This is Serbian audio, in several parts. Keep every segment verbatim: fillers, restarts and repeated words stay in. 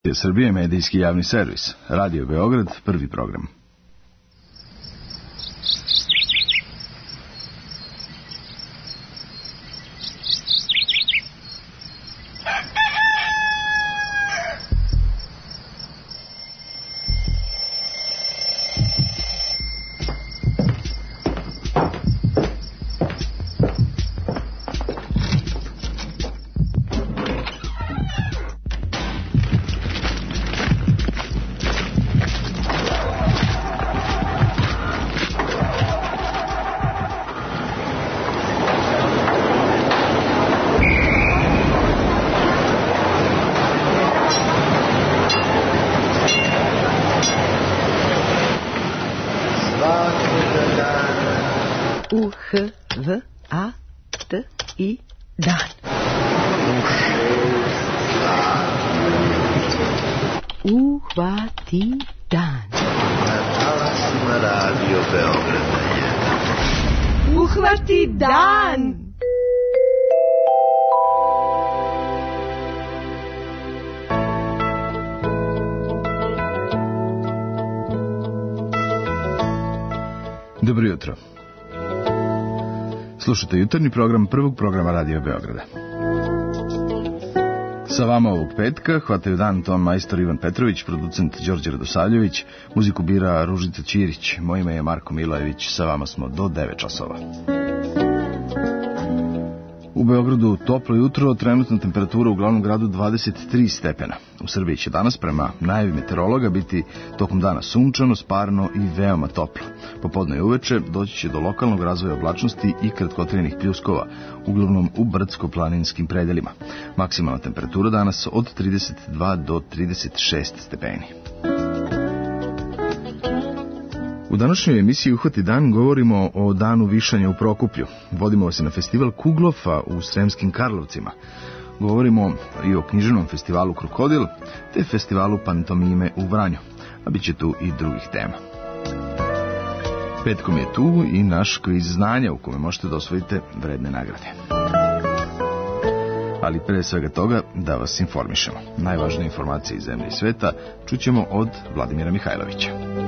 Srbije, medijski javni servis. Radio Beograd, prvi program. U H V A T I dan. Uhvati dan. Na Radio Beograd. Uhvati dan. Dobro jutro. Slušajte jutarnji program prvog programa Radio Beograda. Sa vama ovog petka hvataju dan ton majstor Ivan Petrović, producent Đorđe Radosavljević, muziku bira Ružica Ćirić, moje ime je Marko Milojević, sa vama smo do devet časova. U Beogradu toplo jutro, trenutna temperatura u glavnom gradu dvadeset tri stepena. U Srbiji će danas, prema najavi meteorologa, biti tokom dana sunčano, sparno i veoma toplo. Popodne i uveče doći će do lokalnog razvoja oblačnosti i kratkotrajnih pljuskova, uglavnom u brdsko-planinskim predelima. Maksimalna temperatura danas od trideset dva do trideset šest stepeni. U današnjoj emisiji Uhvati dan govorimo o danu višanja u Prokuplju. Vodimo se na festival Kuglofa u Sremskim Karlovcima. Govorimo i o književnom festivalu Krokodil, te festivalu Pantomime u Vranju, a bit će tu i drugih tema. Petkom je tu i naš kviz znanja u kome možete da osvojite vredne nagrade. Ali pre svega toga da vas informišemo. Najvažnije informacije iz zemlje i sveta čućemo od Vladimira Mihajlovića.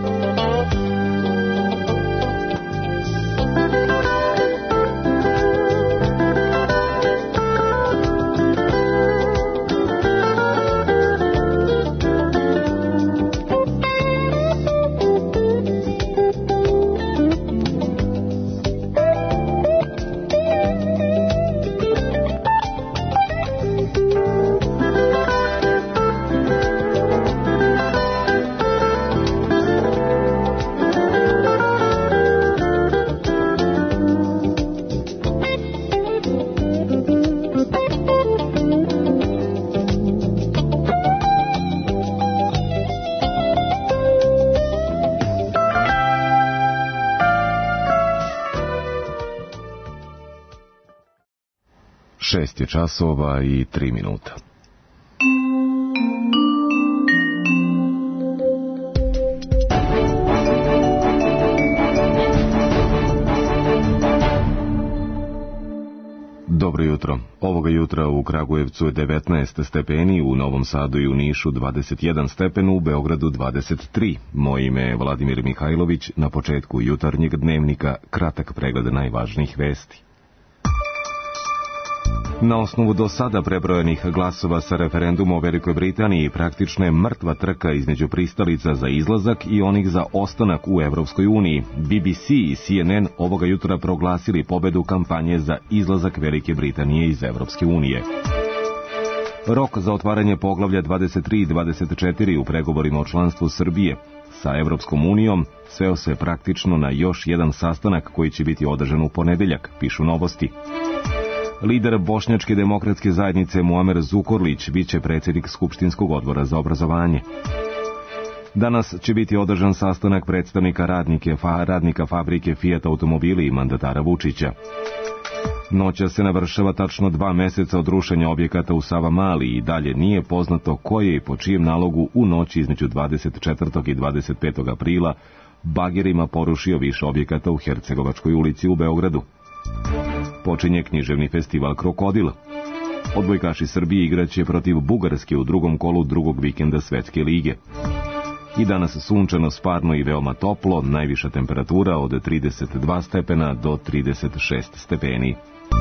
Šest je časova i tri minuta. Dobro jutro. Ovoga jutra u Kragujevcu je devetnaest stepeni, u Novom Sadu i u Nišu dvadeset jedan stepen, u Beogradu dvadeset tri. Moje ime je Vladimir Mihajlović, na početku jutarnjeg dnevnika kratak pregled najvažnijih vesti. Na osnovu do sada prebrojanih glasova sa referenduma u Velikoj Britaniji praktično je mrtva trka između pristalica za izlazak i onih za ostanak u Evropskoj uniji. B B C i C N N ovoga jutra proglasili pobedu kampanje za izlazak Velike Britanije iz Evropske unije. Rok za otvaranje poglavlja dvadeset tri i dvadeset četiri u pregovorima o članstvu Srbije sa Evropskom unijom sveo se praktično na još jedan sastanak koji će biti održan u ponedeljak, pišu Novosti. Lider Bošnjačke demokratske zajednice Muamer Zukorlić biće predsjednik Skupštinskog odbora za obrazovanje. Danas će biti održan sastanak predstavnika radnike, fa, radnika fabrike Fiat automobili i mandatara Vučića. Noća se navršava tačno dva meseca od rušenja objekata u Savamali i dalje nije poznato ko je i po čijem nalogu u noći između dvadeset četvrtog i dvadeset petog aprila bagerima porušio više objekata u Hercegovačkoj ulici u Beogradu. Počinje književni festival Krokodil. Odbojkaši Srbije igraće protiv Bugarske u drugom kolu drugog vikenda Svetske lige. I danas sunčano, sparno i veoma toplo, najviša temperatura od trideset dva stepena do trideset šest stepeni.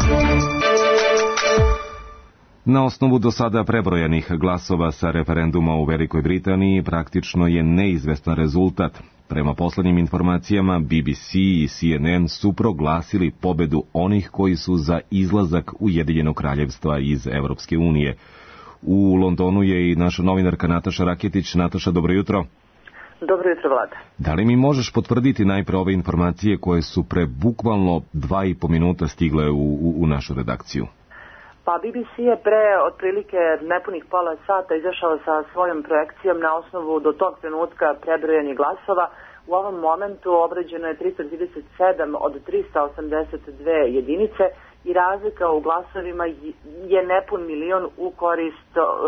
Na osnovu do sada prebrojanih glasova sa referenduma u Velikoj Britaniji praktično je neizvestan rezultat. Prema poslednjim informacijama, B B C i C N N su proglasili pobedu onih koji su za izlazak Ujedinjenog kraljevstva iz Evropske unije. U Londonu je i naša novinarka Nataša Raketić. Nataša, dobro jutro. Dobro jutro, Vlada. Da li mi možeš potvrditi najpre ove informacije koje su pre bukvalno dva i po minuta stigle u, u, u našu redakciju? Pa B B C je pre otprilike nepunih pola sata izašao sa svojom projekcijom na osnovu do tog trenutka prebrojanih glasova. U ovom momentu obrađeno je trista trideset sedam od trista osamdeset dve jedinice i razlika u glasovima je nepun milion u korist,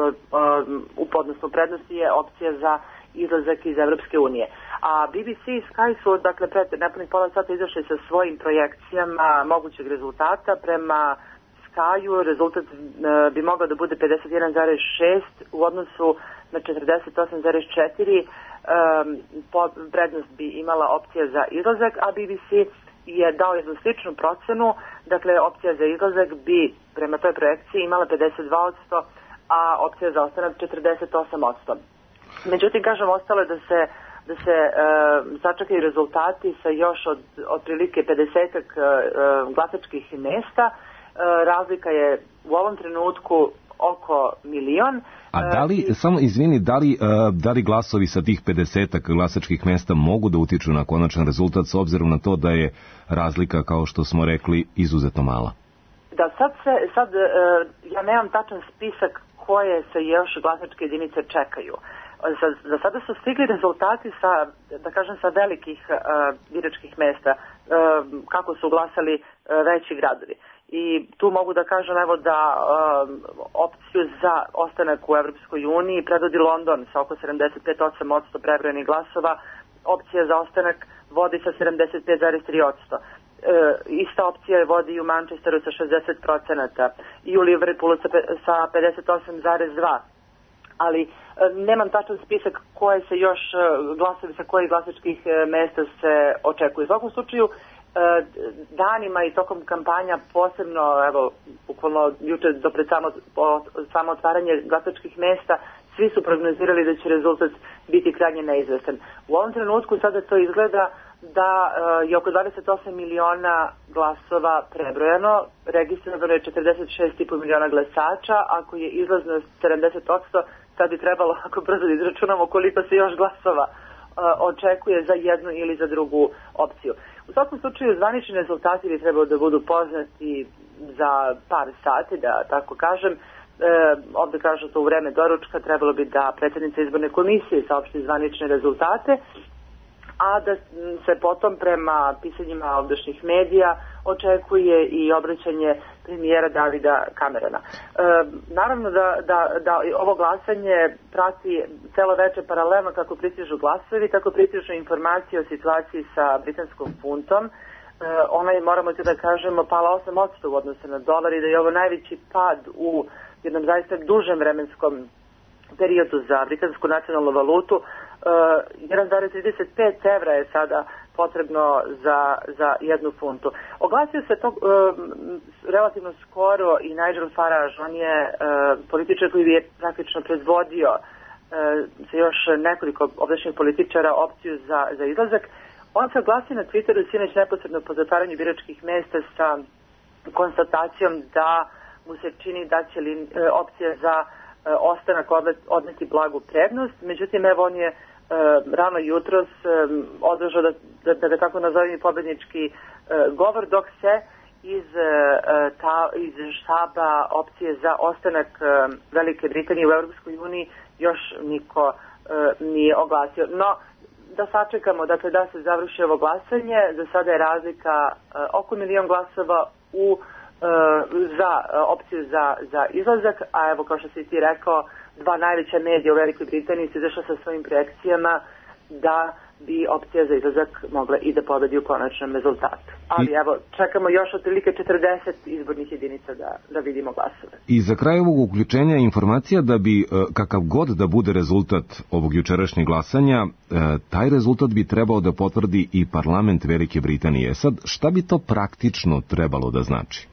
u podnosnu prednosti je opcija za izlazak iz Evropske unije. A B B C i Sky su, dakle, pre nepunih pola sata izašli sa svojim projekcijama mogućeg rezultata. Prema Skyu rezultat bi mogao da bude pedeset jedan zarez šest u odnosu na četrdeset osam zarez četiri. Prednost bi imala opcija za izlazak, a B B C je dao jednu sličnu procenu. Dakle, opcija za izlazak bi prema toj projekciji imala pedeset dva posto, a opcija za ostanak četrdeset osam posto. Međutim, kažem, ostalo je da se da se e, sačekaju rezultati sa još od otprilike pedesetak e, glasačkih mesta. E, razlika je u ovom trenutku oko milion. A da li, e, samo izvini, da li, da li glasovi sa tih pedesetak glasačkih mesta mogu da utiču na konačan rezultat s obzirom na to da je razlika, kao što smo rekli, izuzetno mala? Da, sad, se, sad e, ja nemam tačan spisak koje se još glasačke jedinice čekaju. Za, za sada su stigli rezultati sa, da kažem, sa velikih uh, biračkih mesta, uh, kako su glasali uh, veći gradovi. I tu mogu da kažem, evo, da uh, opciju za ostanak u Evropskoj uniji predvodi London sa oko sedamdeset pet zarez osam posto prebrojanih glasova, opcija za ostanak vodi sa sedamdeset pet zarez tri posto. Uh, ista opcija je vodi i u Manchesteru sa šezdeset procenata i u Liverpoolu sa, sa pedeset osam zarez dva. Ali e, nemam tačan spisak koje se još e, glasovi sa kojih glasačkih e, mesta se očekuju. U svakom slučaju, e, danima i tokom kampanja, posebno, evo, bukvalno juče do pred samo, o, samo otvaranje glasačkih mesta, svi su prognozirali da će rezultat biti krajnje neizvestan. U ovom trenutku sada to izgleda da e, je oko dvadeset osam miliona glasova prebrojano, registrovano je četrdeset šest i po miliona glasača, ako je izlaznost sedamdeset posto, sad bi trebalo, ako brzo izračunamo koliko se još glasova uh, očekuje za jednu ili za drugu opciju. U svakom slučaju, zvanični rezultati bi trebalo da budu poznati za par sati, da tako kažem. E, ovde kažu to u vreme doručka, trebalo bi da predsjednica izborne komisije saopšti zvanične rezultate, a da se potom prema pisanjima ovdašnjih medija očekuje i obraćanje premijera Davida Camerona. E, naravno da, da, da ovo glasanje prati celo veče paralelno kako pristižu glasovi, tako pristižu informacije o situaciji sa britanskom funtom. E, ona je, moramo ti da kažemo, pala osam posto u odnosu na dolar i da je ovo najveći pad u jednom zaista dužem vremenskom periodu za britansku nacionalnu valutu. Uh, jedan zarez trideset pet evra je sada potrebno za, za jednu funtu. Oglasio se to uh, relativno skoro i Nigel Farage. On je uh, političar koji je praktično predvodio uh, sa još nekoliko ovdašnjih političara opciju za, za izlazak. On se oglasio na Twitteru sinoć neposredno po zatvaranju biračkih mesta sa konstatacijom da mu se čini da će li, uh, opcija za ostanak odneti blagu prednost. Međutim, evo, on je e, rano jutros e, održao, da, da, da ga tako nazovem, pobednički e, govor, dok se iz, e, ta, iz štaba opcije za ostanak e, Velike Britanije u Evropskoj uniji još niko e, nije oglasio. No, da sačekamo, dakle, da se završi ovo glasanje. Za sada je razlika e, oko milion glasova u za opciju za, za izlazak, a evo, kao što si ti rekao, dva najveća medija u Velikoj Britaniji su izašla sa svojim projekcijama da bi opcija za izlazak mogla i da pobedi u konačnom rezultatu. Ali I... evo, čekamo još otprilike četrdeset izbornih jedinica da, da vidimo glasove. I za kraj ovog uključenja informacija da bi, kakav god da bude rezultat ovog jučerašnjeg glasanja, taj rezultat bi trebao da potvrdi i parlament Velike Britanije. Sad, šta bi to praktično trebalo da znači?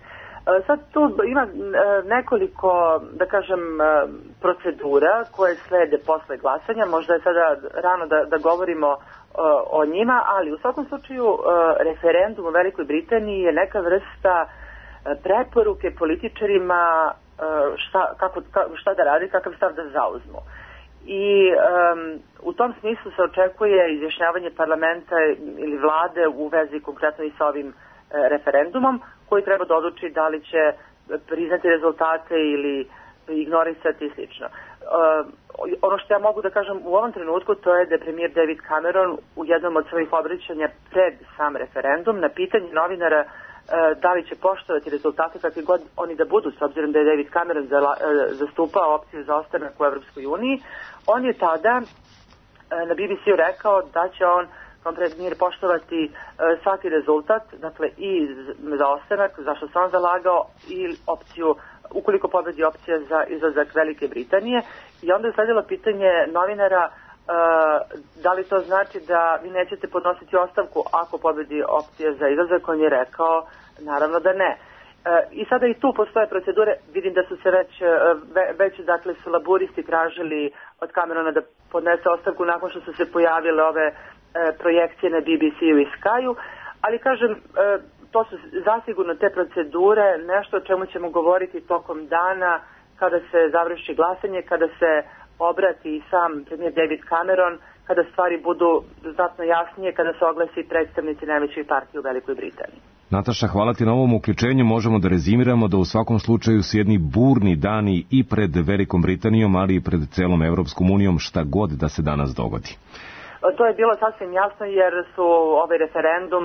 Sad tu ima nekoliko, da kažem, procedura koje slede posle glasanja. Možda je sada rano da, da govorimo o njima, ali u svakom slučaju referendum u Velikoj Britaniji je neka vrsta preporuke političarima šta, kako, šta da radi, kakav stav da zauzmu. I um, u tom smislu se očekuje izjašnjavanje parlamenta ili vlade u vezi konkretno i sa ovim referendumom, koji treba da odluči da li će priznati rezultate ili ignorisati i slično. Uh, ono što ja mogu da kažem u ovom trenutku, to je da je premijer David Cameron u jednom od svojih obraćanja pred sam referendum na pitanje novinara uh, da li će poštovati rezultate kakvi god oni da budu, s obzirom da je David Cameron zala, uh, zastupao opciju za ostanak u Evropskoj uniji, on je tada uh, na B B C-u rekao da će on premijer poštovati e, svaki rezultat, dakle i za ostanak, zašto se on zalagao, i opciju, ukoliko pobedi opcija za izlazak Velike Britanije. I onda je sledilo pitanje novinara e, da li to znači da vi nećete podnositi ostavku ako pobedi opcija za izlazak. On je rekao naravno da ne. E, I sada i tu postoje procedure, vidim da su se već, već dakle su laburisti tražili od Camerona da podnese ostavku nakon što su se pojavile ove projekcije na B B C-u i Sky-u, ali kažem, to su zasigurno te procedure, nešto o čemu ćemo govoriti tokom dana kada se završi glasanje, kada se obrati i sam premijer David Cameron, kada stvari budu znatno jasnije, kada se oglasi predstavnici najvećih partija u Velikoj Britaniji. Nataša, hvala ti na ovom uključenju. Možemo da rezimiramo da u svakom slučaju su jedni burni dani i pred Velikom Britanijom, ali i pred celom Evropskom unijom, šta god da se danas dogodi. To je bilo sasvim jasno jer su ovaj referendum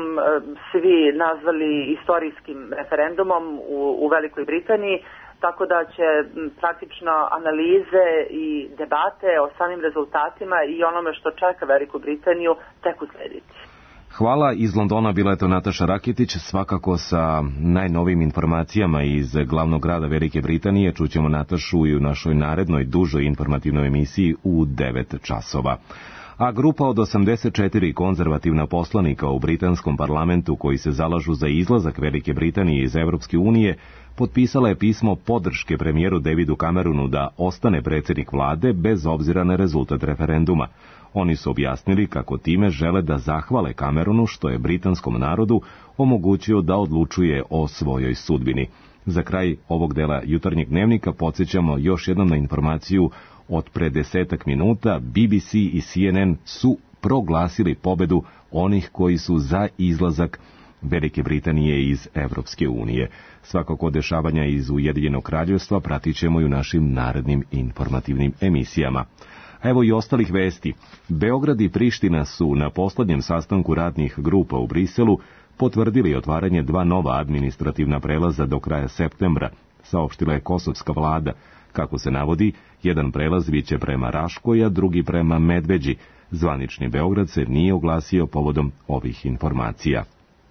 svi nazvali istorijskim referendumom u, u Velikoj Britaniji, tako da će praktično analize i debate o samim rezultatima i onome što čeka Veliku Britaniju tek uslediti. Hvala. Iz Londona bila je to Nataša Raketić, svakako sa najnovim informacijama iz glavnog grada Velike Britanije. Čućemo Natašu i u našoj narednoj dužoj informativnoj emisiji u devet časova. A grupa od osamdeset četiri konzervativna poslanika u britanskom parlamentu koji se zalažu za izlazak Velike Britanije iz Evropske unije potpisala je pismo podrške premijeru Davidu Cameronu da ostane predsjednik vlade bez obzira na rezultat referenduma. Oni su objasnili kako time žele da zahvale Cameronu što je britanskom narodu omogućio da odlučuje o svojoj sudbini. Za kraj ovog dela jutarnjeg dnevnika podsjećamo još jednom na informaciju od pre desetak minuta. B B C i C N N su proglasili pobedu onih koji su za izlazak Velike Britanije iz Evropske unije. Svakako dešavanja iz Ujedinjenog kraljevstva pratit ćemo i u našim narednim informativnim emisijama. A evo i ostalih vesti. Beograd i Priština su na poslednjem sastanku radnih grupa u Briselu potvrdili otvaranje dva nova administrativna prelaza do kraja septembra, saopštila je kosovska vlada. Kako se navodi, jedan prelaz biće prema Raškoj, a drugi prema Medveđi. Zvanični Beograd se nije oglasio povodom ovih informacija.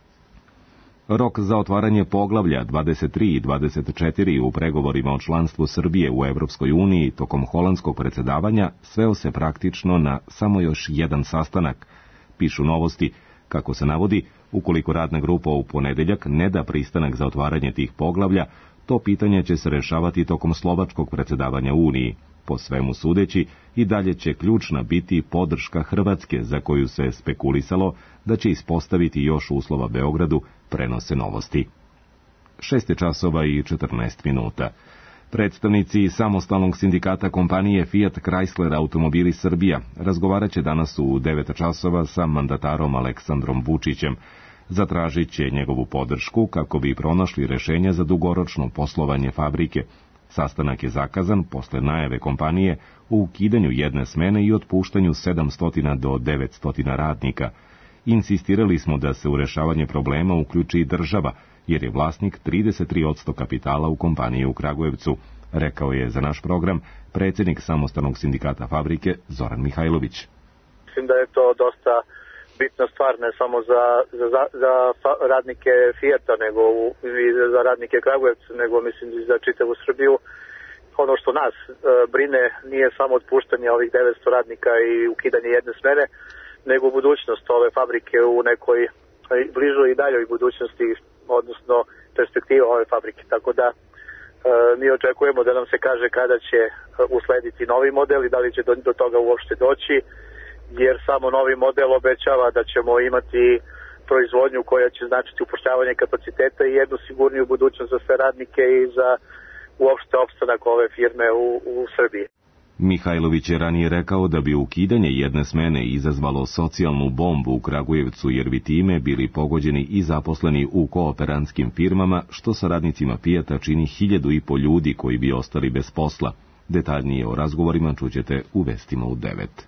Rok za otvaranje poglavlja dvadeset tri i dvadeset četiri u pregovorima o članstvu Srbije u Evropskoj uniji tokom holandskog predsjedavanja sveo se praktično na samo još jedan sastanak, pišu Novosti. Kako se navodi, ukoliko radna grupa u ponedeljak ne da pristanak za otvaranje tih poglavlja, to pitanje će se rešavati tokom slovačkog predsjedavanja Uniji. Po svemu sudeći, i dalje će ključna biti podrška Hrvatske, za koju se spekulisalo da će ispostaviti još uslova Beogradu, prenose Novosti. Šest časova i četrnaest minuta. Predstavnici samostalnog sindikata kompanije Fiat Chrysler Automobili Srbija razgovarat će danas u devet časova sa mandatarom Aleksandrom Vučićem. Zatražit će njegovu podršku kako bi pronašli rešenja za dugoročno poslovanje fabrike. Sastanak je zakazan posle najave kompanije u ukidanju jedne smene i otpuštanju sedamsto do devetsto radnika. Insistirali smo da se u rešavanje problema uključi i država, jer je vlasnik trideset tri posto kapitala u kompaniji u Kragujevcu, rekao je za naš program predsjednik samostalnog sindikata fabrike Zoran Mihajlović. mislim da je to dosta bitna stvar, ne samo za, za, za radnike Fijata, nego u, i za radnike Kragujevca, nego mislim i za čitavu Srbiju. Ono što nas e, brine nije samo otpuštanje ovih devetsto radnika i ukidanje jedne smene, nego budućnost ove fabrike u nekoj bližoj i daljoj budućnosti, odnosno perspektiva ove fabrike. Tako da e, mi očekujemo da nam se kaže kada će uslediti novi model i da li će do, do toga uopšte doći, jer samo novi model obećava da ćemo imati proizvodnju koja će značiti upošljavanje kapaciteta i jednu sigurniju budućnost za sve radnike i za uopšte opstanak ove firme u, u Srbiji. Mihajlović je ranije rekao da bi ukidanje jedne smene izazvalo socijalnu bombu u Kragujevcu, jer bi time bili pogođeni i zaposleni u kooperantskim firmama, što sa radnicima Fijata čini hiljadu i po ljudi koji bi ostali bez posla. Detaljnije o razgovorima čućete u vestima u devet.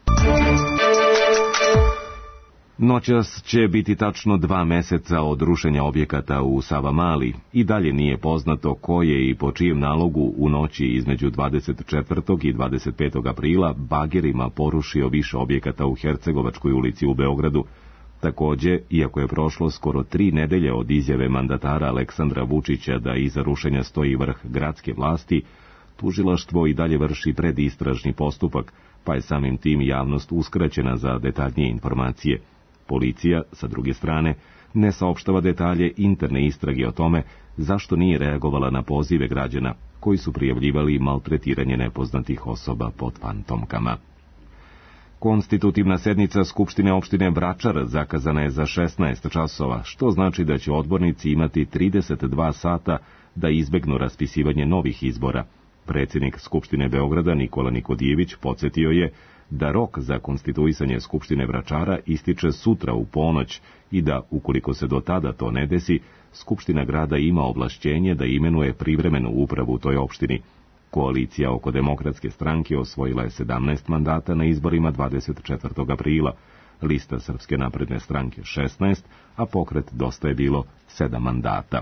Noćas će biti tačno dva meseca od rušenja objekata u Savamali. I dalje nije poznato ko je i po čijem nalogu u noći između dvadeset četvrtog i dvadeset petog aprila bagerima porušio više objekata u Hercegovačkoj ulici u Beogradu. Takođe, iako je prošlo skoro tri nedelje od izjave mandatara Aleksandra Vučića da iza rušenja stoji vrh gradske vlasti, tužilaštvo i dalje vrši predistražni postupak, pa je samim tim javnost uskraćena za detaljnije informacije. Policija, sa druge strane, ne saopštava detalje interne istrage o tome zašto nije reagovala na pozive građana koji su prijavljivali maltretiranje nepoznatih osoba pod fantomkama. Konstitutivna sednica Skupštine opštine Vračar zakazana je za šesnaest časova, što znači da će odbornici imati trideset dva sata da izbegnu raspisivanje novih izbora. Predsjednik Skupštine Beograda Nikola Nikodijević podsjetio je da rok za konstituisanje Skupštine Vračara ističe sutra u ponoć i da, ukoliko se do tada to ne desi, Skupština grada ima ovlašćenje da imenuje privremenu upravu u toj opštini. Koalicija oko Demokratske stranke osvojila je sedamnaest mandata na izborima dvadeset četvrtog aprila, lista Srpske napredne stranke šesnaest, a pokret Dosta je bilo sedam mandata.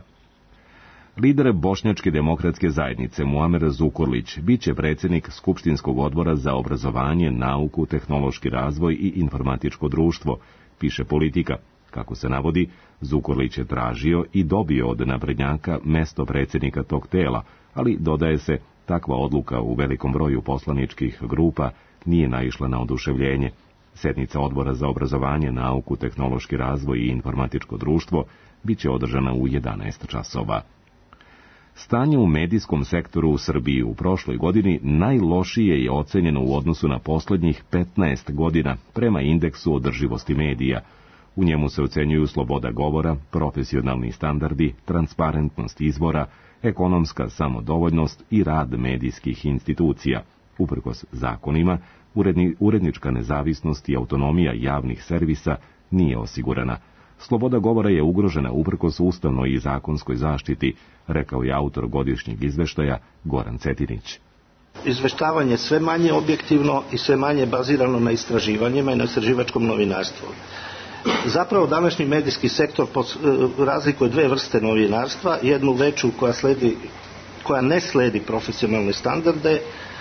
Lider Bošnjačke demokratske zajednice Muamer Zukorlić biće predsjednik Skupštinskog odbora za obrazovanje, nauku, tehnološki razvoj i informatičko društvo, piše Politika. Kako se navodi, Zukorlić je tražio i dobio od naprednjaka mesto predsjednika tog tela, ali dodaje se, takva odluka u velikom broju poslaničkih grupa nije naišla na oduševljenje. Sednica odbora za obrazovanje, nauku, tehnološki razvoj i informatičko društvo biće održana u jedanaest časova. Stanje u medijskom sektoru u Srbiji u prošloj godini najlošije je ocenjeno u odnosu na posljednjih petnaest godina prema indeksu održivosti medija. U njemu se ocenjuju sloboda govora, profesionalni standardi, transparentnost izvora, ekonomska samodovoljnost i rad medijskih institucija. Uprkos zakonima, uredni, urednička nezavisnost i autonomija javnih servisa nije osigurana. Sloboda govora je ugrožena uprkos ustavnoj i zakonskoj zaštiti, rekao je autor godišnjeg izveštaja Goran Cetinić. Izveštavanje sve manje objektivno i sve manje bazirano na istraživanjima i na istraživačkom novinarstvu. Zapravo današnji medijski sektor razlikuje dve vrste novinarstva, jednu veću koja, sledi, koja ne sledi profesionalne standarde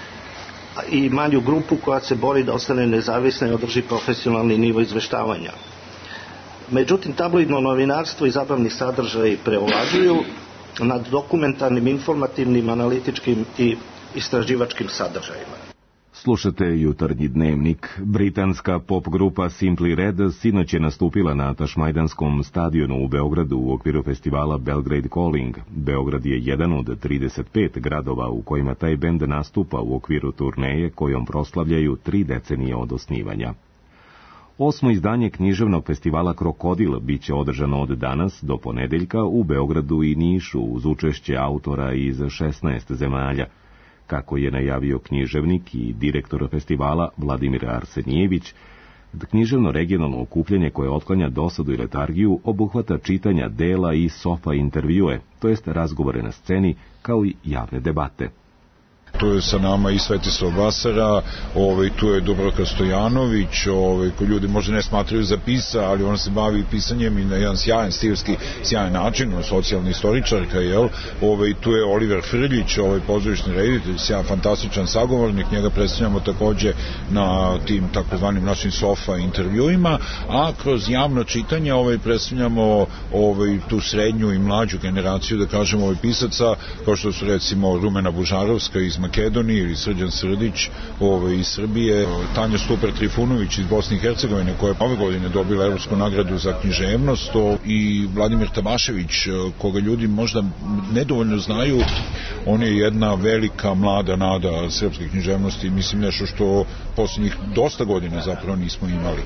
i manju grupu koja se bori da ostane nezavisna i održi profesionalni nivo izveštavanja. Međutim, tabloidno novinarstvo i zabavni sadržaji preovlađuju nad dokumentarnim, informativnim, analitičkim i istraživačkim sadržajima. Slušate Jutarnji dnevnik. Britanska pop grupa Simply Red sinoć je nastupila na Tašmajdanskom stadionu u Beogradu u okviru festivala Belgrade Calling. Beograd je jedan od trideset pet gradova u kojima taj bend nastupa u okviru turneje kojom proslavljaju tri decenije od osnivanja. Osmo izdanje književnog festivala Krokodil biće održano od danas do ponedeljka u Beogradu i Nišu uz učešće autora iz šesnaest zemalja. Kako je najavio književnik i direktor festivala Vladimir Arsenijević, književno regionalno okupljanje koje otklanja dosadu i letargiju obuhvata čitanja dela i sofa intervjue, to jest razgovore na sceni, kao i javne debate. Tu je sa nama i Svetislav Basara, ovaj, tu je Dubravka Stojanović, ovaj, koji ljudi možda ne smatraju za pisa, ali on se bavi pisanjem i na jedan sjajan, stilski, sjajan način, socijalni istoričarka, jel? Ovaj, tu je Oliver Frljić, ovaj, pozorišni reditelj, sjajan, fantastičan sagovornik, njega predstavljamo takođe na tim takozvanim našim sofa intervjuima, a kroz javno čitanje ovaj, predstavljamo ovaj, tu srednju i mlađu generaciju, da kažemo, ovaj, pisaca, kao što su recimo Rumena Bužarovska iz Makedonije ili Srđan Srdić ovaj, iz Srbije, Tanja Stupar Trifunović iz Bosne i Hercegovine koja je ove godine dobila Evropsku nagradu za književnost i Vladimir Tabašević, koga ljudi možda nedovoljno znaju. On je jedna velika mlada nada srpske književnosti, mislim nešto što posljednjih dosta godina zapravo nismo imali.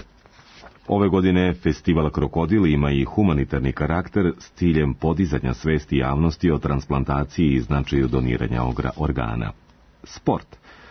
Ove godine Festival Krokodil ima i humanitarni karakter s ciljem podizanja svesti javnosti o transplantaciji i značaju doniranja organa. Sport.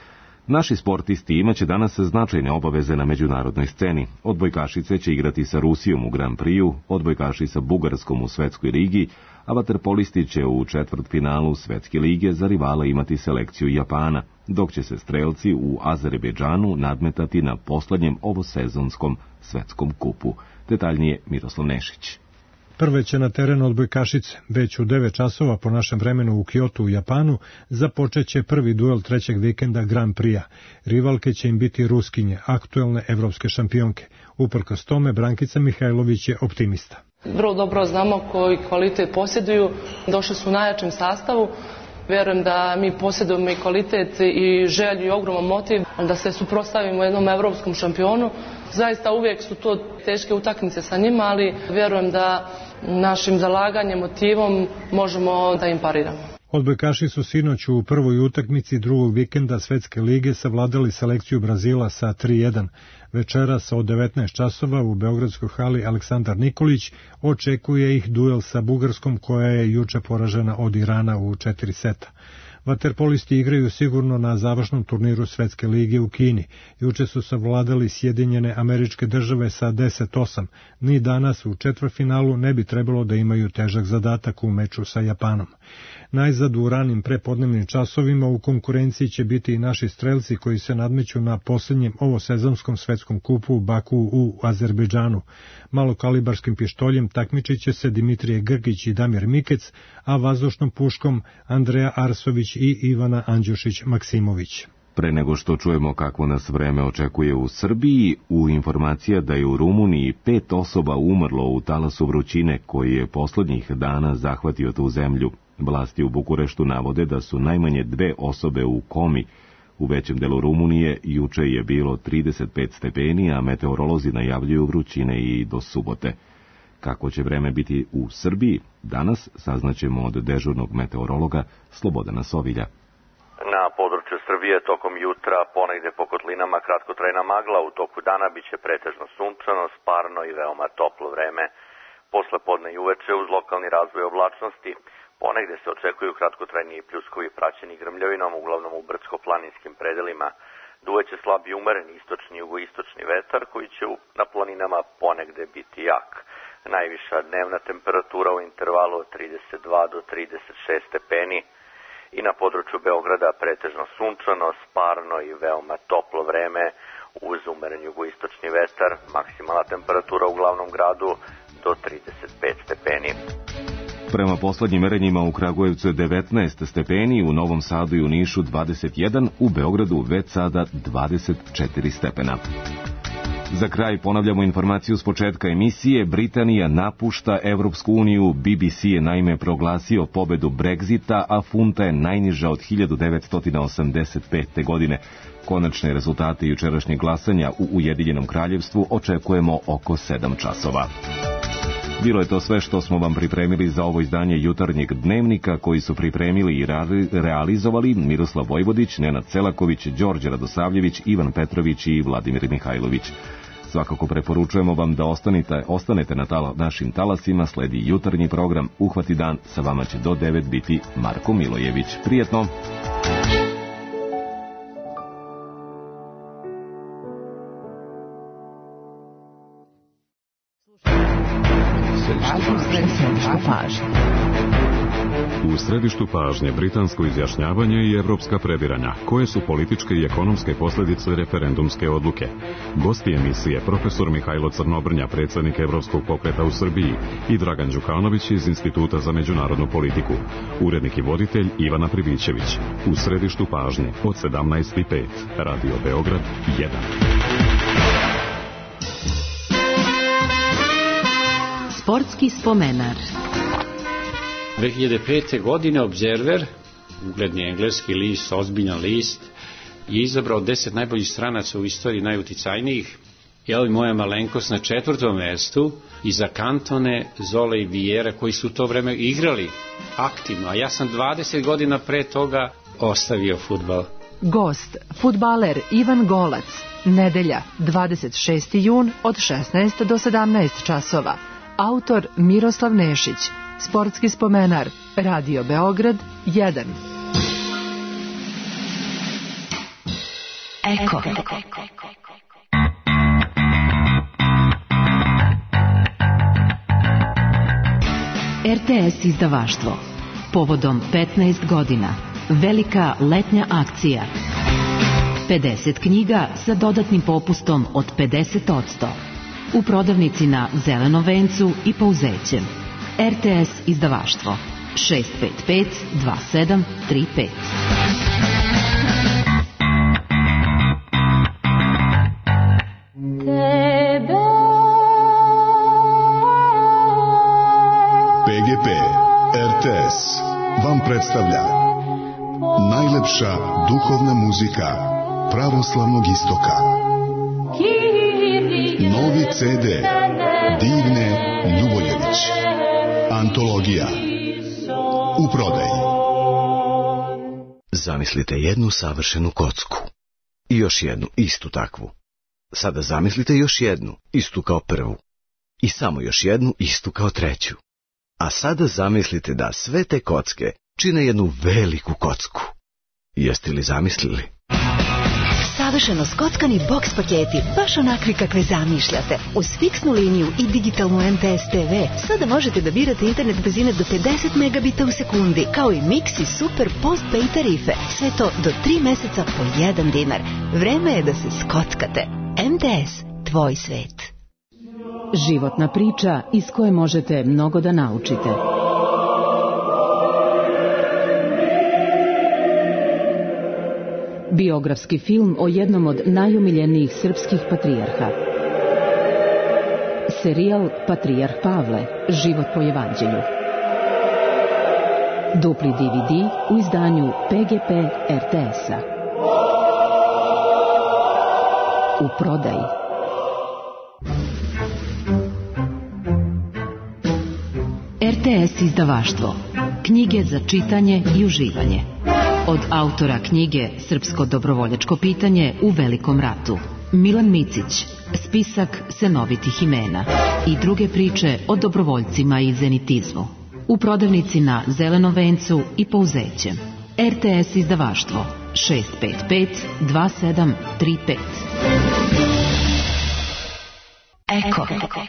Naši sportisti imaće danas značajne obaveze na međunarodnoj sceni. Odbojkašice će igrati sa Rusijom u Grand Prix, odbojkaši sa Bugarskom u Svetskoj ligi, a vaterpolisti će u četvrtfinalu Svetske lige za rivala imati selekciju Japana, dok će se strelci u Azerbejdžanu nadmetati na poslednjem ovosezonskom svetskom kupu. Detaljnije Miroslav Nešić. Prve će na teren odbojkašice. Već u devet časova po našem vremenu u Kyotu u Japanu započeće prvi duel trećeg vikenda Grand Prix-a. Rivalke će im biti Ruskinje, aktuelne evropske šampionke. Uprkos tome, Brankica Mihajlović je optimista. Vrlo dobro znamo koji kvalitet posjeduju. Došli su u najjačem sastavu. Verujem da mi posjedujemo i kvalitet i želju i ogroman motiv da se suprotstavimo jednom evropskom šampionu. Zaista uvijek su to teške utakmice sa njima, ali vjerujem da našim zalaganjem, motivom možemo da im pariramo. Odbojkaši su sinoć u prvoj utakmici drugog vikenda Svetske lige savladali selekciju Brazila sa tri jedan. Večeras od devetnaest časova u beogradskoj hali Aleksandar Nikolić očekuje ih duel sa Bugarskom koja je juče poražena od Irana u četiri seta. Vaterpolisti igraju sigurno na završnom turniru Svetske lige u Kini. Juče su savladali Sjedinjene Američke Države sa deset osam. Ni danas u četvrtfinalu ne bi trebalo da imaju težak zadatak u meču sa Japanom. Najzad u ranim prepodnevnim časovima u konkurenciji će biti i naši strelci koji se nadmeću na posljednjem ovosezonskom svetskom kupu u Baku u Azerbejdžanu. Malokalibarskim pištoljem takmičit će se Dimitrije Grgić i Damir Mikec, a vazdušnom puškom Andreja Arsović i Ivana Andjušić-Maksimović. Pre nego što čujemo kakvo nas vreme očekuje u Srbiji, u informacija da je u Rumuniji pet osoba umrlo u talasu vrućine koji je poslednjih dana zahvatio tu zemlju. Vlasti u Bukureštu navode da su najmanje dve osobe u komi. U većem delu Rumunije juče je bilo trideset pet stepeni, a meteorolozi najavljuju vrućine i do subote. Kako će vreme biti u Srbiji, danas saznaćemo od dežurnog meteorologa Slobodana Sovilja. Na području Srbije tokom jutra ponegde po kotlinama kratkotrajna magla, u toku dana biće pretežno sunčano, sparno i veoma toplo vreme. Posle podne i uveče uz lokalni razvoj oblačnosti, ponegde se očekuju kratkotrajni pljuskovi praćeni grmljavinom, uglavnom u brdsko-planinskim predelima. Duvaće slab i umeren istočni i jugoistočni vetar koji će na planinama ponegde biti jak. Najviša dnevna temperatura u intervalu od trideset dva do trideset šest stepeni. I na području Beograda pretežno sunčano, sparno i veoma toplo vreme uz umeren jugoistočni vetar, maksimalna temperatura u glavnom gradu do trideset pet stepeni. Prema poslednjim merenjima u Kragujevcu je devetnaest stepeni, u Novom Sadu i u Nišu dvadeset jedan, u Beogradu već sada dvadeset četiri stepena. Za kraj ponavljamo informaciju s početka emisije. Britanija napušta Evropsku uniju. B B C je naime proglasio pobedu Brexita, a funta je najniža od hiljadu devetsto osamdeset pete. godine. Konačne rezultate jučerašnjeg glasanja u Ujedinjenom kraljevstvu očekujemo oko sedam časova. Bilo je to sve što smo vam pripremili za ovo izdanje jutarnjeg dnevnika, koji su pripremili i realizovali Miroslav Vojvodić, Nenad Celaković, Đorđe Radosavljević, Ivan Petrović i Vladimir Mihajlović. Svakako preporučujemo vam da ostanete, ostanete na tala, našim talasima, sledi jutarnji program Uhvati dan, sa vama će do devet biti Marko Milojević. Prijetno! Pažnju, pažnju. U središtu pažnje britansko izjašnjavanje i evropska previranja. Koje su političke i ekonomske posljedice referendumske odluke? Gosti emisije profesor Mihajlo Crnobrnja, predsjednik Evropskog pokreta u Srbiji, i Dragan Đukanović iz Instituta za međunarodnu politiku. Urednik i voditelj Ivana Pribićević. U središtu pažnje od sedamnaest i pet. Radio Beograd jedan. Sportski spomenar. dve hiljade pete. godine Observer, ugledni engleski list, ozbiljan list, je izabrao deset najboljih stranaca u istoriji najuticajnijih. I ovo je moja malenkost na četvrtom mestu iza Cantone, Zole i Viera, koji su u to vreme igrali aktivno, a ja sam dvadeset godina pre toga ostavio fudbal. Gost, fudbaler Ivan Golac. Nedelja, dvadeset šesti jun od šesnaest do sedamnaest časova. Autor Miroslav Nešić. Sportski spomenar. Radio Beograd jedan. Eko. R T S izdavaštvo. Povodom petnaest godina. Velika letnja akcija. pedeset knjiga sa dodatnim popustom od pedeset posto. U prodavnici na Zelenom vencu i Pouzećem. R T S izdavaštvo. šest pet pet dva sedam tri pet. P G P R T S vam predstavlja najlepša duhovna muzika pravoslavnog istoka. Novi C D Divne Ljuboljević. Antologija. U prodaji. Zamislite jednu savršenu kocku. I još jednu, istu takvu. Sada zamislite još jednu, istu kao prvu. I samo još jednu, istu kao treću. A sada zamislite da sve te kocke čine jednu veliku kocku. Jeste li zamislili? Savršeno skockani boks paketi, baš onakvi kakve zamišljate. Uz fiksnu liniju i digitalnu M T S T V sada možete da birate internet brzine do pedeset megabita u sekundi, kao i mix i super postpaid tarife. Sve to do tri meseca po jedan dinar. Vreme je da se skockate. M T S, tvoj svet. Životna priča iz koje možete mnogo da naučite. Biografski film o jednom od najomiljenijih srpskih patrijarha. Serijal Patrijarh Pavle, život po evanđelju. Dupli D V D u izdanju P G P R T S-a. U prodaji. R T S izdavaštvo. Knjige za čitanje i uživanje. Od autora knjige Srpsko dobrovoljačko pitanje u Velikom ratu. Milan Micić, spisak senovitih imena i druge priče o dobrovoljcima i zenitizmu. U prodavnici na Zelenom vencu i Pouzećem. R T S izdavaštvo šest pet pet dva sedam tri pet. Eko.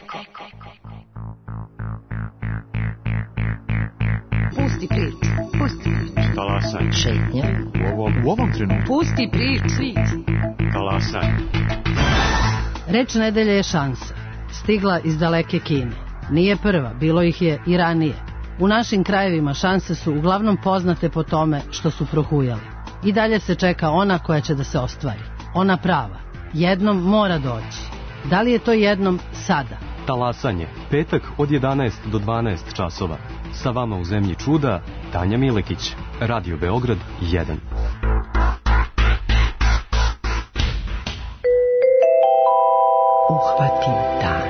Pusti priču, pusti priču. Talasanje. Šetnja. U ovom, u ovom trenutku. Pusti priču. Talasanje. Reč nedelje je šansa. Stigla iz daleke Kine. Nije prva, bilo ih je i ranije. U našim krajevima šanse su uglavnom poznate po tome što su prohujali. I dalje se čeka ona koja će da se ostvari. Ona prava. Jednom mora doći. Da li je to jednom sada? Talasanje. Petak od jedanaest do dvanaest časova. Sa vama u zemlji čuda, Tanja Milekić. Radio Beograd jedan. Uhvatim dan.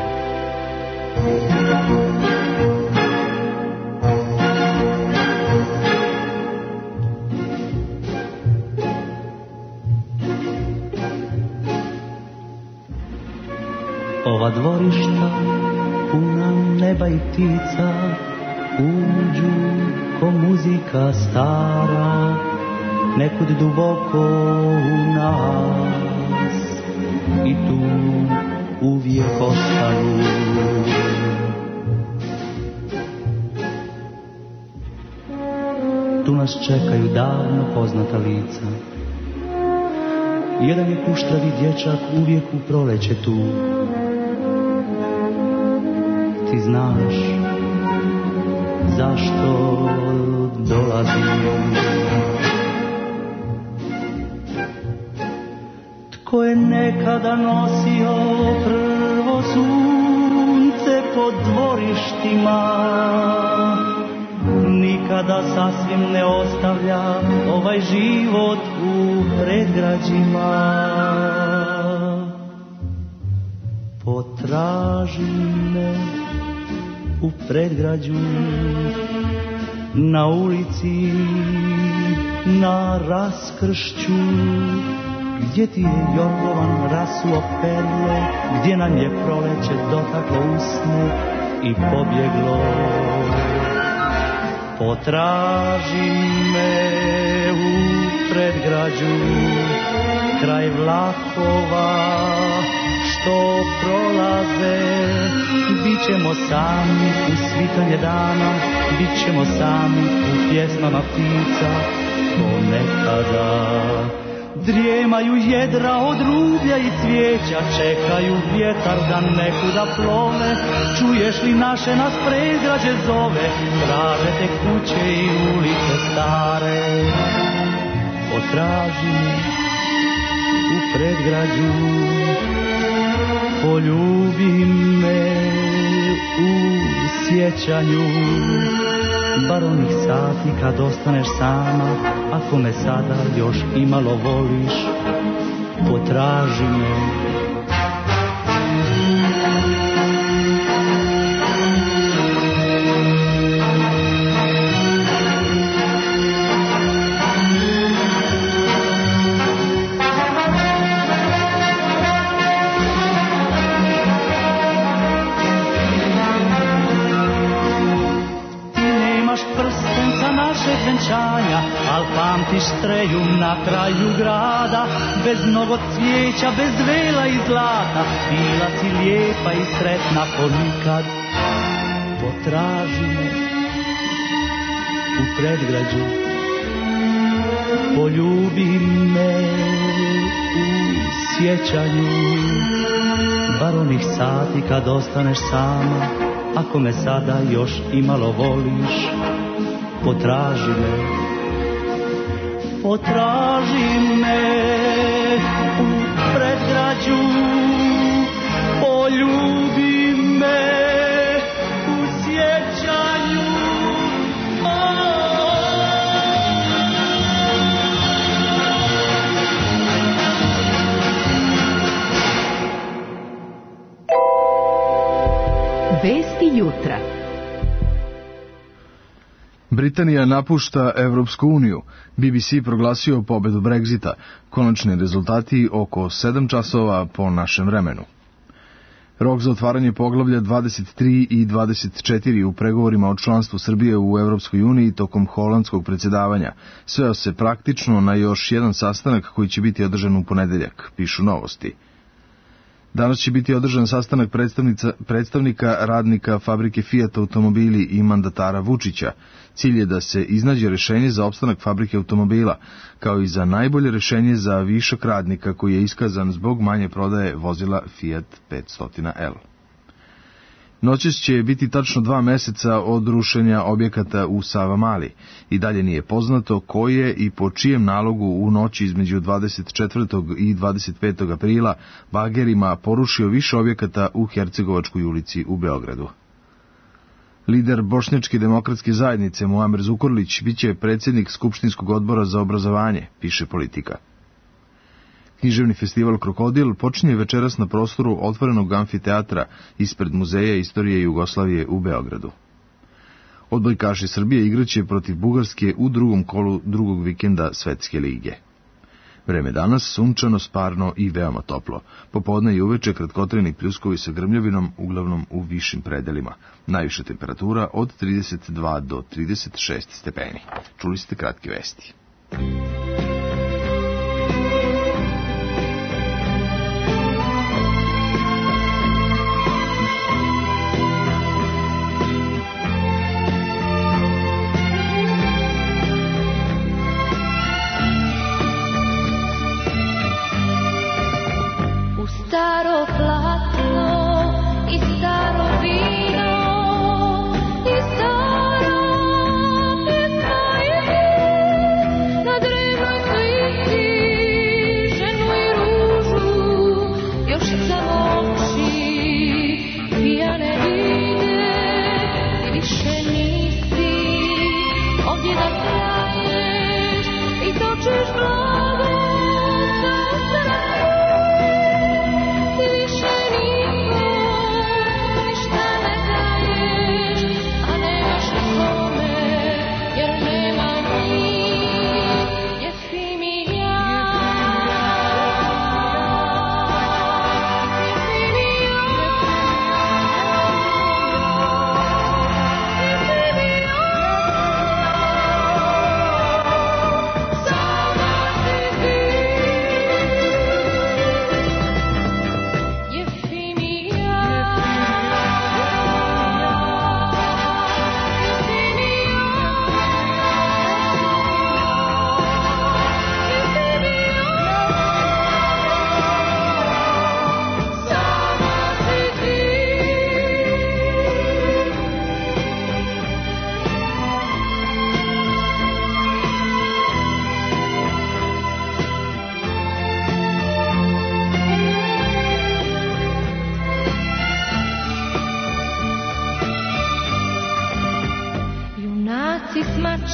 Ova dvorišta puna neba i ptica uđu ko muzika stara nekud duboko u nas i tu uvijek ostaju. nas čekaju davno poznata lica. Jedan je kuštravi dječak uvijek u proleće tu. Ti znaš zašto dolazim. Tko je nekada nosio prvo sunce po dvorištima, nikada sasvim ne ostavlja ovaj život u predgrađima. Potraži me u predgrađu, na ulici, na raskršću, gdje ti je Jorgovan rasuo perle, gdje nam je proleće dotaklo usne i pobjeglo. Potraži me u predgrađu, kraj vlakova što prolaze. Bićemo sami u svitanje dana, bićemo sami u pjesmama ptica ponekada. Drijemaju jedra od rublja i cvijeća, čekaju vjetar da nekuda plove. Čuješ li naše nas predgrađe zove, traže te kuće i ulice stare. Potraži me u predgrađu, poljubi me u sjećanju. Bar onih sati kad ostaneš sama, ako me sada još imalo voliš, potraži me. Al pamtiš streju na kraju grada, bez mnogo cvijeća, bez vela i zlata. Bila si lijepa i sretna ponikad. Potraži me u predgrađu, poljubi me u sjećanju. Bar onih sati kad ostaneš sama, ako me sada još imalo voliš, potraži me. Potraži me u predgrađu, poljubi me u sjećanju. Vesti jutra. Britanija napušta Evropsku uniju. B B C proglasio pobedu Brexita. Konačni rezultati oko sedam časova po našem vremenu. Rok za otvaranje poglavlja dvadeset tri i dvadeset četiri u pregovorima o članstvu Srbije u Evropskoj uniji tokom holandskog predsjedavanja sveo se praktično na još jedan sastanak koji će biti održan u ponedeljak, pišu Novosti. Danas će biti održan sastanak predstavnika radnika fabrike Fiat automobili i mandatara Vučića. Cilj je da se iznađe rešenje za opstanak fabrike automobila, kao i za najbolje rešenje za višak radnika koji je iskazan zbog manje prodaje vozila Fiat petsto L. Noćas će biti tačno dva meseca od rušenja objekata u Savamali. I dalje nije poznato ko je i po čijem nalogu u noći između dvadeset četvrtog i dvadeset petog aprila bagerima porušio više objekata u Hercegovačkoj ulici u Beogradu. Lider Bošnjačke demokratske zajednice Muamer Zukorlić biće predsjednik Skupštinskog odbora za obrazovanje, piše Politika. Književni festival Krokodil počinje večeras na prostoru otvorenog amfiteatra ispred Muzeja istorije Jugoslavije u Beogradu. Odbojkaši Srbije igraće protiv Bugarske u drugom kolu drugog vikenda Svetske lige. Vreme danas sunčano, sparno i veoma toplo. Popodne i uveče kratkotrajni pljuskovi sa grmljavinom, uglavnom u višim predelima. Najviša temperatura od trideset dva do trideset šest stepeni. Čuli ste kratke vesti.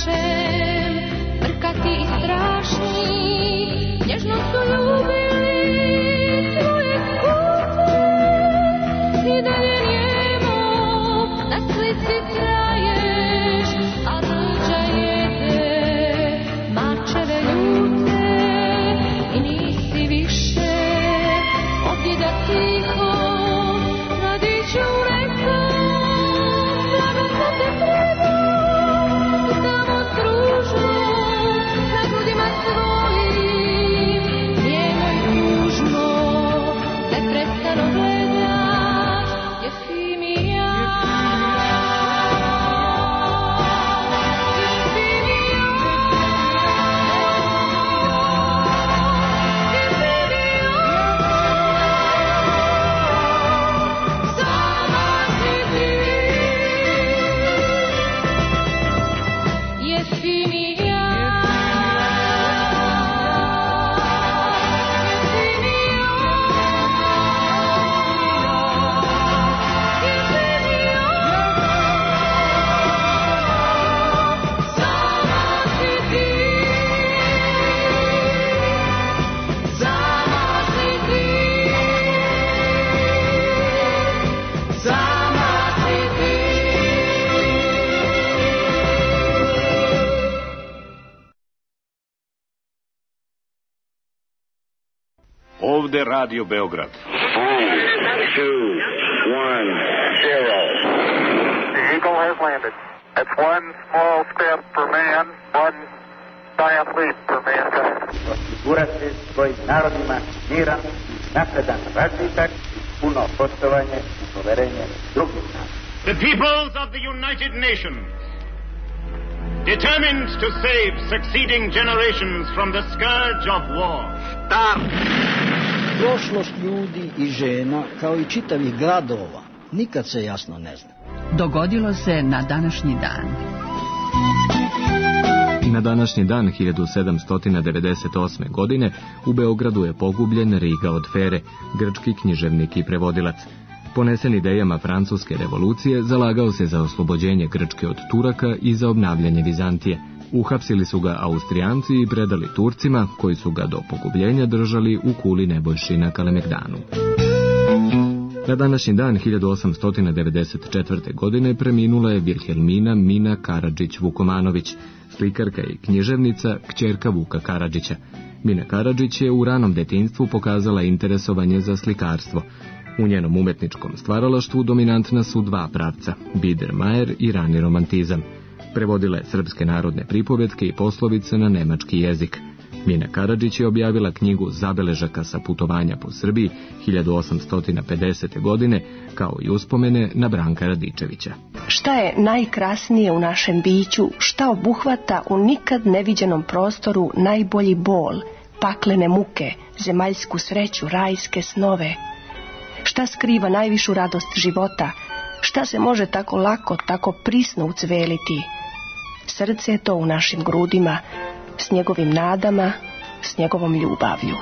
bićem brkati i strašni, nježno su ljubili svoje kuće i dalje njemo na slici traješ, a rđa jede mačeve ljute i nisi više ovdje da tiho nadiću nekom, blago sam te predam i samo družno na grudima svojim, njeno i tužno neprestano gledaš, jesi mi ja. Ovde Radio Beograd. Three, two, one, zero. The Eagle has landed. It's one small step for man, one giant leap for mankind. Osigurati svojim narodima miran, napredan razvitak, puno poštovanje i poverenje drugih naroda. The peoples of the United Nations, determined to save succeeding generations from the scourge of war. Start! Prošlost ljudi i žena, kao i čitavih gradova, nikad se jasno ne zna. Dogodilo se na današnji dan. Na današnji dan hiljadu sedamsto devedeset osme. godine u Beogradu je pogubljen Riga od Fere, grčki književnik i prevodilac. Ponesen idejama francuske revolucije, zalagao se za oslobođenje Grčke od Turaka i za obnavljanje Vizantije. Uhapsili su ga Austrijanci i predali Turcima, koji su ga do pogubljenja držali u kuli Nebojši na Kalemegdanu. Na današnji dan hiljadu osamsto devedeset četvrte. godine preminula je Vilhelmina Mina Karadžić-Vukomanović, slikarka i književnica, kćerka Vuka Karadžića. Mina Karadžić je u ranom detinjstvu pokazala interesovanje za slikarstvo. U njenom umetničkom stvaralaštvu dominantna su dva pravca, Biedermeier i rani romantizam. Prevodila je srpske narodne pripovetke i poslovice na nemački jezik. Mina Karadžić je objavila knjigu Zabeležaka sa putovanja po Srbiji hiljadu osamsto pedesete. godine, kao i uspomene na Branka Radičevića. Šta je najkrasnije u našem biću, šta obuhvata u nikad neviđenom prostoru najbolji bol, paklene muke, zemaljsku sreću, rajske snove? Šta skriva najvišu radost života? Šta se može tako lako, tako prisno ucveliti? Srce je to u našim grudima, s njegovim nadama, s njegovom ljubavlju.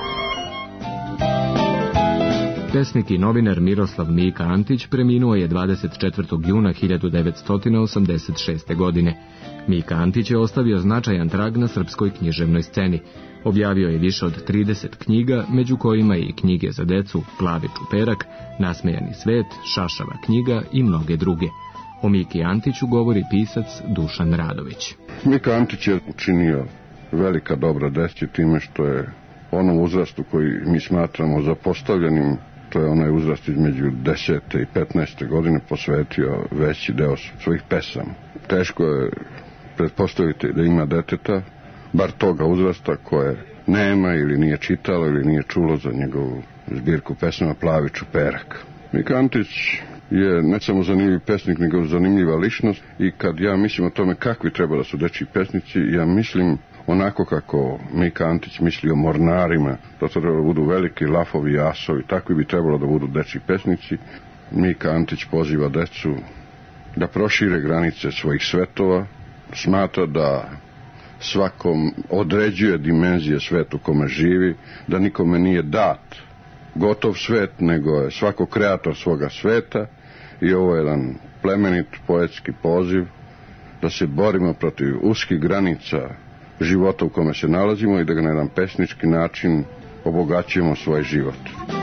Pesnik i novinar Miroslav Mika Antić preminuo je dvadeset četvrtog juna hiljadu devetsto osamdeset šeste. godine. Mika Antić je ostavio značajan trag na srpskoj književnoj sceni. Objavio je više od trideset knjiga, među kojima i knjige za decu Plavi čuperak, Nasmejani svet, Šašava knjiga i mnoge druge. O Miki Antiću govori pisac Dušan Radović. Mika Antić je učinio velika dobra desće time što je onom uzrastu koji mi smatramo zapostavljenim, to je onaj uzrast između desete i petnaeste. godine, posvetio veći deo svojih pesama. Teško je pretpostaviti da ima deteta, bar toga uzrasta, koje nema ili nije čitalo ili nije čulo za njegovu zbirku pesama Plavi čuperak. Mika Antić je ne samo zanimljiv pesnik, nego zanimljiva ličnost i kad ja mislim o tome kakvi treba da su dečji pesnici, ja mislim onako kako Mika Antić misli o mornarima, da to treba da budu veliki lafovi, jasovi, takvi bi trebalo da budu dečji pesnici. Mika Antić poziva decu da prošire granice svojih svetova, smatra da svakom određuje dimenzije svetu kome živi, da nikome nije dat gotov svet, nego je svako kreator svoga sveta i ovo je jedan plemenit poetski poziv da se borimo protiv uskih granica života u kome se nalazimo i da ga na jedan pesnički način obogaćujemo svoj život.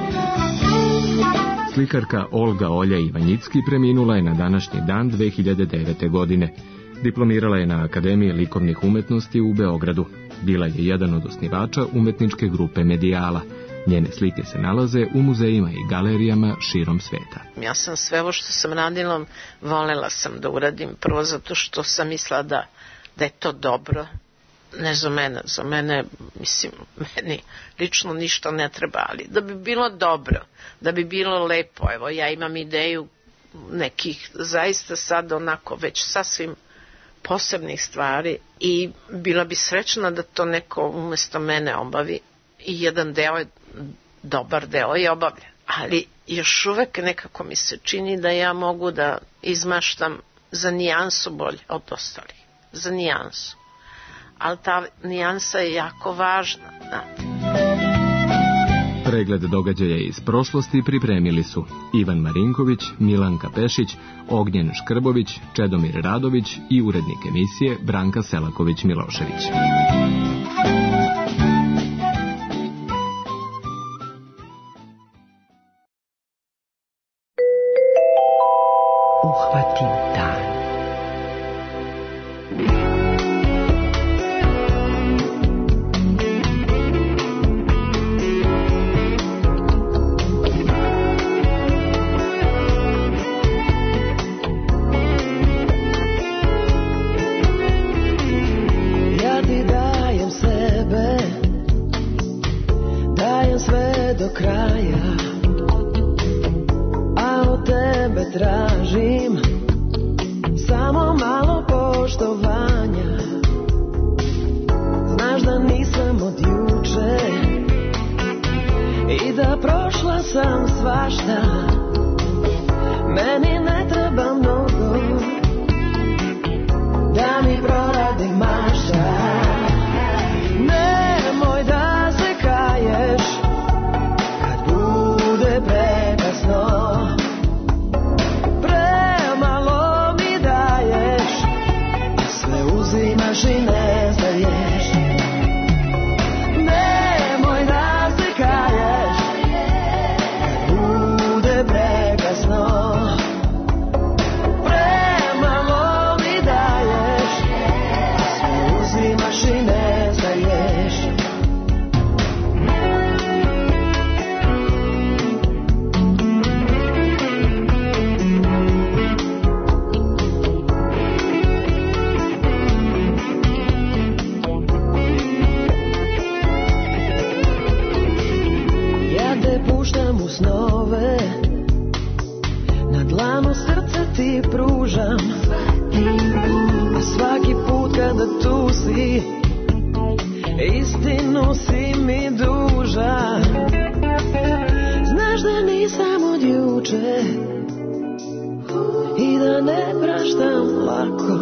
Slikarka Olga Olja Ivanjicki preminula je na današnji dan dve hiljade devete. godine. Diplomirala je na Akademiji likovnih umetnosti u Beogradu. Bila je jedan od osnivača umetničke grupe Medijala. Njene slike se nalaze u muzejima i galerijama širom sveta. Ja sam sve ovo što sam radila, volela sam da uradim, prvo zato što sam mislila da, da je to dobro. Ne za mene, za mene, mislim, meni lično ništa ne treba, ali da bi bilo dobro, da bi bilo lepo. Evo, ja imam ideju nekih zaista sad onako već sasvim posebnih stvari i bila bi srećna da to neko umesto mene obavi i jedan deo je, dobar deo je obavljen. Ali još uvek nekako mi se čini da ja mogu da izmaštam za nijansu bolje od ostalih, za nijansu. Ali ta nijansa je jako važna, znate. Pregled događaja iz prošlosti pripremili su Ivan Marinković, Milanka Pešić, Ognjen Škrbović, Čedomir Radović i urednik emisije Branka Selaković-Milošević. Uhvatim dan. Ja ti dajem sebe, dajem sve do kraja, a od tebe tražim samo malo poštovanja. Znaš da nisam od juče i da prošla sam svašta. Meni ne treba mnogo da mi proradi mašta. Nemoj da se kaješ kad bude prekasno. Premalo mi daješ, sve uzimaš i ne zdaješ. Nemoj da se kaješ kad bude prekasno. Premalo mi daješ, sve uzimaš i ne zdaješ. Ja te puštam u snove, na dlanu srca ti pružam, a svaki put kada tu si, istinu si mi dužan. Znaš da nisam od juče i da ne praštam lako.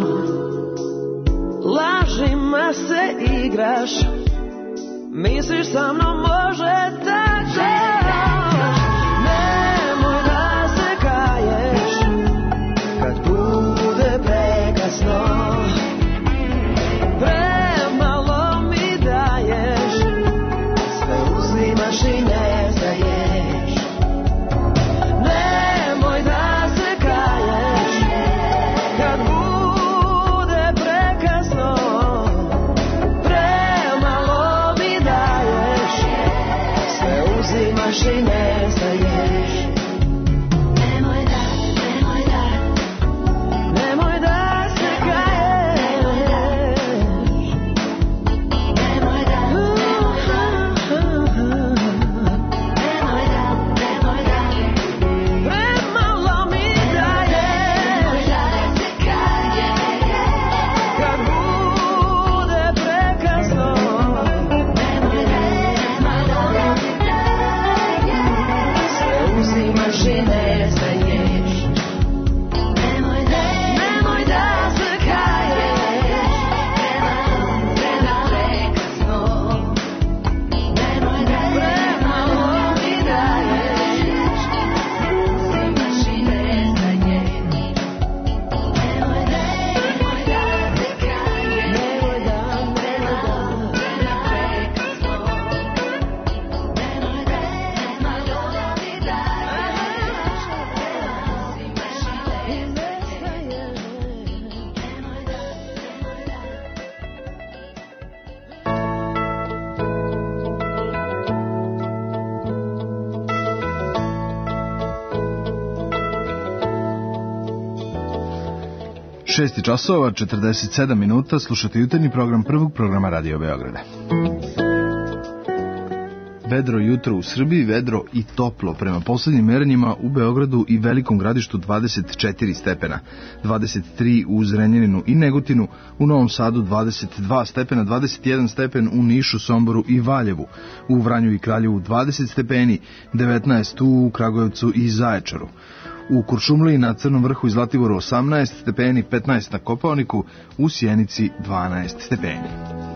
Lažima se igraš, misliš sa mnom može tako. Nemoj da se kaješ kad bude prekasno. Premalo mi daješ, sve uzimaš i ne zdaješ. Nemoj da se kaješ kad bude prekasno. Premalo mi daješ, sve uzimaš i ne zdaješ. Nemoj da, nemoj da, nemoj da se kaješ. Nemoj da, nemoj da, nemoj da. Premalo mi daješ, nemoj da se kaješ kad bude prekasno. Nemoj da, nemoj da, sve uzimaš i ne zdaješ. Nemoj da, nemoj da se kaješ prekasno. Nemoj da, premalo mi daješ, uzimaš i ne zdaješ. Nemoj da, nemoj da, šest časova, četrdeset sedam minuta, slušate jutarnji program prvog programa Radio Beograda. Vedro jutro u Srbiji, vedro i toplo. Prema poslednjim merenjima u Beogradu i Velikom Gradištu dvadeset četiri stepena, dvadeset tri u Zrenjaninu i Negotinu, u Novom Sadu dvadeset dva stepena, dvadeset jedan stepen u Nišu, Somboru i Valjevu, u Vranju i Kraljevu dvadeset stepeni, devetnaest u Kragujevcu i Zaječaru. U Kuršumliji, na Crnom vrhu i Zlatiboru osamnaest stepeni, petnaest na Kopaoniku, u Sjenici dvanaest stepeni.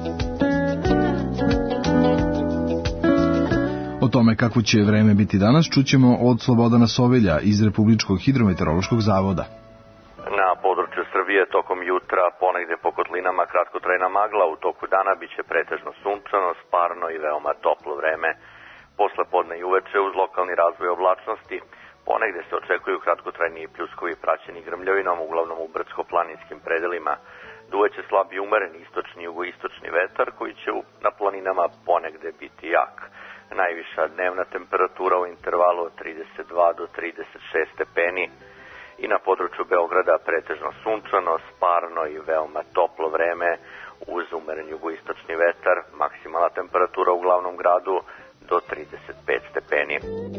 O tome kako će vreme biti danas čućemo od Slobodana Sovelja iz Republičkog hidrometeorološkog zavoda. Na području Srbije tokom jutra ponegde po kotlinama kratkotrajna magla, u toku dana biće pretežno sunčano, sparno i veoma toplo vreme. Posle podne i uveče uz lokalni razvoj oblačnosti ponegde se očekuju kratkotrajni pljuskovi praćeni grmljavinom, uglavnom u brdsko-planinskim predelima. Duvaće slab i umeren istočni i jugoistočni vetar koji će na planinama ponegde biti jak. Najviša dnevna temperatura u intervalu od trideset dva do trideset šest stepeni i na području Beograda pretežno sunčano, sparno i veoma toplo vreme uz umeren jugoistočni vetar, maksimalna temperatura u glavnom gradu do trideset pet stepeni.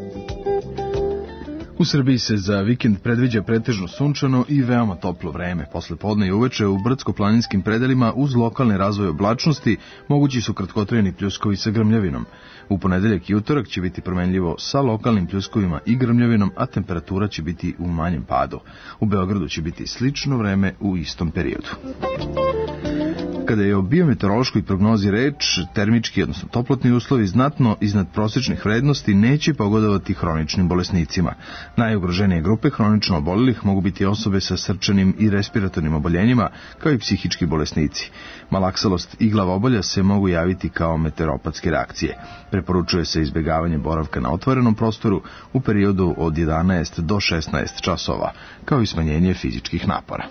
U Srbiji se za vikend predviđa pretežno sunčano i veoma toplo vreme. Posle podne i uveče u brdsko-planinskim predelima uz lokalne razvoje oblačnosti mogući su kratkotrajni pljuskovi sa grmljavinom. U ponedeljak i utorak će biti promenljivo sa lokalnim pljuskovima i grmljavinom, a temperatura će biti u manjem padu. U Beogradu će biti slično vreme u istom periodu. Kada je o biometeorološkoj prognozi reč, termički, odnosno toplotni uslovi znatno iznad prosečnih vrednosti neće pogodovati hroničnim bolesnicima. Najugroženije grupe hronično obolelih mogu biti osobe sa srčanim i respiratornim oboljenjima, kao i psihički bolesnici. Malaksalost i glavobolja se mogu javiti kao meteoropatske reakcije. Preporučuje se izbjegavanje boravka na otvorenom prostoru u periodu od jedanaest do šesnaest časova, kao i smanjenje fizičkih napora.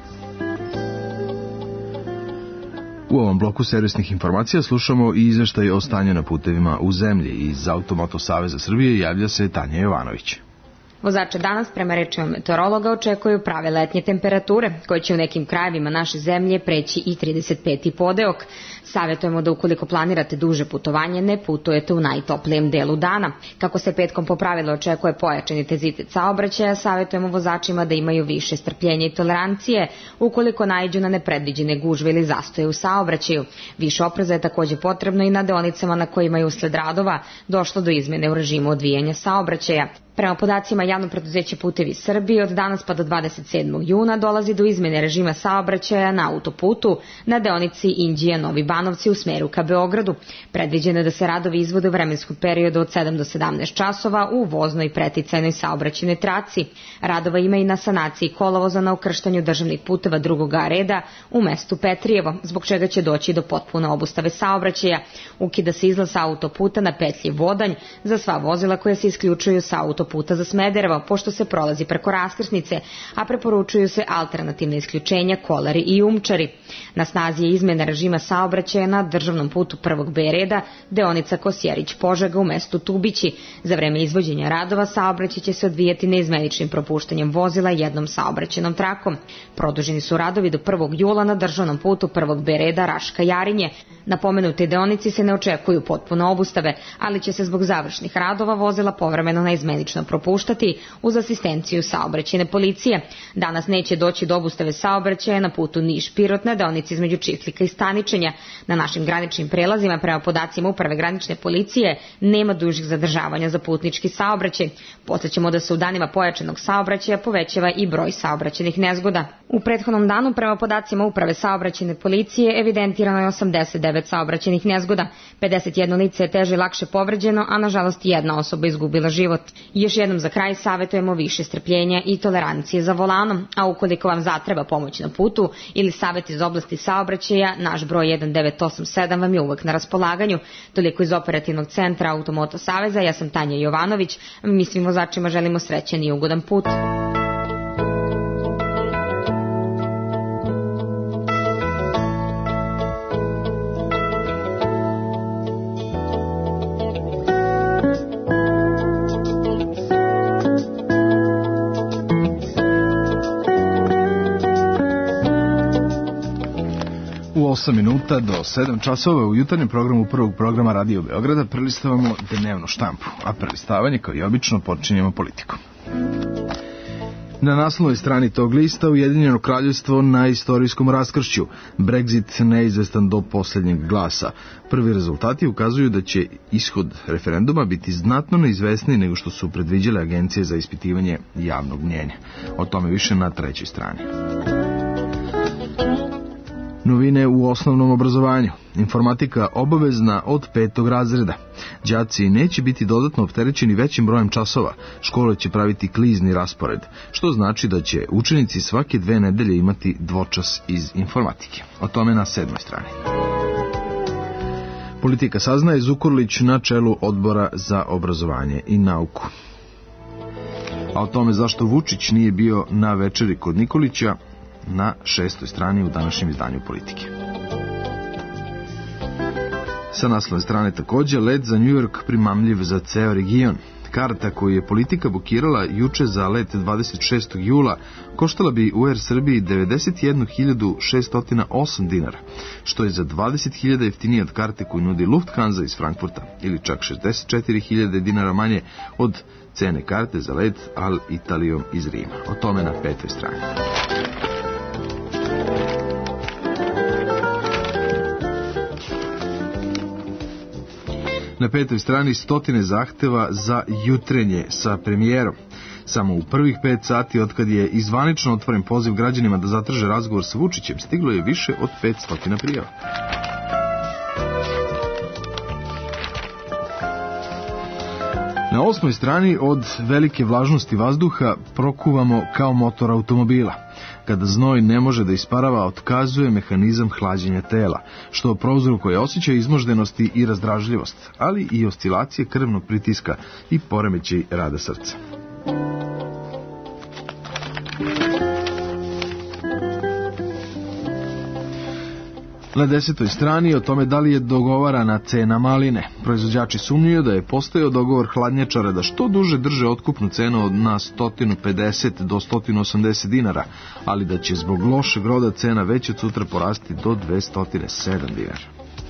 U ovom bloku servisnih informacija slušamo i izveštaj o stanju na putevima u zemlji. Iz Automoto Saveza Srbije javlja se Tanja Jovanović. Vozače danas, prema rečima meteorologa, očekuju prave letnje temperature, koje će u nekim krajevima naše zemlje preći i trideset peti podeok. Savjetujemo da ukoliko planirate duže putovanje, ne putujete u najtoplijem delu dana. Kako se petkom po pravilu očekuje pojačan intenzitet saobraćaja, savjetujemo vozačima da imaju više strpljenja i tolerancije ukoliko naiđu na nepredviđene gužve ili zastoje u saobraćaju. Više opreza je također potrebno i na deonicama na kojima je usled radova došlo do izmene u režimu odvijanja saobraćaja. Prema podacima Javno preduzeće Putevi Srbije, od danas pa do dvadeset sedmog juna dolazi do izmene režima saobraćaja na autoputu na deonici Inđija-Novi Banovci u smeru ka Beogradu. Predviđeno je da se radovi izvode u vremenskom periodu od sedam do sedamnaest časova u voznoj preticajnoj saobraćajnoj traci. Radova ima i na sanaciji kolovoza na ukrštanju državnih puteva drugoga reda u mestu Petrijevo, zbog čega će doći do potpune obustave saobraćaja. Ukida se izlaz autoputa na petlji Vodanj za sva vozila koja se isključuju sa autoputa puta za Smederevo, pošto se prolazi preko raskrsnice, a preporučuju se alternativne isključenja Kolari i Umčari. Na snazi je izmena režima saobraćaja na državnom putu prvog B reda, deonica Kosjerić-Požega u mestu Tubići. Za vreme izvođenja radova saobraćaj će se odvijati neizmeničnim propuštanjem vozila jednom saobraćajnom trakom. Produženi su radovi do prvog jula na državnom putu prvog B reda Raška-Jarinje. Na pomenutoj deonici se ne očekuju potpuno obustave, ali će se zbog završnih radova vozila povremeno neizmenično propuštati uz asistenciju saobraćajne policije. Danas neće doći do obustave saobraćaja na putu Niš-Pirot na deonici između Čiflika i Staničenja. Na našim graničnim prelazima, prema podacima Uprave granične policije, nema dužih zadržavanja za putnički saobraćaj. Podsećamo da se u danima pojačanog saobraćaja povećava i broj saobraćajnih nezgoda. U prethodnom danu, prema podacima Uprave saobraćajne policije, evidentirano je osamdeset devet saobraćajnih nezgoda. pedeset jedno lice je teže i lakše povređeno, a nažalost jedna osoba izgubila život. Još jednom za kraj savjetujemo više strpljenja i tolerancije za volanom, a ukoliko vam zatreba pomoć na putu ili savjet iz oblasti saobraćaja, naš broj jedan devet osam sedam vam je uvek na raspolaganju. Toliko iz operativnog centra Automoto Saveza, ja sam Tanja Jovanović, mi svim vozačima želimo srećan i ugodan put. osam minuta do sedam časova u jutarnjem programu prvog programa Radio Beograda prelistavamo dnevnu štampu, a prelistavanje kao i obično počinjemo politikom. Na naslovnoj strani tog lista Ujedinjeno kraljevstvo na istorijskom raskršću, Brexit neizvestan do posljednjeg glasa. Prvi rezultati ukazuju da će ishod referenduma biti znatno neizvesniji nego što su predviđale agencije za ispitivanje javnog mnjenja. O tome više na trećoj strani. Novine u osnovnom obrazovanju. Informatika obavezna od petog razreda. Đaci neće biti dodatno opterećeni većim brojem časova. Škole će praviti klizni raspored, što znači da će učenici svake dve nedelje imati dvočas iz informatike. O tome na sedmoj strani. Politika saznaje, Zukorlić na čelu odbora za obrazovanje i nauku. A o tome zašto Vučić nije bio na večeri kod Nikolića na šestoj strani u današnjem izdanju Politike. Sa naslovne strane također let za New York primamljiv za ceo region. Karta koju je Politika bukirala juče za let dvadeset šestog jula koštala bi u Air Srbiji devedeset jednu hiljadu šeststo osam dinara, što je za dvadeset hiljada jeftinije od karte koju nudi Lufthansa iz Frankfurta, ili čak šezdeset četiri hiljade dinara manje od cene karte za let Al Italijom iz Rima. O tome na petoj strani. Na petoj strani stotine zahteva za jutrenje sa premijerom. Samo u prvih pet sati otkad je izvanično otvoren poziv građanima da zatraže razgovor sa Vučićem, stiglo je više od petsto prijava. Na osmoj strani od velike vlažnosti vazduha prokuvamo kao motor automobila. Kada znoj ne može da isparava, otkazuje mehanizam hlađenja tela, što prouzrokuje osjećaj izmoždenosti i razdražljivost, ali i oscilacije krvnog pritiska i poremećaj rada srca. Na desetoj strani o tome da li je dogovarana cena maline. Proizvođači sumnjuju da je postojao dogovor hladnjačara da što duže drže otkupnu cenu na sto pedeset do sto osamdeset dinara, ali da će zbog lošeg roda cena već od sutra porasti do dvesta sedam dinara.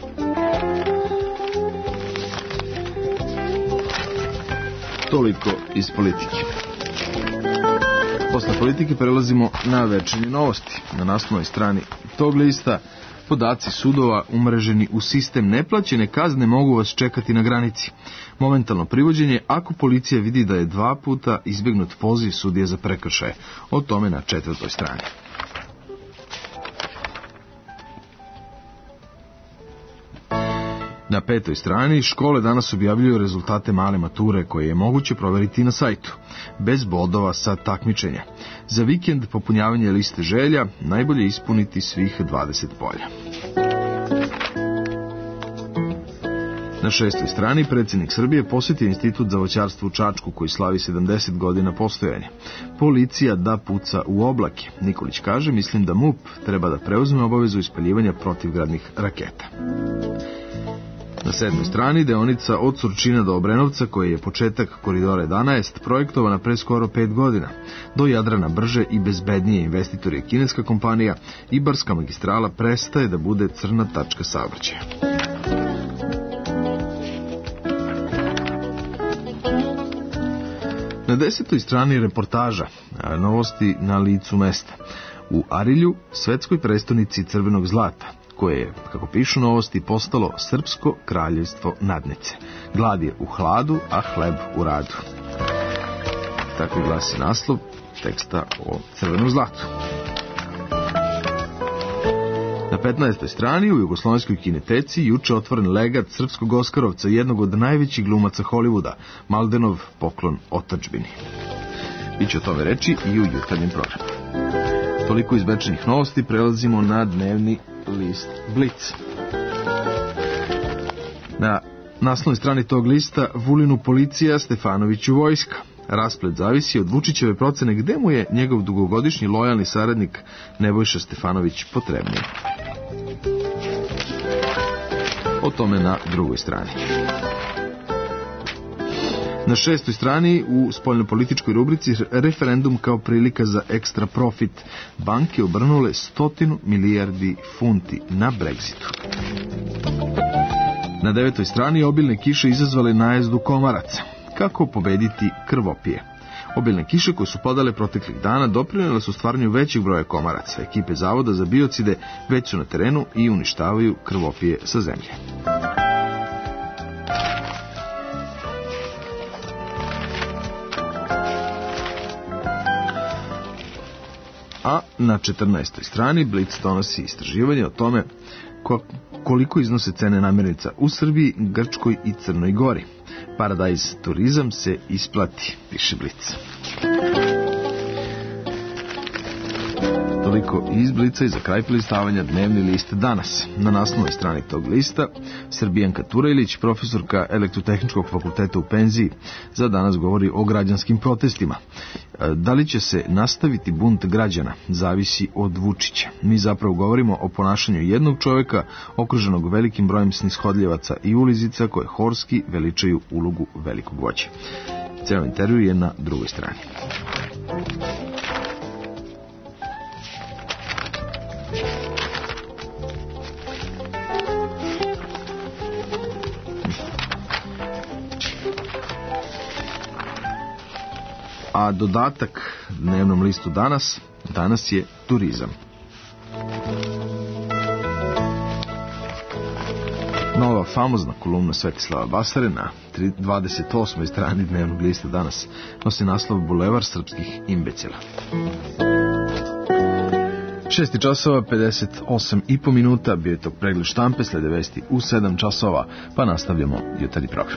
Toliko iz politike. Posle politike prelazimo na večernje novosti. Na naslovnoj strani tog lista podaci sudova umreženi u sistem neplaćene kazne mogu vas čekati na granici. Momentalno privođenje ako policija vidi da je dva puta izbjegnut poziv sudije za prekršaje. O tome na četvrtoj strani. Na petoj strani škole danas objavljuju rezultate male mature koje je moguće proveriti na sajtu, bez bodova sa takmičenja. Za vikend popunjavanje liste želja najbolje ispuniti svih dvadeset polja. Na šestoj strani predsjednik Srbije posjetio Institut za voćarstvo u Čačku koji slavi sedamdeset godina postojanja. Policija da puca u oblake. Nikolić kaže, mislim da MUP treba da preuzme obavezu ispaljivanja protivgradnih raketa. Na sedmoj strani deonica od Surčina do Obrenovca, koji je početak koridora jedanaest, projektovana pre skoro pet godina. Do Jadrana brže i bezbednije investitor je kineska kompanija, Ibarska magistrala prestaje da bude crna tačka saobraćaja. Na desetoj strani reportaža, novosti na licu mesta. U Arilju, svetskoj prestonici crvenog zlata, koje je, kako pišu novosti, postalo srpsko kraljevstvo nadnice. Glad je u hladu, a hleb u radu. Tako glasi naslov teksta o crvenom zlatu. Na petnaestoj strani u Jugoslovenskoj kineteci juče otvoren legat srpskog Oskarovca, jednog od najvećih glumaca Hollywooda, Maldenov poklon otadžbini. Biće o tome reći i u jutarnjem programu. Toliko iz večernjih novosti, prelazimo na dnevni list Blic. Na naslovnoj strani tog lista Vulinu policija, Stefanoviću vojska. Rasplet zavisi od Vučićeve procene gde mu je njegov dugogodišnji lojalni saradnik Nebojša Stefanović potrebniji. O tome na drugoj strani. Na šestoj strani u spoljnopolitičkoj rubrici referendum kao prilika za ekstra profit. Banke obrnule stotinu milijardi funti na Brexitu. Na devetoj strani obilne kiše izazvale najezdu komaraca. Kako pobediti krvopije? Obilne kiše koje su padale proteklih dana doprinijele su stvaranju većeg broja komaraca. Ekipe Zavoda za biocide već su na terenu i uništavaju krvopije sa zemlje. A na četrnaestoj strani Blic donosi istraživanje o tome koliko iznose cene namirnica u Srbiji, Grčkoj i Crnoj Gori. Paradajz turizam se isplati, piše Blic. Toliko iz Blica i za kraj prelistavanja dnevni list danas. Na naslovnoj strani tog lista Srbijanka Turajlić, profesorka Elektrotehničkog fakulteta u penziji, za danas govori o građanskim protestima. Da li će se nastaviti bunt građana, zavisi od Vučića. Mi zapravo govorimo o ponašanju jednog čovjeka okruženog velikim brojem snishodljivaca i ulizica koje horski veličaju ulogu velikog vođe. Ceo intervju je na drugoj strani. A dodatak dnevnom listu danas, danas je turizam. Nova famozna kolumna Svetislava Basare na dvadeset osmoj strani dnevnog lista danas nosi naslov Bulevar srpskih imbecila. šest časova pedeset osam i po minuta, bio je tog pregled štampe, slede vesti u sedam časova, pa nastavljamo jutarnji program.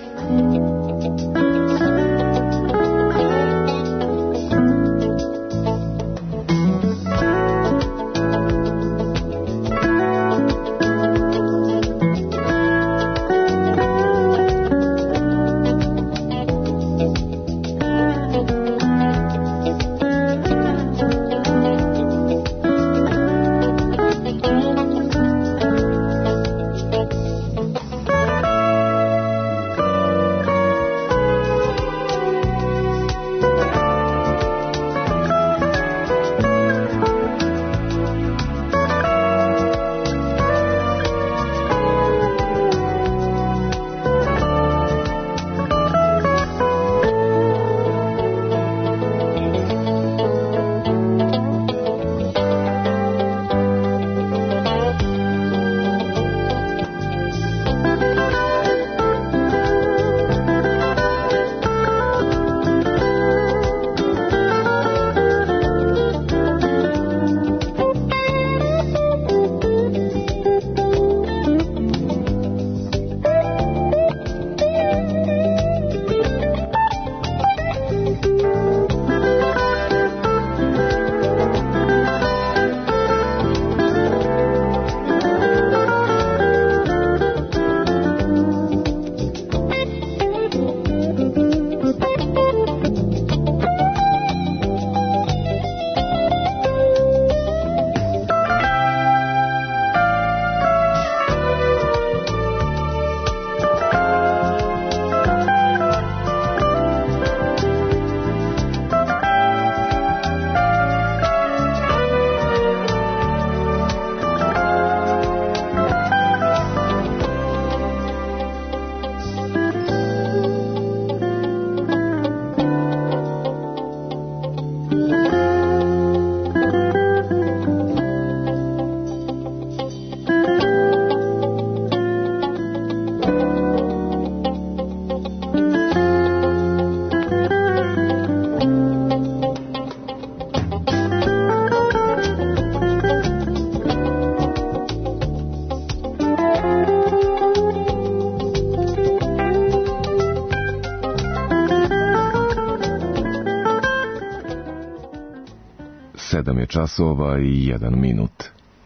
sedam je časova i jedan minut.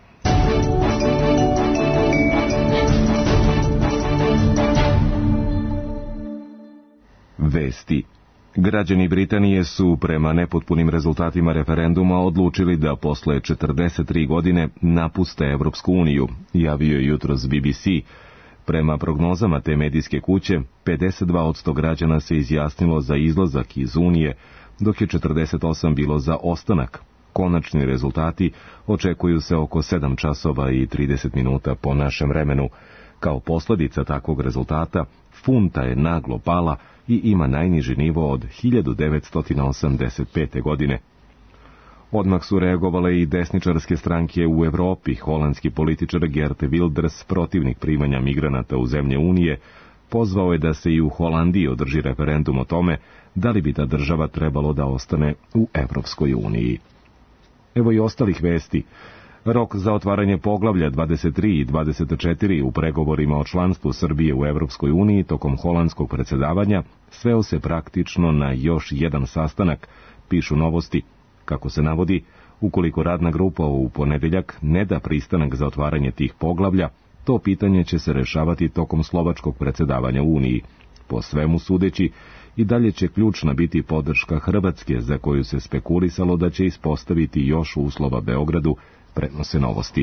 Vesti. Građani Britanije su prema nepotpunim rezultatima referenduma odlučili da posle četrdeset tri godine napuste Evropsku uniju, javio je jutros B B C. Prema prognozama te medijske kuće, pedeset dva posto građana se izjasnilo za izlazak iz Unije, dok je četrdeset osam bilo za ostanak. Konačni rezultati očekuju se oko sedam časova i trideset minuta po našem vremenu. Kao posljedica takvog rezultata, funta je naglo pala i ima najniži nivo od hiljadu devetsto osamdeset pete. godine. Odmah su reagovale i desničarske stranke u Evropi. Holandski političar Geert Wilders, protivnik primanja migranata u zemlje Unije, pozvao je da se i u Holandiji održi referendum o tome da li bi ta država trebalo da ostane u Evropskoj uniji. Evo i ostalih vesti. Rok za otvaranje poglavlja dvadeset tri i dvadeset četiri u pregovorima o članstvu Srbije u Evropskoj uniji tokom holandskog predsjedavanja sveo se praktično na još jedan sastanak, pišu Novosti. Kako se navodi, ukoliko radna grupa u ponedeljak ne da pristanak za otvaranje tih poglavlja, to pitanje će se rešavati tokom slovačkog predsjedavanja Uniji. Po svemu sudeći, i dalje će ključna biti podrška Hrvatske, za koju se spekulisalo da će ispostaviti još uslova Beogradu, prenose Novosti.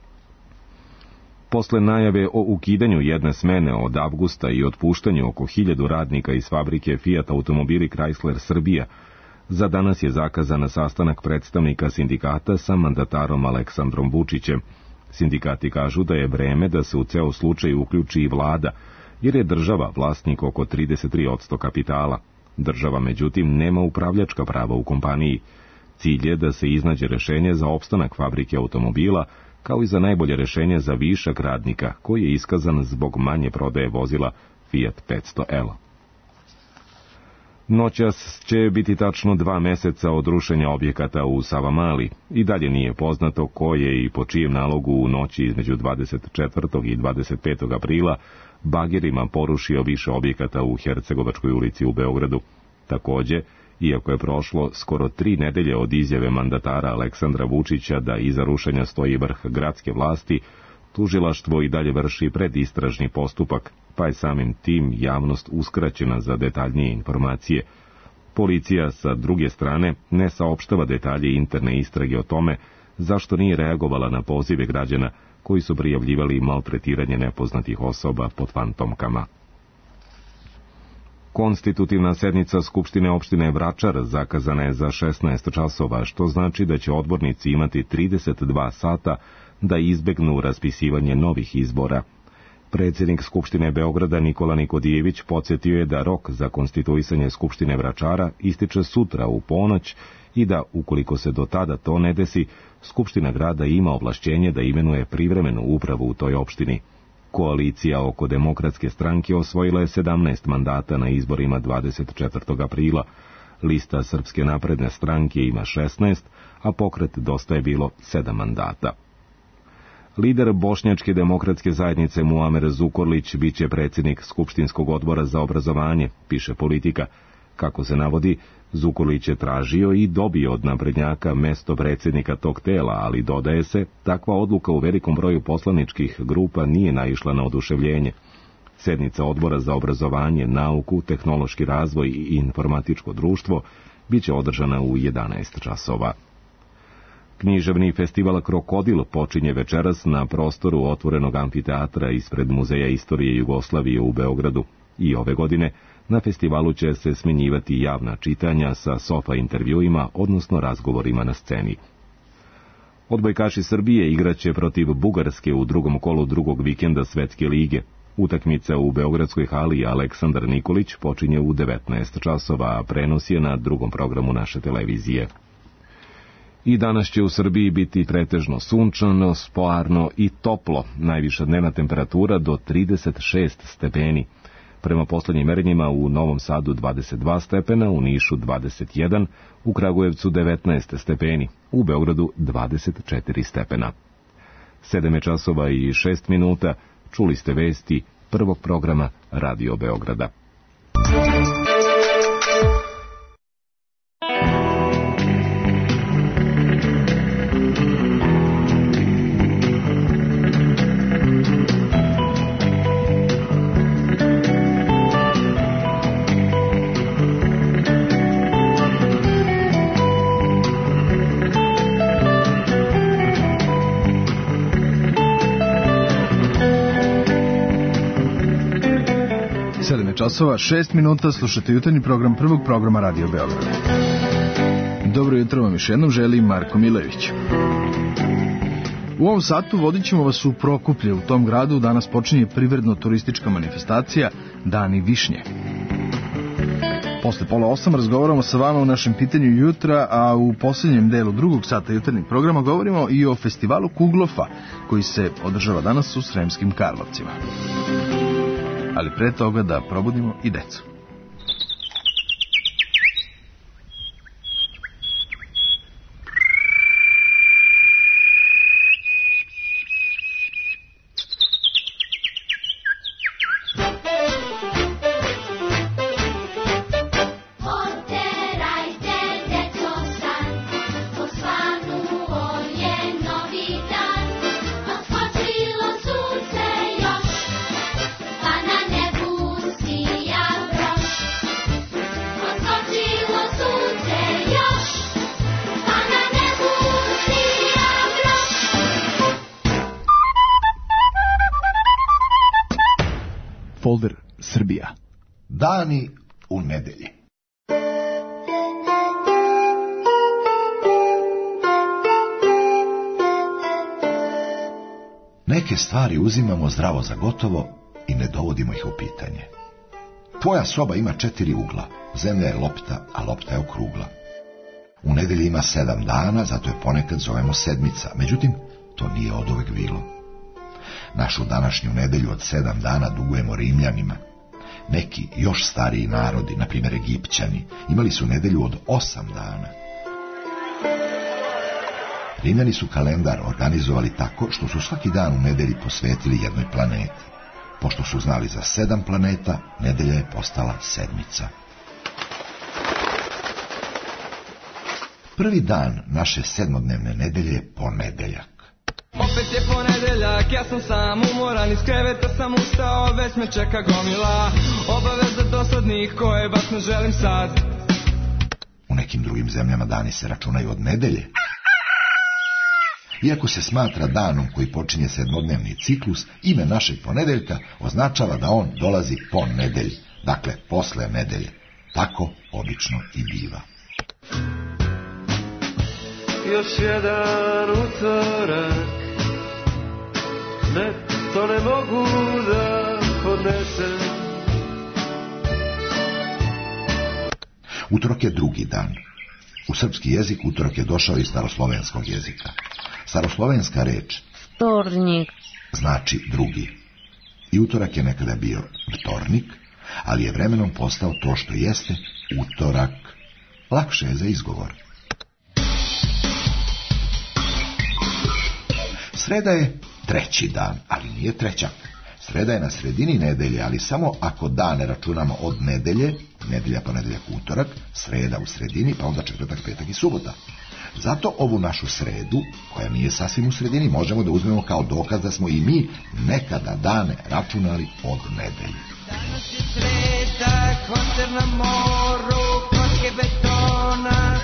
Posle najave o ukidanju jedne smene od avgusta i otpuštanju oko hiljadu radnika iz fabrike Fiat automobili Chrysler Srbija, za danas je zakazan sastanak predstavnika sindikata sa mandatarom Aleksandrom Vučićem. Sindikati kažu da je vreme da se u ceo slučaj uključi i vlada, jer je država vlasnik oko trideset tri posto kapitala. Država, međutim, nema upravljačka prava u kompaniji. Cilj je da se iznađe rešenje za opstanak fabrike automobila, kao i za najbolje rešenje za višak radnika, koji je iskazan zbog manje prodaje vozila Fiat petsto L. Noćas će biti tačno dva meseca od rušenja objekata u Savamali. I dalje nije poznato ko je i po čijem nalogu u noći između dvadeset četvrtog i dvadeset petog aprila bagerima porušio više objekata u Hercegovačkoj ulici u Beogradu. Takođe, iako je prošlo skoro tri nedelje od izjave mandatara Aleksandra Vučića da iza rušenja stoji vrh gradske vlasti, tužilaštvo i dalje vrši predistražni postupak, pa je samim tim javnost uskraćena za detaljnije informacije. Policija, sa druge strane, ne saopštava detalje interne istrage o tome zašto nije reagovala na pozive građana koji su prijavljivali maltretiranje nepoznatih osoba pod fantomkama. Konstitutivna sednica Skupštine opštine Vračar zakazana je za šesnaest časova, što znači da će odbornici imati trideset dva sata da izbegnu raspisivanje novih izbora. Predsjednik Skupštine Beograda Nikola Nikodijević podsjetio je da rok za konstituisanje Skupštine Vračara ističe sutra u ponoć i da, ukoliko se do tada to ne desi, Skupština grada ima ovlašćenje da imenuje privremenu upravu u toj opštini. Koalicija oko Demokratske stranke osvojila je sedamnaest mandata na izborima dvadeset četvrtog aprila. Lista Srpske napredne stranke ima šesnaest, a pokret Dosta je bilo sedam mandata. Lider Bošnjačke demokratske zajednice Muamer Zukorlić biće predsjednik Skupštinskog odbora za obrazovanje, piše Politika. Kako se navodi, Zukorlić je tražio i dobio od naprednjaka mesto predsjednika tog tela, ali dodaje se, takva odluka u velikom broju poslaničkih grupa nije naišla na oduševljenje. Sednica odbora za obrazovanje, nauku, tehnološki razvoj i informatičko društvo biće održana u jedanaest časova. Književni festival Krokodil počinje večeras na prostoru otvorenog amfiteatra ispred Muzeja istorije Jugoslavije u Beogradu. I ove godine na festivalu će se smenjivati javna čitanja sa sofa intervjuima, odnosno razgovorima na sceni. Odbojkaši Srbije igraće protiv Bugarske u drugom kolu drugog vikenda Svetske lige. Utakmica u beogradskoj hali Aleksandar Nikolić počinje u devetnaest časova, a prenos je na drugom programu naše televizije. I danas će u Srbiji biti pretežno sunčano, spoarno i toplo, najviša dnevna temperatura do trideset šest stepeni. Prema poslednjim merenjima u Novom Sadu dvadeset dva stepena, u Nišu dvadeset jedan, u Kragujevcu devetnaest stepeni, u Beogradu dvadeset četiri stepena. sedam je časova i šest minuta, čuli ste vesti prvog programa Radio Beograda. časova, šest minuta, slušate jutarnji program prvog programa Radio Beograda. Dobro jutro vam još jednom želi Marko Milević. U ovom satu vodit ćemo vas u Prokuplje. U tom gradu danas počinje privredno-turistička manifestacija Dani višnje. Posle pola osam razgovaramo sa vama u našem pitanju jutra, a u posljednjem delu drugog sata jutarnjeg programa govorimo i o festivalu Kuglofa, koji se održava danas u Sremskim Karlovcima. Ali pre toga da probudimo i decu. Folder Srbija. Dani u nedelji. Neke stvari uzimamo zdravo za gotovo i ne dovodimo ih u pitanje. Tvoja soba ima četiri ugla, zemlja je lopta, a lopta je okrugla. U nedelji ima sedam dana, zato je ponekad zovemo sedmica, međutim, to nije oduvek bilo. Našu današnju nedelju od sedam dana dugujemo Rimljanima. Neki još stariji narodi, na primjer Egipćani, imali su nedelju od osam dana. Rimljani su kalendar organizovali tako što su svaki dan u nedelji posvetili jednoj planeti. Pošto su znali za sedam planeta, nedelja je postala sedmica. Prvi dan naše sedmodnevne nedelje je ponedeljak. Opet je ponedeljak, ja sam sam umoran, iz kreveta sam ustao, već me čeka gomila obaveza dosadnih koje baš ne želim sad. U nekim drugim zemljama dani se računaju od nedelje. Iako se smatra danom koji počinje sedmodnevni ciklus, ime našeg ponedeljka označava da on dolazi po nedelji, dakle posle nedelje. Tako obično i biva. Još jedan utorak, ne, to ne mogu da podnesem. Utorak je drugi dan. U srpski jezik utorak je došao iz staroslovenskog jezika. Staroslovenska reč vtornik znači drugi. I utorak je nekada bio vtornik, ali je vremenom postao to što jeste utorak. Lakše je za izgovor. Sreda je treći dan, ali nije trećak. Sreda je na sredini nedelje, ali samo ako dane računamo od nedelje, nedelja, ponedeljak, utorak, sreda u sredini, pa onda četvrtak, petak i subota. Zato ovu našu sredu, koja nije sasvim u sredini, možemo da uzmemo kao dokaz da smo i mi nekada dane računali od nedelje. Danas je sreda, koncer na moru, kocke betona.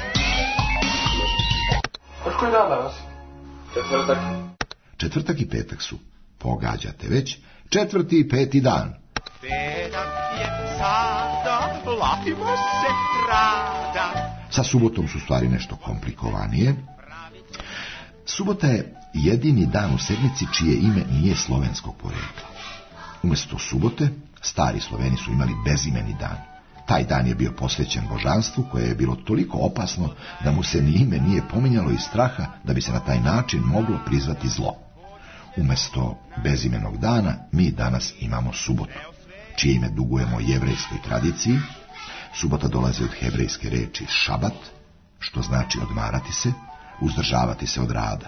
Još koji dan danas? Četvrtak. Četvrtak i petak su, pogađate već, četvrti i peti dan. Petak je sada, latimo se rada. Sa subotom su stvari nešto komplikovanije. Subota je jedini dan u sedmici čije ime nije slovenskog porekla. Umjesto subote, stari Sloveni su imali bezimeni dan. Taj dan je bio posvećen božanstvu koje je bilo toliko opasno da mu se ni ime nije pominjalo iz straha da bi se na taj način moglo prizvati zlo. Umjesto bezimenog dana mi danas imamo subotu, čije ime dugujemo jevrejskoj tradiciji. Subota dolazi od hebrejske reči šabat, što znači odmarati se, uzdržavati se od rada.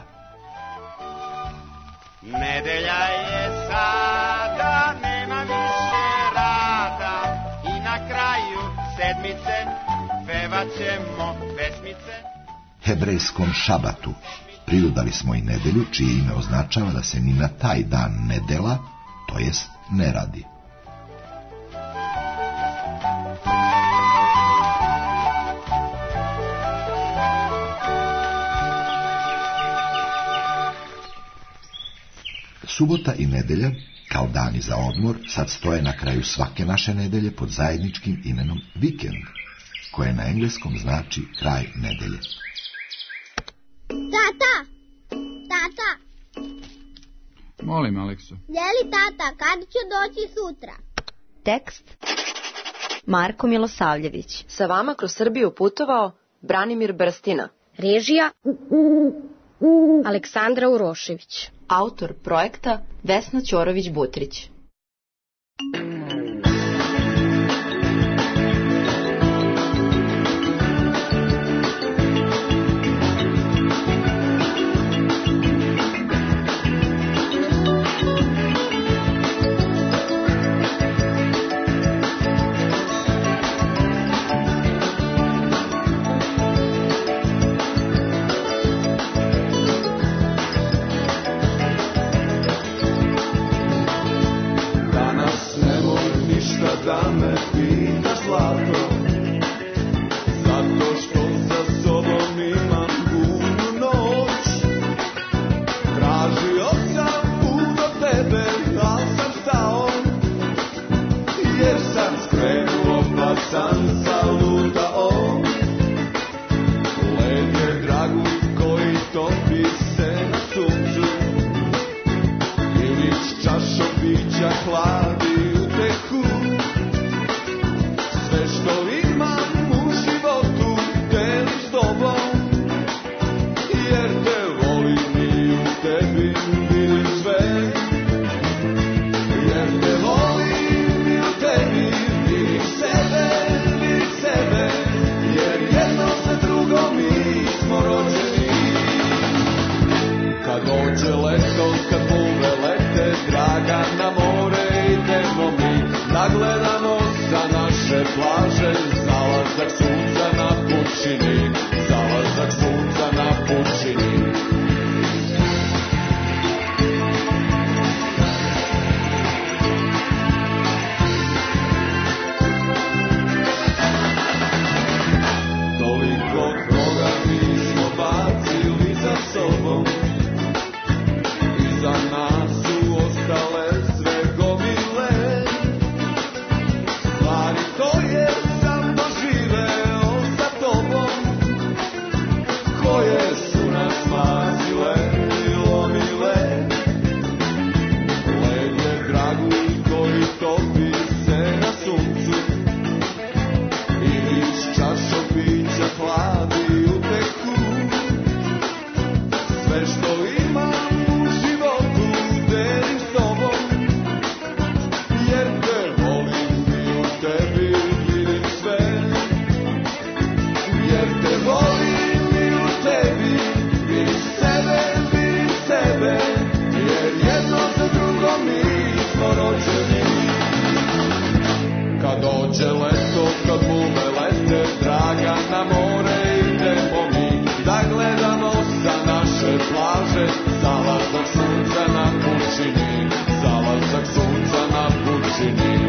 Nedelja je sada, nema više rada i na kraju sedmice pevat ćemo pesmice. Hebrejskom šabatu pridodali smo i nedelju, čije ime označava da se ni na taj dan ne dela, to jest ne radi. Subota i nedelja, kao dani za odmor, sad stoje na kraju svake naše nedelje pod zajedničkim imenom vikend, koje na engleskom znači kraj nedelje. Tata! Tata! Molim, Alekso. Jeli tata, kad će doći sutra? Tekst Marko Milosavljević. Sa vama kroz Srbiju putovao Branimir Brstina. Režija Aleksandra Urošević. Autor projekta Vesna Ćorović-Butrić. Da me pitaš zlato, zato što za sobom imam budnu noć. Tražio sam put do tebe, al sam stao, jer sam skrenuo pa sam zalutao. Led je draguj koji topi se na suncu, ilić čašo pića hladi utehu. Sve što imam u životu delim s tobom, jer te volim i u tebi vidim sve. Jer te volim i u tebi vidim sebe, vidim sebe, jer jedno za drugo mi smo rođeni. Kad dođe leto, kad pluve lete, draga na more idemo mi, da gledamo sa naše plaže, zalazak sunca na pučini, zalazak sunca na pučini. Toliko toga mi smo bacili za sobom, iza nas su ostale sve gomile. Stvari koje sam doživeo sa tobom, koje su nas mazile i lomile. Led je draguj koji topi se na suncu, ilić čašo pića hladi utehu. Sve što imam u životu delim s tobom, jer te volim i u tebi vidim sve. Jer te volim i u tebi vidim sebe, vidim sebe, jer jedno za drugo mi smo rođeni. Kad dođe leto, kad pluve lete, draga na more idemo mi, da gledamo sa naše plaže, zalazak sunca na pučini, zalazak sunca na pučini.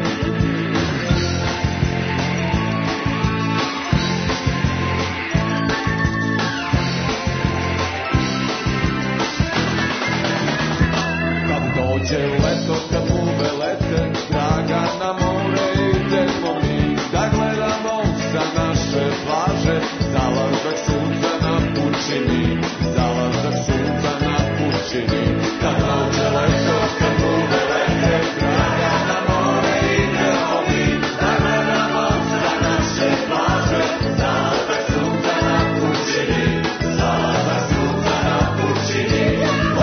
Kad dođe leto, kad pluve lete, draga na more idemo mi, da gledamo sa naše plaže, zalazak sunca na pučini, zalazak sunca na pučini. Kad dođe leto, kad pluve lete, draga na more idemo mi, da gledamo sa naše plaže, zalazak sunca na pučini, zalazak sunca na pučini.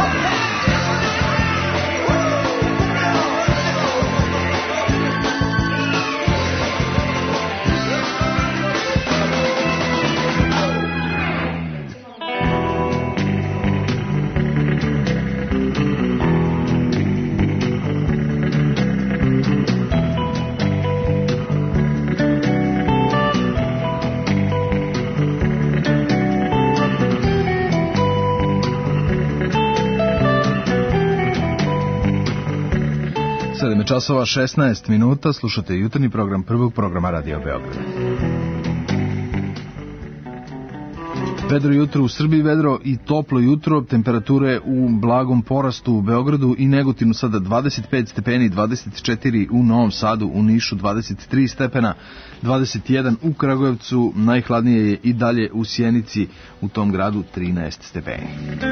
sedam časova šesnaest minuta, slušate jutarnji program prvog programa Radio Beograda. Vedro jutro u Srbiji, vedro i toplo jutro, temperature u blagom porastu u Beogradu i Negotinu sada dvadeset pet stepeni, dvadeset četiri u Novom Sadu, u Nišu dvadeset tri stepena, dvadeset jedan u Kragujevcu, najhladnije je i dalje u Sjenici, u tom gradu trinaest stepeni.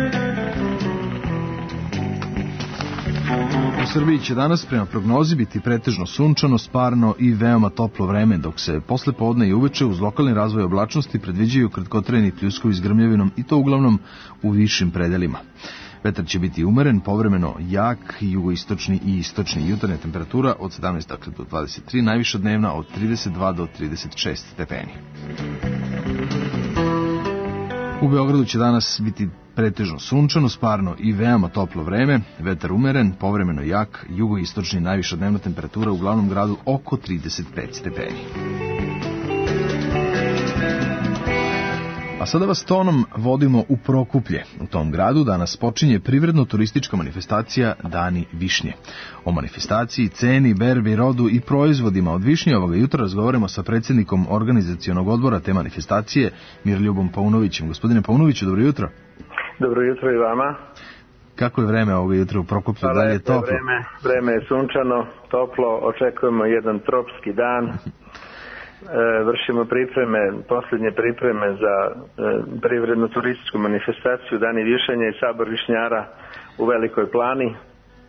U Srbiji će danas prema prognozi biti pretežno sunčano, sparno i veoma toplo vreme, dok se posle podne i uveče uz lokalni razvoj oblačnosti predviđaju kratkotrajni pljuskovi s grmljavinom i to uglavnom u višim predelima. Vetar će biti umeren, povremeno jak, jugoistočni i istočni. Jutarnja temperatura od sedamnaest do dvadeset tri, najviša dnevna od trideset dva do trideset šest stepeni. U Beogradu će danas biti pretežno sunčano, sparno i veoma toplo vreme, vetar umeren, povremeno jak, jugoistočni, najviša dnevna temperatura u glavnom gradu oko trideset pet stepeni. A sada vas tonom vodimo u Prokuplje. U tom gradu danas počinje privredno-turistička manifestacija Dani višnje. O manifestaciji, ceni, berbi, rodu i proizvodima od višnje ovoga jutra razgovaramo sa predsjednikom organizacionog odbora te manifestacije, Miroljubom Paunovićem. Gospodine Paunoviću, dobro jutro. Dobro jutro i vama. Kako je vreme ovoga jutra u Prokuplju? Da li je toplo? Vreme, vreme je sunčano, toplo, očekujemo jedan tropski dan. E, vršimo pripreme, posljednje pripreme za e, privredno-turističku manifestaciju Dani višanja i sabor višnjara u Velikoj Plani. E,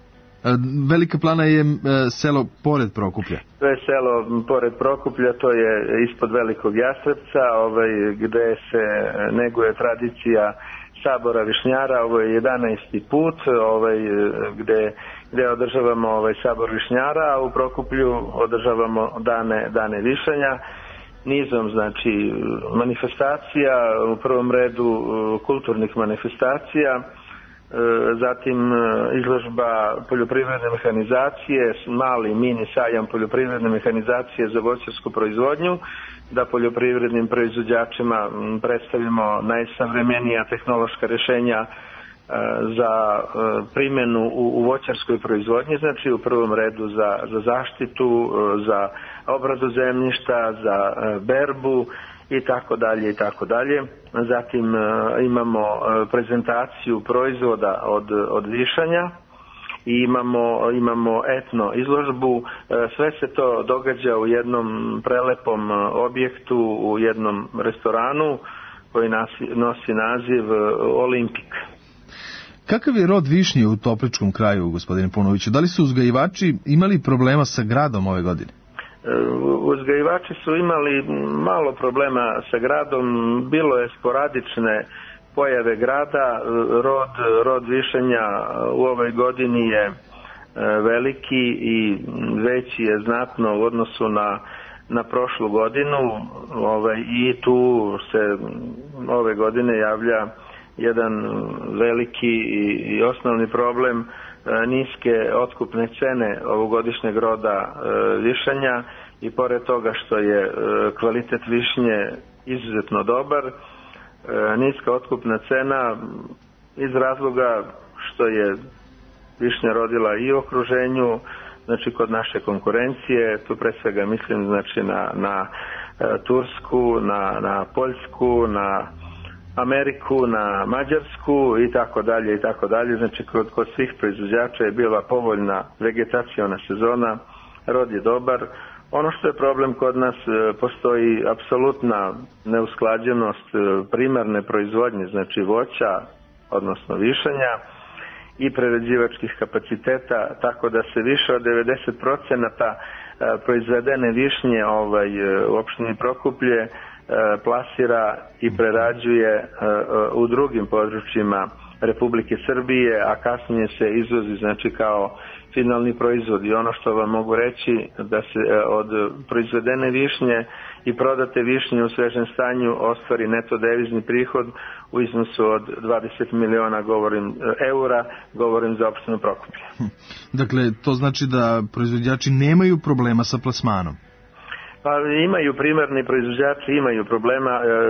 Velika Plana je e, selo pored Prokuplja. To je selo pored Prokuplja, to je ispod Velikog Jastrebca, ovaj, gde se neguje tradicija sabora višnjara. Ovo je jedanaesti put ovaj, gde, gde održavamo ovaj sabor višnjara, a u Prokuplju održavamo dane, dane višanja nizom, znači, manifestacija, u prvom redu kulturnih manifestacija, zatim izložba poljoprivredne mehanizacije, mali mini sajam poljoprivredne mehanizacije za voćarsku proizvodnju, da poljoprivrednim proizvođačima predstavimo najsavremenija tehnološka rješenja za primjenu u voćarskoj proizvodnji, znači u prvom redu za, za zaštitu, za obradu zemljišta, za berbu i tako dalje i tako dalje. Zatim imamo prezentaciju proizvoda od, od višanja i imamo, imamo etno izložbu. Sve se to događa u jednom prelepom objektu, u jednom restoranu koji nosi, nosi naziv Olimpik. Kakav je rod višnje u Topličkom kraju, gospodine Paunoviću? Da li su uzgajivači imali problema sa gradom ove godine? Uzgajivači su imali malo problema sa gradom, bilo je sporadične pojave grada, rod, rod višanja u ovoj godini je veliki i veći je znatno u odnosu na, na prošlu godinu, ovaj, i tu se ove godine javlja jedan veliki i, i osnovni problem niske otkupne cene ovogodišnjeg roda e, višanja i pored toga što je e, kvalitet višnje izuzetno dobar, e, niska otkupna cena iz razloga što je višnja rodila i u okruženju, znači kod naše konkurencije, tu pre svega mislim znači na, na e, Tursku, na, na Poljsku, na Ameriku, na Mađarsku i tako dalje i tako dalje. Znači kod, kod svih proizvođača je bila povoljna vegetaciona sezona, rod je dobar. Ono što je problem kod nas, postoji apsolutna neusklađenost primarne proizvodnje, znači voća, odnosno višanja i prerađivačkih kapaciteta, tako da se više od devedeset procenata proizvedene višnje ovaj, u opštini Prokuplje plasira i prerađuje u drugim područjima Republike Srbije, a kasnije se izvozi znači kao finalni proizvod. I ono što vam mogu reći da se od proizvedene višnje i prodate višnje u svežem stanju ostvari neto devizni prihod u iznosu od dvadeset miliona govorim, eura, govorim za opštinu Prokuplje. Dakle, to znači da proizvođači nemaju problema sa plasmanom? Pa imaju, primarni proizvođači imaju problema, e, e,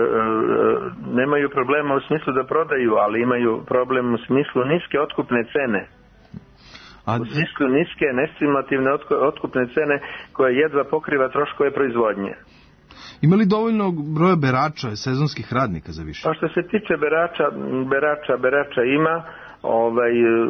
nemaju problema u smislu da prodaju, ali imaju problem u smislu niske otkupne cene. A... U smislu niske, nestimulativne otkupne cene koje jedva pokriva troškove proizvodnje. Ima li dovoljno broja berača, sezonskih radnika za više? Pa što se tiče berača, berača, berača ima, ovaj,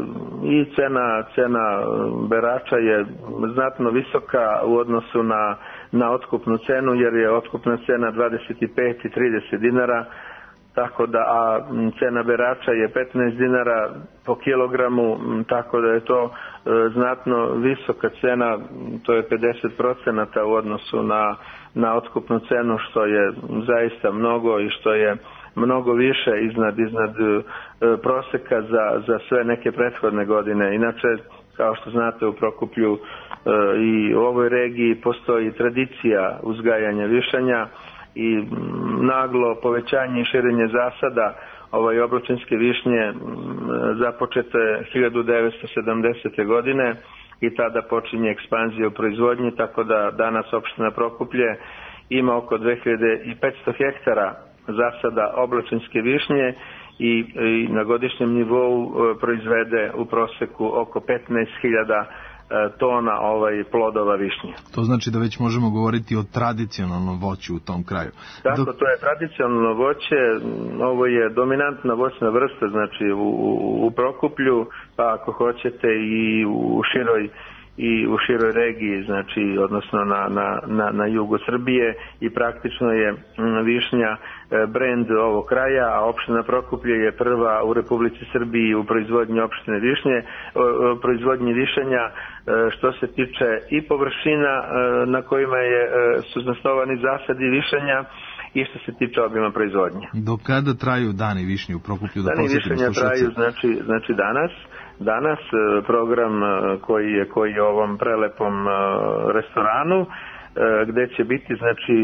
i cena, cena berača je znatno visoka u odnosu na, na otkupnu cenu, jer je otkupna cena dvadeset pet i trideset dinara, tako da, a cena berača je petnaest dinara po kilogramu, tako da je to e, znatno visoka cena, to je pedeset procenata u odnosu na, na otkupnu cenu, što je zaista mnogo i što je mnogo više iznad, iznad e, proseka za, za sve neke prethodne godine. Inače, kao što znate, u Prokuplju e, i u ovoj regiji postoji tradicija uzgajanja višanja i naglo povećanje i širenje zasada ovaj oblačinske višnje započete hiljadu devetsto sedamdesete. godine i tada počinje ekspanzija u proizvodnji, tako da danas opština Prokuplje ima oko dve hiljade petsto hektara zasada oblačinske višnje i, i na godišnjem nivou proizvede u proseku oko petnaest hiljada tona ovaj plodova višnje. To znači da već možemo govoriti o tradicionalnom voću u tom kraju. Tako, to je tradicionalno voće, ovo je dominantna voćna vrsta, znači u, u, u Prokuplju, pa ako hoćete i u široj i u široj regiji, znači odnosno na, na, na, na jugu Srbije, i praktično je višnja brend ovog kraja, a opština Prokuplje je prva u Republici Srbiji u proizvodnji opštine višnje, proizvodnji višanja što se tiče i površina na kojima je, su zasnovani zasadi višanja i što se tiče obima proizvodnje. Do kada traju dani višnje u Prokuplju? Da dani višnja traju znači, znači danas. Danas program koji je, koji je ovom prelepom restoranu, gde će biti znači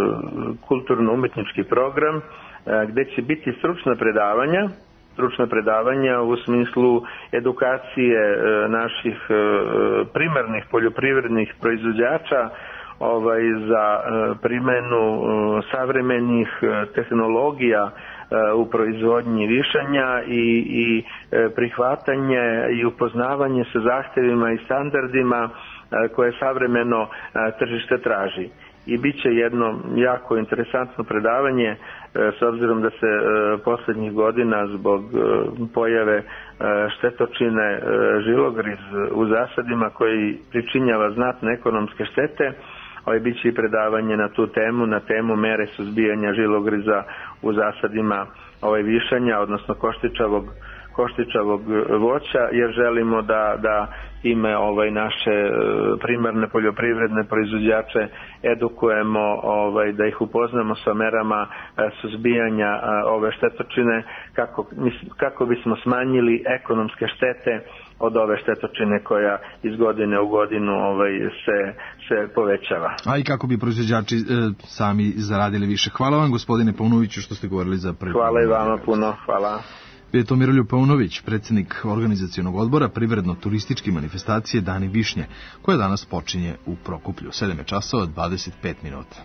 kulturno-umetnički program, gde će biti stručna predavanja, stručna predavanja u smislu edukacije naših primarnih poljoprivrednih proizvođača ovaj, za primenu savremenih tehnologija u proizvodnji višanja i, i prihvatanje i upoznavanje sa zahtevima i standardima koje savremeno tržište traži. I bit će jedno jako interesantno predavanje, s obzirom da se poslednjih godina zbog pojave štetočine žilogriz u zasadima koji pričinjava znatne ekonomske štete, ovaj bit će i predavanje na tu temu, na temu mere suzbijanja žilogriza u zasadima ovaj višanja, odnosno koštičavog koštičavog voća, jer želimo da, da time ovaj naše primarne poljoprivredne proizvođače edukujemo, ovaj, da ih upoznamo sa merama suzbijanja ove štetočine kako, kako bismo smanjili ekonomske štete od ove štetočine koja iz godine u godinu ovaj, se, se povećava. A i kako bi proizvođači e, sami zaradili više. Hvala vam, gospodine Paunoviću, što ste govorili za prvi. Hvala i vama puno, hvala. Bio je to Miroljub Paunović, predsjednik organizacionog odbora privredno-turističke manifestacije Dani višnje, koja danas počinje u Prokuplju. sedam časova dvadeset pet minuta.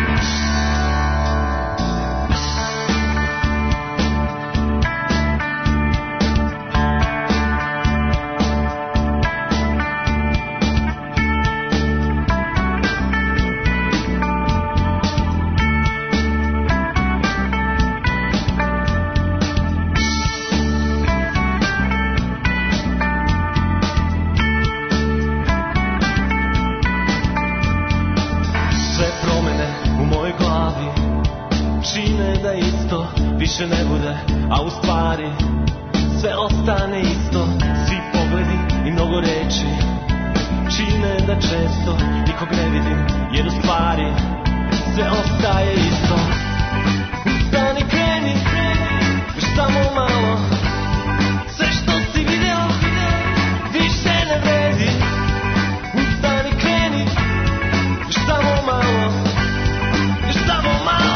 Više ne bude, a u stvari sve ostane isto. Svi pogledi i mnogo reči čine da često nikog ne vidim, jer u stvari sve ostaje isto. Ustani, kreni, još samo malo, sve što si video više ne vredi. Ustani, kreni, još samo malo, još samo malo.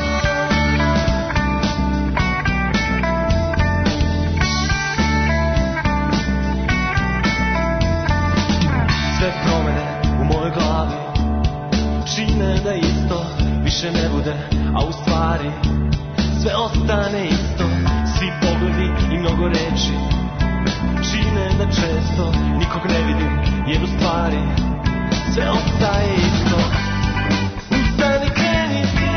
Sve promene u mojoj glavi čine da isto više ne bude, a u stvari sve ostane isto. Svi pogledi i mnogo reči čine da često nikog ne vidim, jer u stvari sve ostaje isto. Ustani, kreni,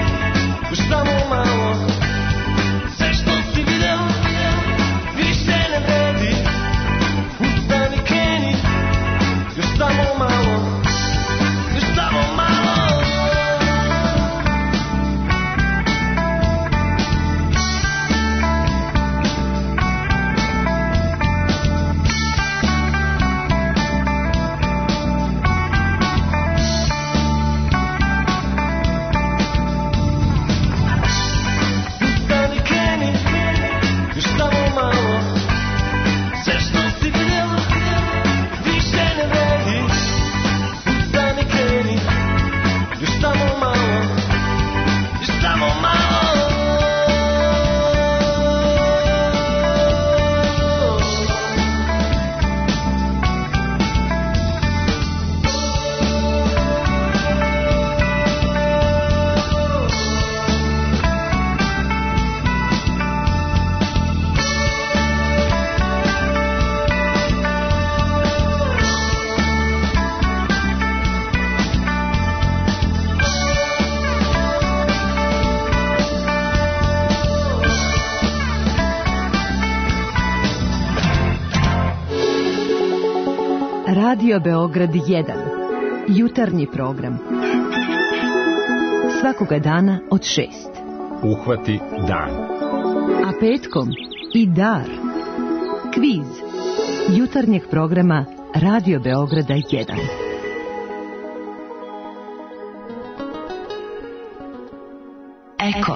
Radio Beograd jedan. Jutarnji program. Svakoga dana od šest. Uhvati dan. A petkom i dar. Kviz. Jutarnjeg programa Radio Beograda jedan. Eko.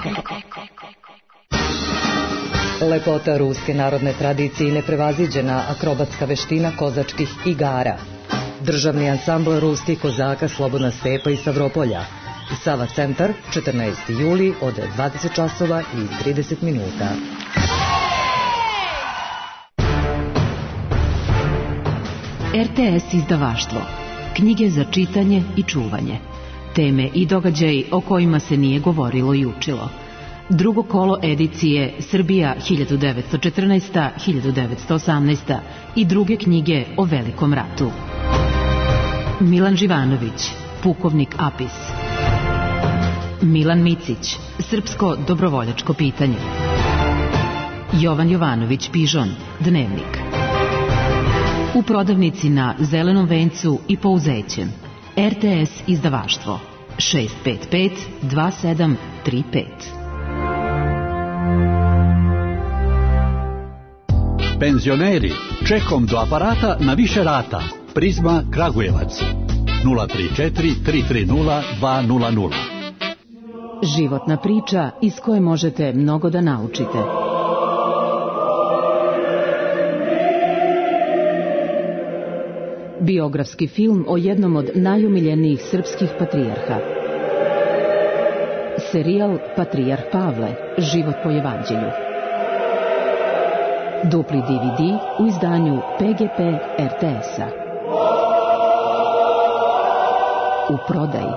Lepota ruske narodne tradicije i neprevaziđena akrobatska veština kozačkih igara. Državni ansambl ruskih kozaka Slobodna stepa iz Stavropolja. Sava centar, četrnaesti juli od dvadeset časova i trideset minuta. R T S izdavaštvo. Knjige za čitanje i čuvanje. Teme i događaji o kojima se nije govorilo i učilo. Drugo kolo edicije Srbija hiljadu devetsto četrnaesta do hiljadu devetsto osamnaesta i druge knjige o Velikom ratu. Milan Živanović, Pukovnik Apis. Milan Micić, Srpsko dobrovoljačko pitanje. Jovan Jovanović Pižon, Dnevnik. U prodavnici na Zelenom vencu i Pouzećem. R T S izdavaštvo šest pet pet dva sedam tri pet. Penzioneri, čekom do aparata na više rata. Prizma Kragujevac nula tri četiri tri tri nula dva nula nula. Životna priča iz koje možete mnogo da naučite. Biografski film o jednom od najumiljenijih srpskih patrijarha. Serijal Patrijarh Pavle, život po evanđelju. Dupli D V D u izdanju P G P R T S-a. U prodaji.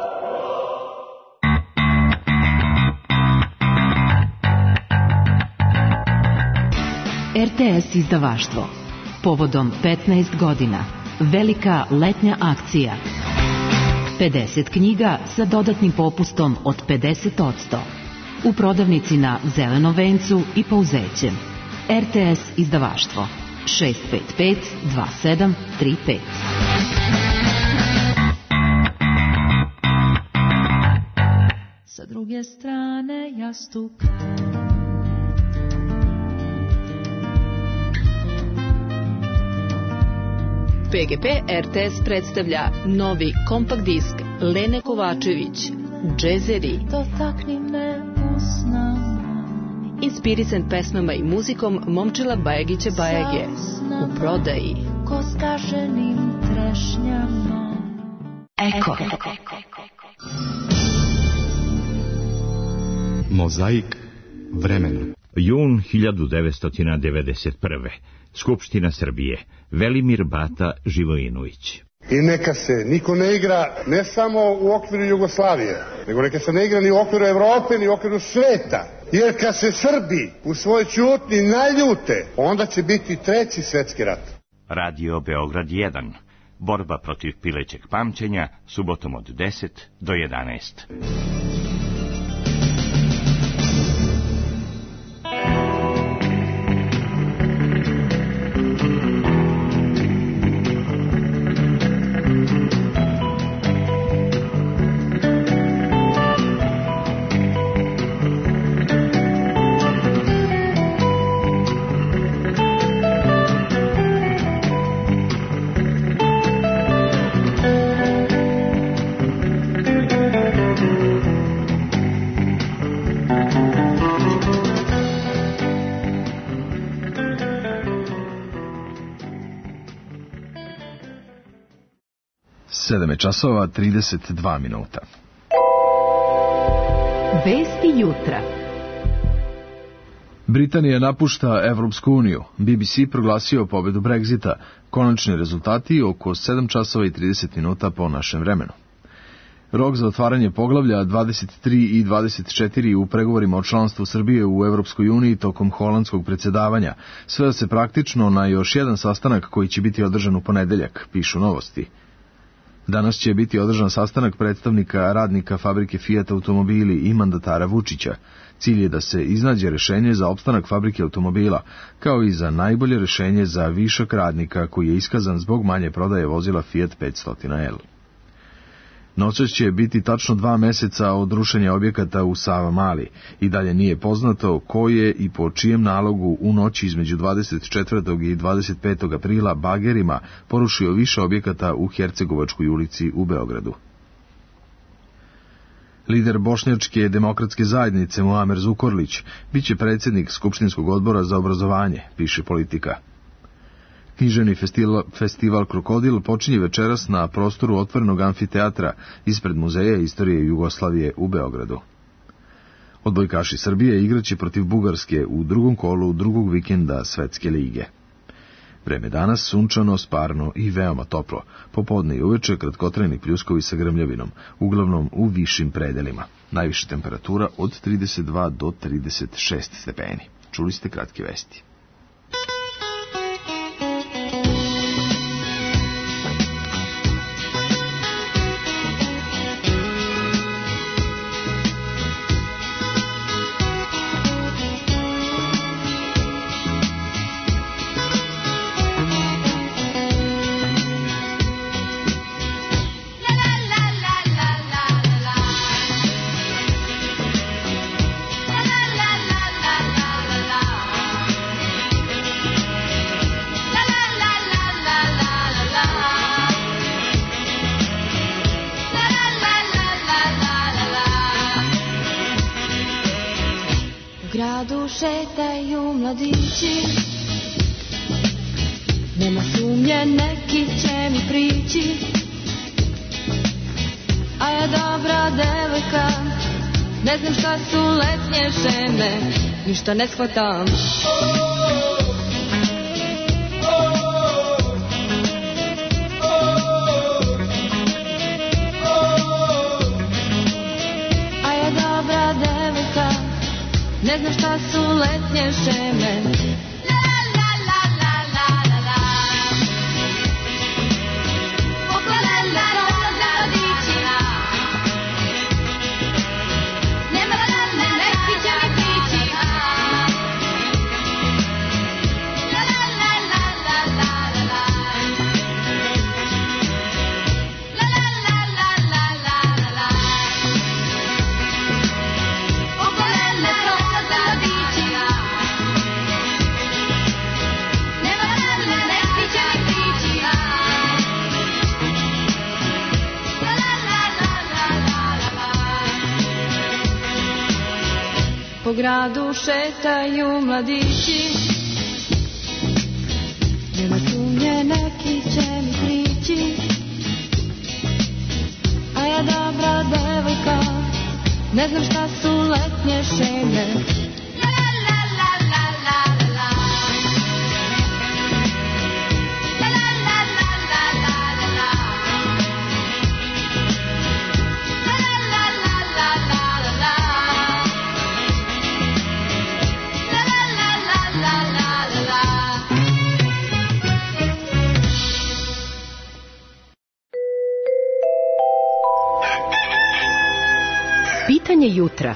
R T S izdavaštvo. Povodom petnaest godina. Velika letnja akcija. pedeset knjiga sa dodatnim popustom od pedeset posto. U prodavnici na Zelenom vencu i Pouzećem. R T S izdavaštvo šest pet pet dva sedam tri pet. Sa druge strane jastuka P G P R T S predstavlja novi kompakt disk Lene Kovačević, Džezeri. Dotakni me usnama. Inspirisan pesmama i muzikom Momčila Bajagića Bajage. U prodaji. Ko skaženim trešnjama. Eko. Mozaik vremena. Jun hiljadu devetsto devedeset prve. Skupština Srbije. Velimir Bata Živojinović. I neka se niko ne igra ne samo u okviru Jugoslavije, nego neka se ne igra ni u okviru Evrope, ni u okviru sveta. Jer kad se Srbi u svojoj ćutnji naljute, onda će biti treći svetski rat. Radio Beograd jedan. Borba protiv pilećeg pamćenja, subotom od deset do jedanaest. sedam časova trideset dva minuta. Vesti jutra. Britanija napušta Evropsku uniju. B B C proglasio pobedu Brexita. Konačni rezultati oko sedam časova i trideset minuta po našem vremenu. Rok za otvaranje poglavlja dvadeset tri i dvadeset četiri u pregovorima o članstvu Srbije u Evropskoj uniji tokom holandskog predsjedavanja sveo se praktično na još jedan sastanak koji će biti održan u ponedeljak, pišu Novosti. Danas će biti održan sastanak predstavnika radnika fabrike Fiat automobili i mandatara Vučića. Cilj je da se iznađe rešenje za opstanak fabrike automobila, kao i za najbolje rešenje za višak radnika koji je iskazan zbog manje prodaje vozila Fiat petsto L. Noćas će biti tačno dva meseca od rušenja objekata u Savamali. I dalje nije poznato ko je i po čijem nalogu u noći između dvadeset četvrtog i dvadeset petog aprila bagerima porušio više objekata u Hercegovačkoj ulici u Beogradu. Lider Bošnjačke demokratske zajednice Muamer Zukorlić biće predsjednik Skupštinskog odbora za obrazovanje, piše Politika. Književni festival, festival Krokodil počinje večeras na prostoru otvorenog amfiteatra ispred Muzeja istorije Jugoslavije u Beogradu. Odbojkaši Srbije igraće protiv Bugarske u drugom kolu drugog vikenda Svetske lige. Vreme danas sunčano, sparno i veoma toplo. Popodne i uveče kratkotrajni pljuskovi sa grmljavinom, uglavnom u višim predelima. Najviša temperatura od trideset dva do trideset šest stepeni. Čuli ste kratke vesti. Šetaju mladići, nema sumnje neki će mi prići, a ja dobra devojka, ne znam šta su letnje šeme, ništa ne shvatam. A ja dobra devojka, ne znam šta su letnje šeme. La la la la la la la. Pogledajte to mladići. Nema sumnje neki će mi prići. La la la la la la la la. La la la la la la la la. Pogledajte to. Po gradu šetaju mladići, nema sumnje neki će mi prići, a ja dobra devojka, ne znam šta su letnje šeme. Pitanje jutra.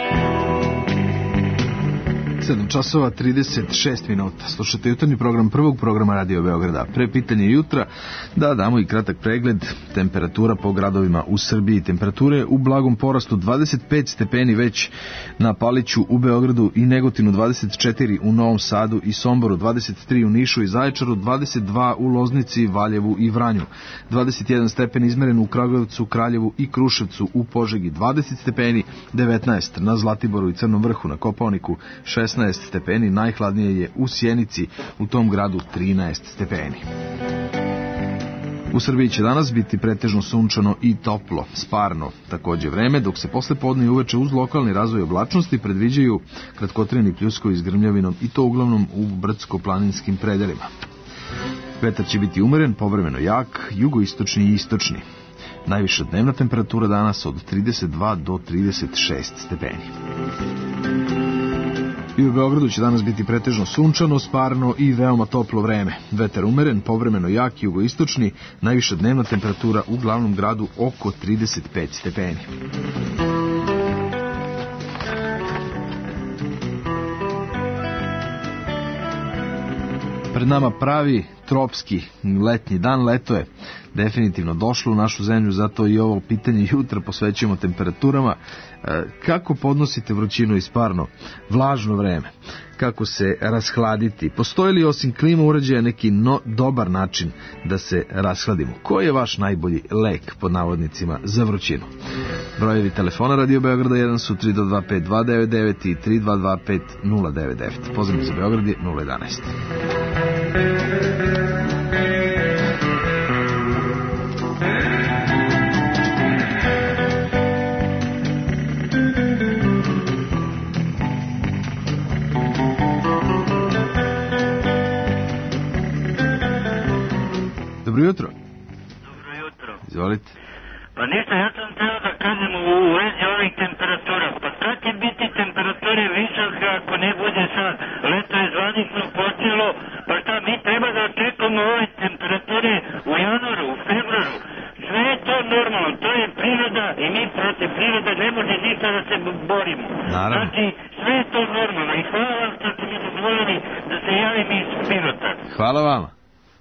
sedam časova trideset šest minuta. Slušate jutarnji program prvog programa Radio Beograda. Pre pitanje jutra da damo i kratak pregled temperatura po gradovima u Srbiji. Temperature u blagom porastu, dvadeset pet stepeni već na Paliću u Beogradu i Negotinu, dvadeset četiri u Novom Sadu i Somboru, dvadeset tri u Nišu i Zaječaru, dvadeset dva u Loznici, Valjevu i Vranju, dvadeset jedan stepen izmeren u Kragujevcu, Kraljevu i Kruševcu, u Požegi dvadeset stepeni, devetnaest na Zlatiboru i Crnom Vrhu, na Kopaoniku šesnaest stepeni, najhladnije je u Sjenici, u tom gradu trinaest stepeni. U Srbiji će danas biti pretežno sunčano i toplo, sparno takođe vreme, dok se posle podne i uveče uz lokalni razvoj oblačnosti predviđaju kratkotrajni pljuskovi s grmljavinom i to uglavnom u brdsko-planinskim predelima. Vetar će biti umeren, povremeno jak, jugoistočni i istočni. Najviša dnevna temperatura danas od trideset dva do trideset šest stepeni. I u Beogradu će danas biti pretežno sunčano, sparno i veoma toplo vreme. Vetar umeren, povremeno jak jugoistočni, najviša dnevna temperatura u glavnom gradu oko trideset pet stepeni. Pred nama pravi tropski letnji dan, leto je definitivno došlo u našu zemlju, zato i ovo pitanje jutra posvećujemo temperaturama. Kako podnosite vrućinu i sparno vlažno vreme? Kako se rashladiti? Postoji li osim klima uređaja neki no, dobar način da se rashladimo? Koji je vaš najbolji lek, pod navodnicima, za vrućinu? Brojevi telefona Radio Beograda jedan su tri dva pet dva devet devet i tri dva dva pet nula devet devet. Pozdrav za Beograd je nula jedanaest. Dobro jutro. Dobro jutro. Izvolite. Pa ništa, ja sam teo da kažem u vezi ovih temperatura. Pa sad će biti temperature visoke ako ne bude sad. Leto je zvanično počelo. Pa šta, mi treba da očekamo ove temperature u januaru, u februaru. Sve je to normalno, to je priroda i mi protiv prirode ne može ništa da se borimo. Naravno. Znači, sve je to normalno i hvala vam što ste mi dozvolili da se javim iz Pirota. Hvala vama.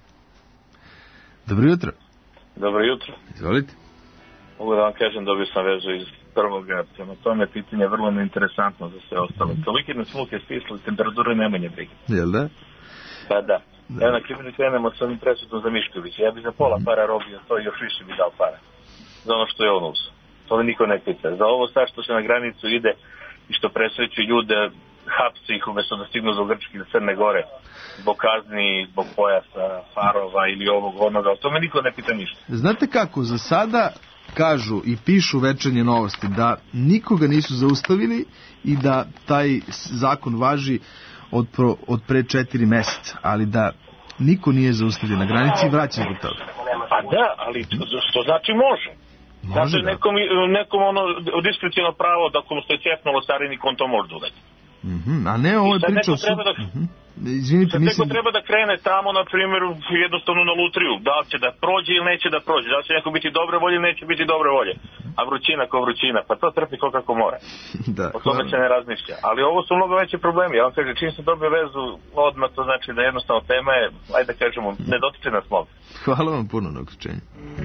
Dobro jutro. Dobro jutro. Izvolite. Mogu da vam kažem, dobio sam vezu iz prvog prema tome pitanje je vrlo neinteresantno za sve ostalo. Toliki nas muke stisli, temperature nemanje brige. Jel da? Pa da. da. Evo na primjer krenemo s onim presudom za Miškovića. Ja bi za pola para robio to i još više bi dao para. Za ono što je on uzeo. To mi niko ne pita. Za ovo sad što se na granicu ide i što presreću ljude, hapsi ih umjesto da stignu do Grčke ili Crne Gore. Zbog kazni, zbog pojasa, farova ili ovog onoga. O tome niko ne pita ništa. Znate kako, za sada kažu i pišu Večernje novosti da nikoga nisu zaustavili i da taj zakon važi od, pro, od pre četiri meseca, ali da niko nije zaustavljen na granici i vraća zbog toga. Pa da, ali što znači može? Može, znači, da. Nekom, nekom ono diskrecijno pravo da kom ste cepnulo carinik, on to može dodati. Mm-hmm, a ne ovo je priča o... Treba da... Mm-hmm. Izvinite, sad mislim... neko treba da krene tamo, na primjer, jednostavno na lutriju. Da li će da prođe ili neće da prođe. Da li će neko biti dobre volje ili neće biti dobre volje. A vrućina ko vrućina. Pa to trpi ko kako mora. Da, o tome se ne razmišlja. Ali ovo su mnogo veće problemi. Ja vam kažem, čim sam dobio vezu odmah, to znači da jednostavno tema je, ajde da kažemo, ne dotiče nas mnogo. Hvala vam puno na uključenju.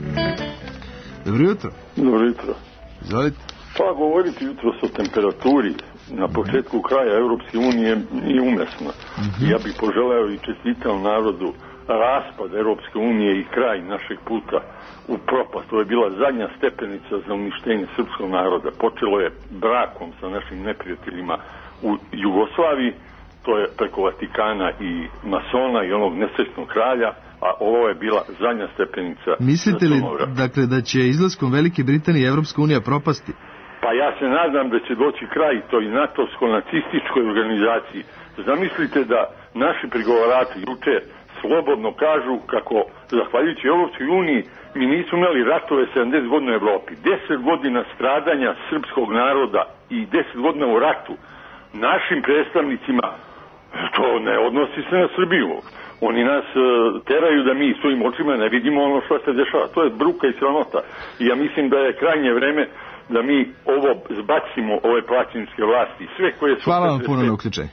Dobro jutro. Dobro jutro. Izvolite. Pa govoriti jutro o temperaturi na početku kraja Europske unije nije umesno. Mm-hmm. Ja bih poželeo i čestitao narodu raspad Europske unije i kraj našeg puta u propast. To je bila zadnja stepenica za uništenje srpskog naroda. Počelo je brakom sa našim neprijateljima u Jugoslaviji, to je preko Vatikana i masona i onog nesrećnog kralja, a ovo je bila zadnja stepenica. Mislite li, dakle, da će izlaskom Velike Britanije Evropska unija propasti? Pa ja se nadam da će doći kraj toj natovsko-nacističkoj organizaciji. Zamislite da naši pregovarači juče slobodno kažu kako, zahvaljujući Evropskoj uniji, mi nismo imali ratove sedamdeset godina u Evropi. deset godina stradanja srpskog naroda i deset godina u ratu. Našim predstavnicima to ne odnosi se na Srbiju. Oni nas uh, teraju da mi svojim očima ne vidimo ono što se dešava. To je bruka i sramota. I ja mislim da je krajnje vreme da mi ovo zbacimo, ove plaćeničke vlasti. Sve koje su... Hvala vam puno na uključenju.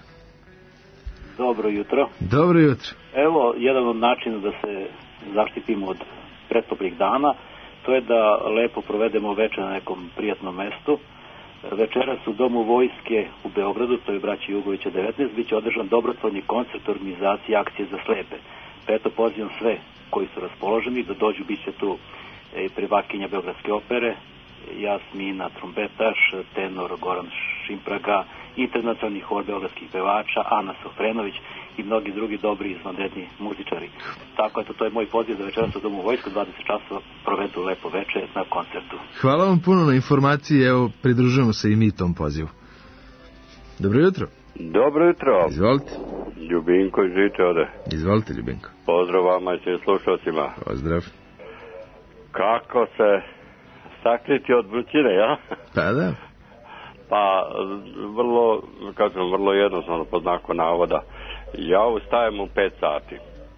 Dobro jutro. Dobro jutro. Evo, jedan od načina da se zaštitimo od pretoplih dana, to je da lepo provedemo večer na nekom prijatnom mestu. Večeras u Domu vojske u Beogradu, to je braći Jugovića devetnaest, bit će održan dobrotvorni koncert u organizaciji akcije za slepe. Pa eto, pozivam sve koji su raspoloženi da dođu, bit će tu i privakinja Beogradske opere, Jasmina trombetaš, tenor Goran Šimpraga, internacionalni hor beogradskih pevača, Ana Sofrenović i mnogi drugi dobri izvanredni muzičari. Tako eto, to je moj poziv da večeras u Domu vojske dvadeset časova provedu lepo večer na koncertu. Hvala vam puno na informaciji, evo pridružujemo se i mi tom pozivu. Dobro jutro. Dobro jutro. Izvolite. Ljubinko iz Žiče ovde. Izvolite, Ljubinko. Pozdrav vama i svim slušalcima. Pozdrav. Kako se sakriti od vrućine, ja? Pa da. Pa, vrlo, kažem, vrlo jednostavno po znaku navoda. Ja ustajem u pet sati.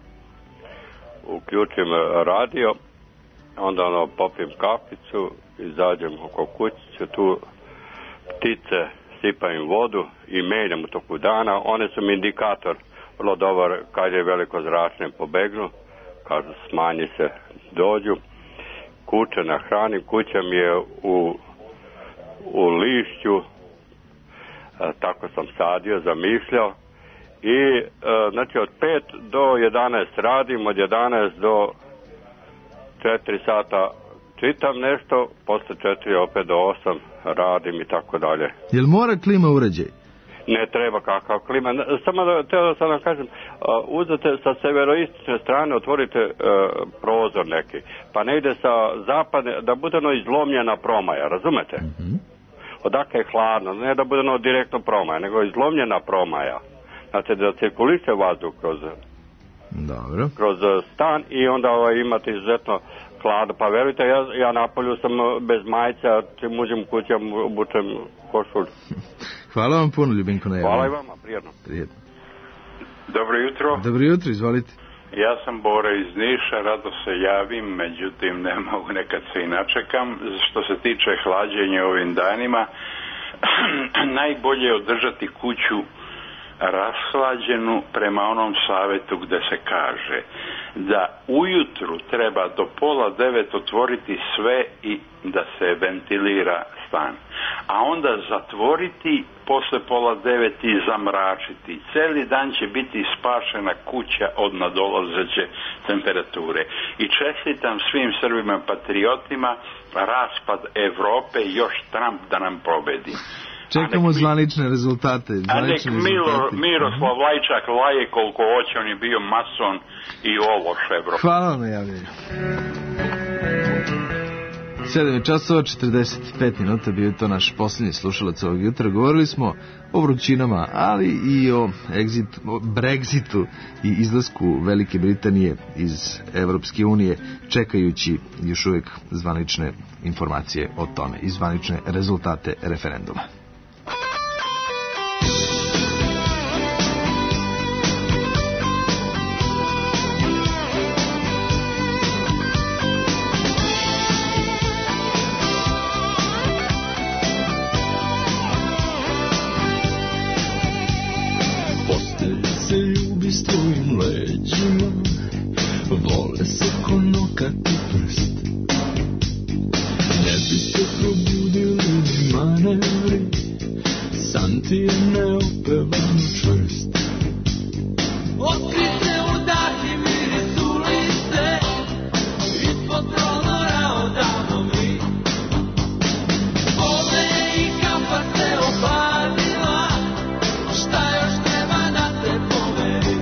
Uključim radio, onda ono, popijem kaficu, izađem oko kućicu, tu ptice sipam vodu i menjam u toku dana. One su mi indikator vrlo dobar kad je veliko zračne pobegnu, kad smanji se, dođu. Kuće na hrani, kuća mi je u, u lišću, e, tako sam sadio, zamišljao. I e, znači od pet do jedanaest radim, od jedanaest do četiri sata čitam nešto, posle četiri opet do osam radim i tako dalje. Jel mora klima uređaj? Ne treba kakav klima. Samo da, teo da sam vam kažem, uh, uzete sa severoistočne strane, otvorite uh, prozor neki, pa ne ide sa zapadne, da bude ono izlomljena promaja, razumete? Mm-hmm. Odakle je hladno, ne da bude ono direktno promaja, nego izlomljena promaja. Znači da cirkuliše vazduh kroz, Dobro. kroz stan i onda ovaj, imate izuzetno hladno. Pa verujte, ja, ja napolju sam bez majice, a čim uđem u kuću, obučem košulj. Hvala vam puno, Ljubinko, na javljanju. Hvala i vama, prijedno. Prijedno. Dobro jutro. Dobro jutro, izvolite. Ja sam Bora iz Niša, rado se javim, međutim ne mogu, nekad se i načekam. Što se tiče hlađenja ovim danima, najbolje je održati kuću rashlađenu prema onom savjetu gde se kaže da ujutru treba do pola devet otvoriti sve i da se ventilira stan, a onda zatvoriti posle pola devet i zamračiti. Celi dan će biti spašena kuća od nadolazeće temperature. I čestitam svim Srbima patriotima raspad Evrope i još Trump da nam pobedi. Čekamo nek, zvanične rezultate. Zvanične a nek Milo, rezultate. Miroslav Lajčak laje koliko hoće, on je bio mason i ovo šebro. Hvala vam na javljanju. sedam časova četrdeset pet minuta, bio je to naš posljednji slušalac ovog jutra. Govorili smo o vrućinama, ali i o, exit, o Brexitu i izlasku Velike Britanije iz Evropske unije, čekajući još uvijek zvanične informacije o tome i zvanične rezultate referenduma. Vole se ko nokati prst. Ne bi se probudili ni manevri, san ti je neopevano čvrst. Otkrite u dati miris ulice, ispod prozora odavno mi. Ove i kampa se opalila, šta još treba da te poveri?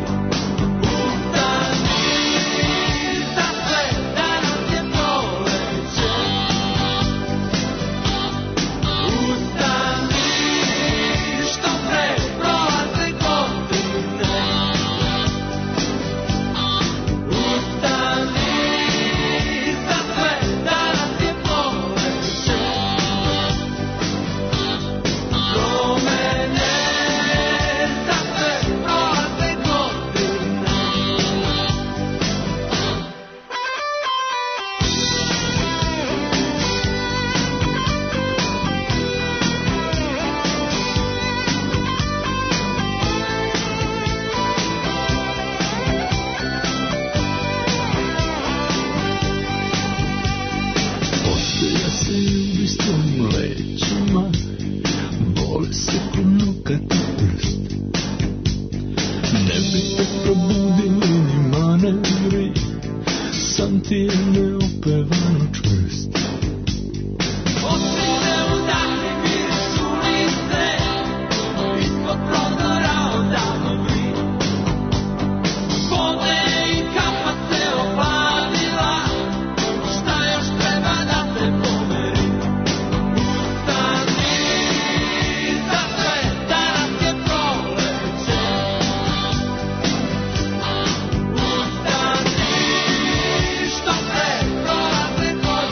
Stop it!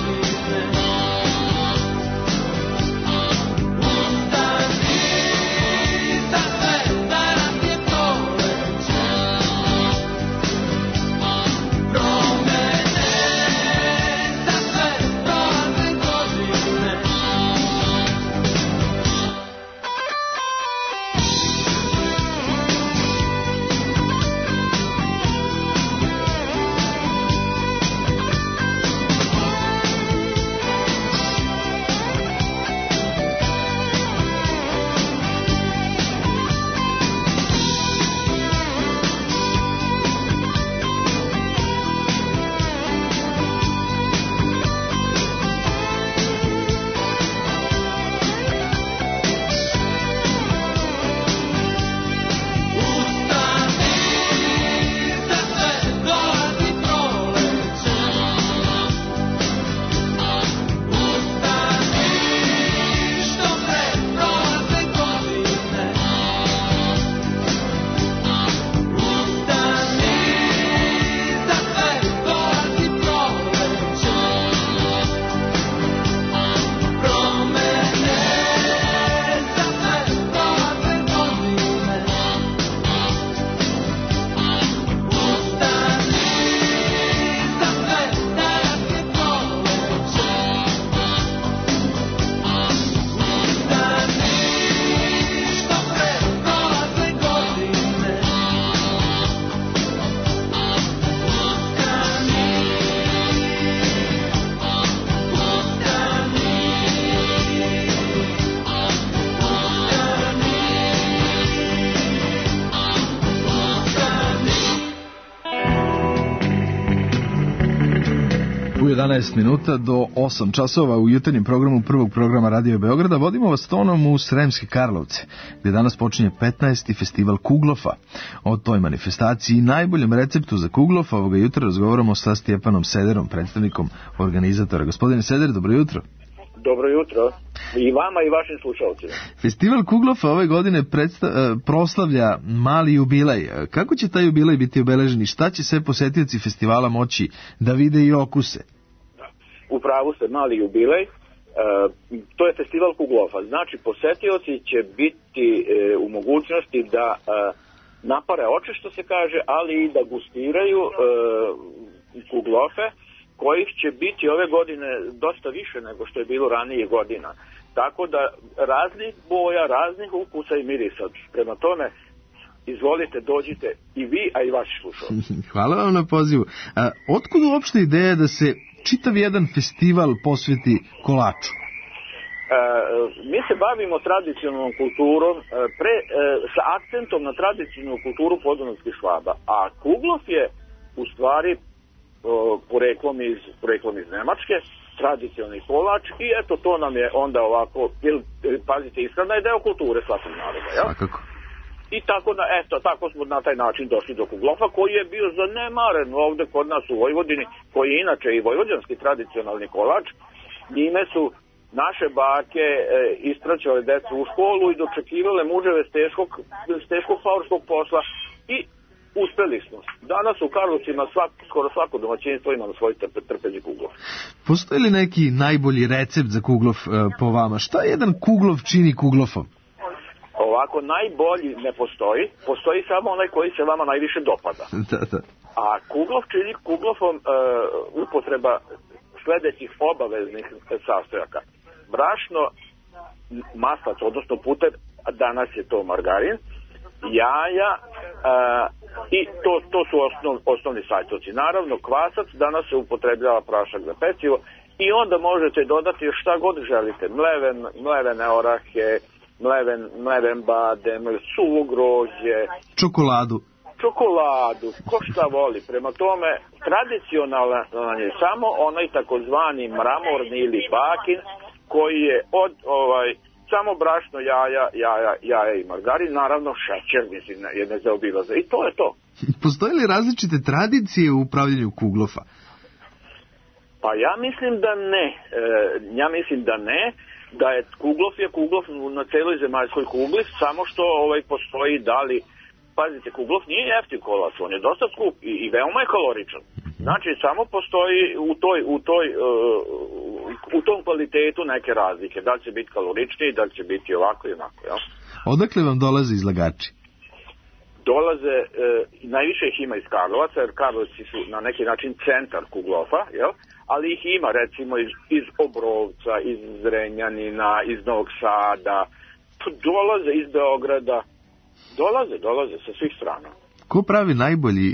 jedanaest minuta do osam časova u jutarnjem programu prvog programa Radio Beograda. Vodimo vas tonom u Sremske Karlovce, gdje danas počinje petnaesti festival Kuglofa. O toj manifestaciji i najboljem receptu za Kuglof ovoga jutra razgovaramo sa Stjepanom Sederom, predstavnikom organizatora. Gospodine Seder, dobro jutro. Dobro jutro. I vama i vašim slušalcima. Festival Kuglofa ove godine predsta- proslavlja mali jubilej. Kako će taj jubilej biti obeležen i šta će sve posjetioci festivala moći da vide i okuse? U pravu ste, mali jubilej. E, to je festival Kuglofa. Znači, posjetioci će biti e, u mogućnosti da e, napare oči, što se kaže, ali i da gustiraju e, Kuglofe, kojih će biti ove godine dosta više nego što je bilo ranije godina. Tako da raznih boja, raznih ukusa i mirisa. Prema tome, izvolite, dođite i vi, a i vaši slušalci. Hvala vam na pozivu. A, otkud uopšte ideja da se čitav jedan festival posveti kolaču? E, mi se bavimo tradicionalnom kulturom, e, pre, e, sa akcentom na tradicionalnu kulturu podunavskih Švaba. A Kuglof je u stvari poreklom iz, poreklom iz Nemačke, tradicionalni kolač, i eto to nam je onda ovako, jer, pazite, ishrana je deo kulture svakog naroda, jel? Svakako. I tako, na, eto, tako smo na taj način došli do Kuglofa, koji je bio zanemaren ovde kod nas u Vojvodini, koji je inače i vojvođanski tradicionalni kolač. Njime su naše bake e, ispraćale decu u školu i dočekivale muževe s teškog, s teškog favorskog posla i uspeli smo. Danas u Karlovcima svak, skoro svako domaćinstvo ima na svoj trpe, trpeđi Kuglov. Postoji li neki najbolji recept za Kuglov e, po vama? Šta jedan Kuglov čini Kuglofom? Ovako, najbolji ne postoji. Postoji samo onaj koji se vama najviše dopada. da, da. A Kuglov čini Kuglofom e, upotreba sledećih obaveznih sastojaka. Brašno, maslac, odnosno puter, danas je to margarin, jaja uh, i to, to su osnov, osnovni sastojci. Naravno, kvasac, danas se upotrebljava prašak za pecivo i onda možete dodati šta god želite. Mleven, mlevene orahe, mleven, mleven badem, suvo grožđe, čokoladu. Čokoladu, ko šta voli. Prema tome, tradicionalan je samo onaj takozvani mramorni ili bakin, koji je od ovaj samo brašno, jaja, jaja, jaja i margarin, naravno šećer, mislim, je nezaobilaze. I to je to. Postoje li različite tradicije u upravljanju Kuglofa? Pa ja mislim da ne. E, ja mislim da ne. Da je Kuglof je Kuglof na celoj zemaljskoj kugli, samo što ovaj postoji da li... Pazite, Kuglof nije jeftin kolač, on je dosta skup i, i veoma je kaloričan. Znači, samo postoji u toj, u toj, uh, u tom kvalitetu neke razlike. Da li će biti kaloričniji, da li će biti ovako i onako, jel? Odakle vam dolaze izlagači? Dolaze, uh, najviše ih ima iz Karlovaca, jer Karlovci su na neki način centar Kuglofa, jel? Ali ih ima, recimo, iz, iz Obrovca, iz Zrenjanina, iz Novog Sada, dolaze iz Beograda. Dolaze, dolaze sa svih strana. Ko pravi najbolji?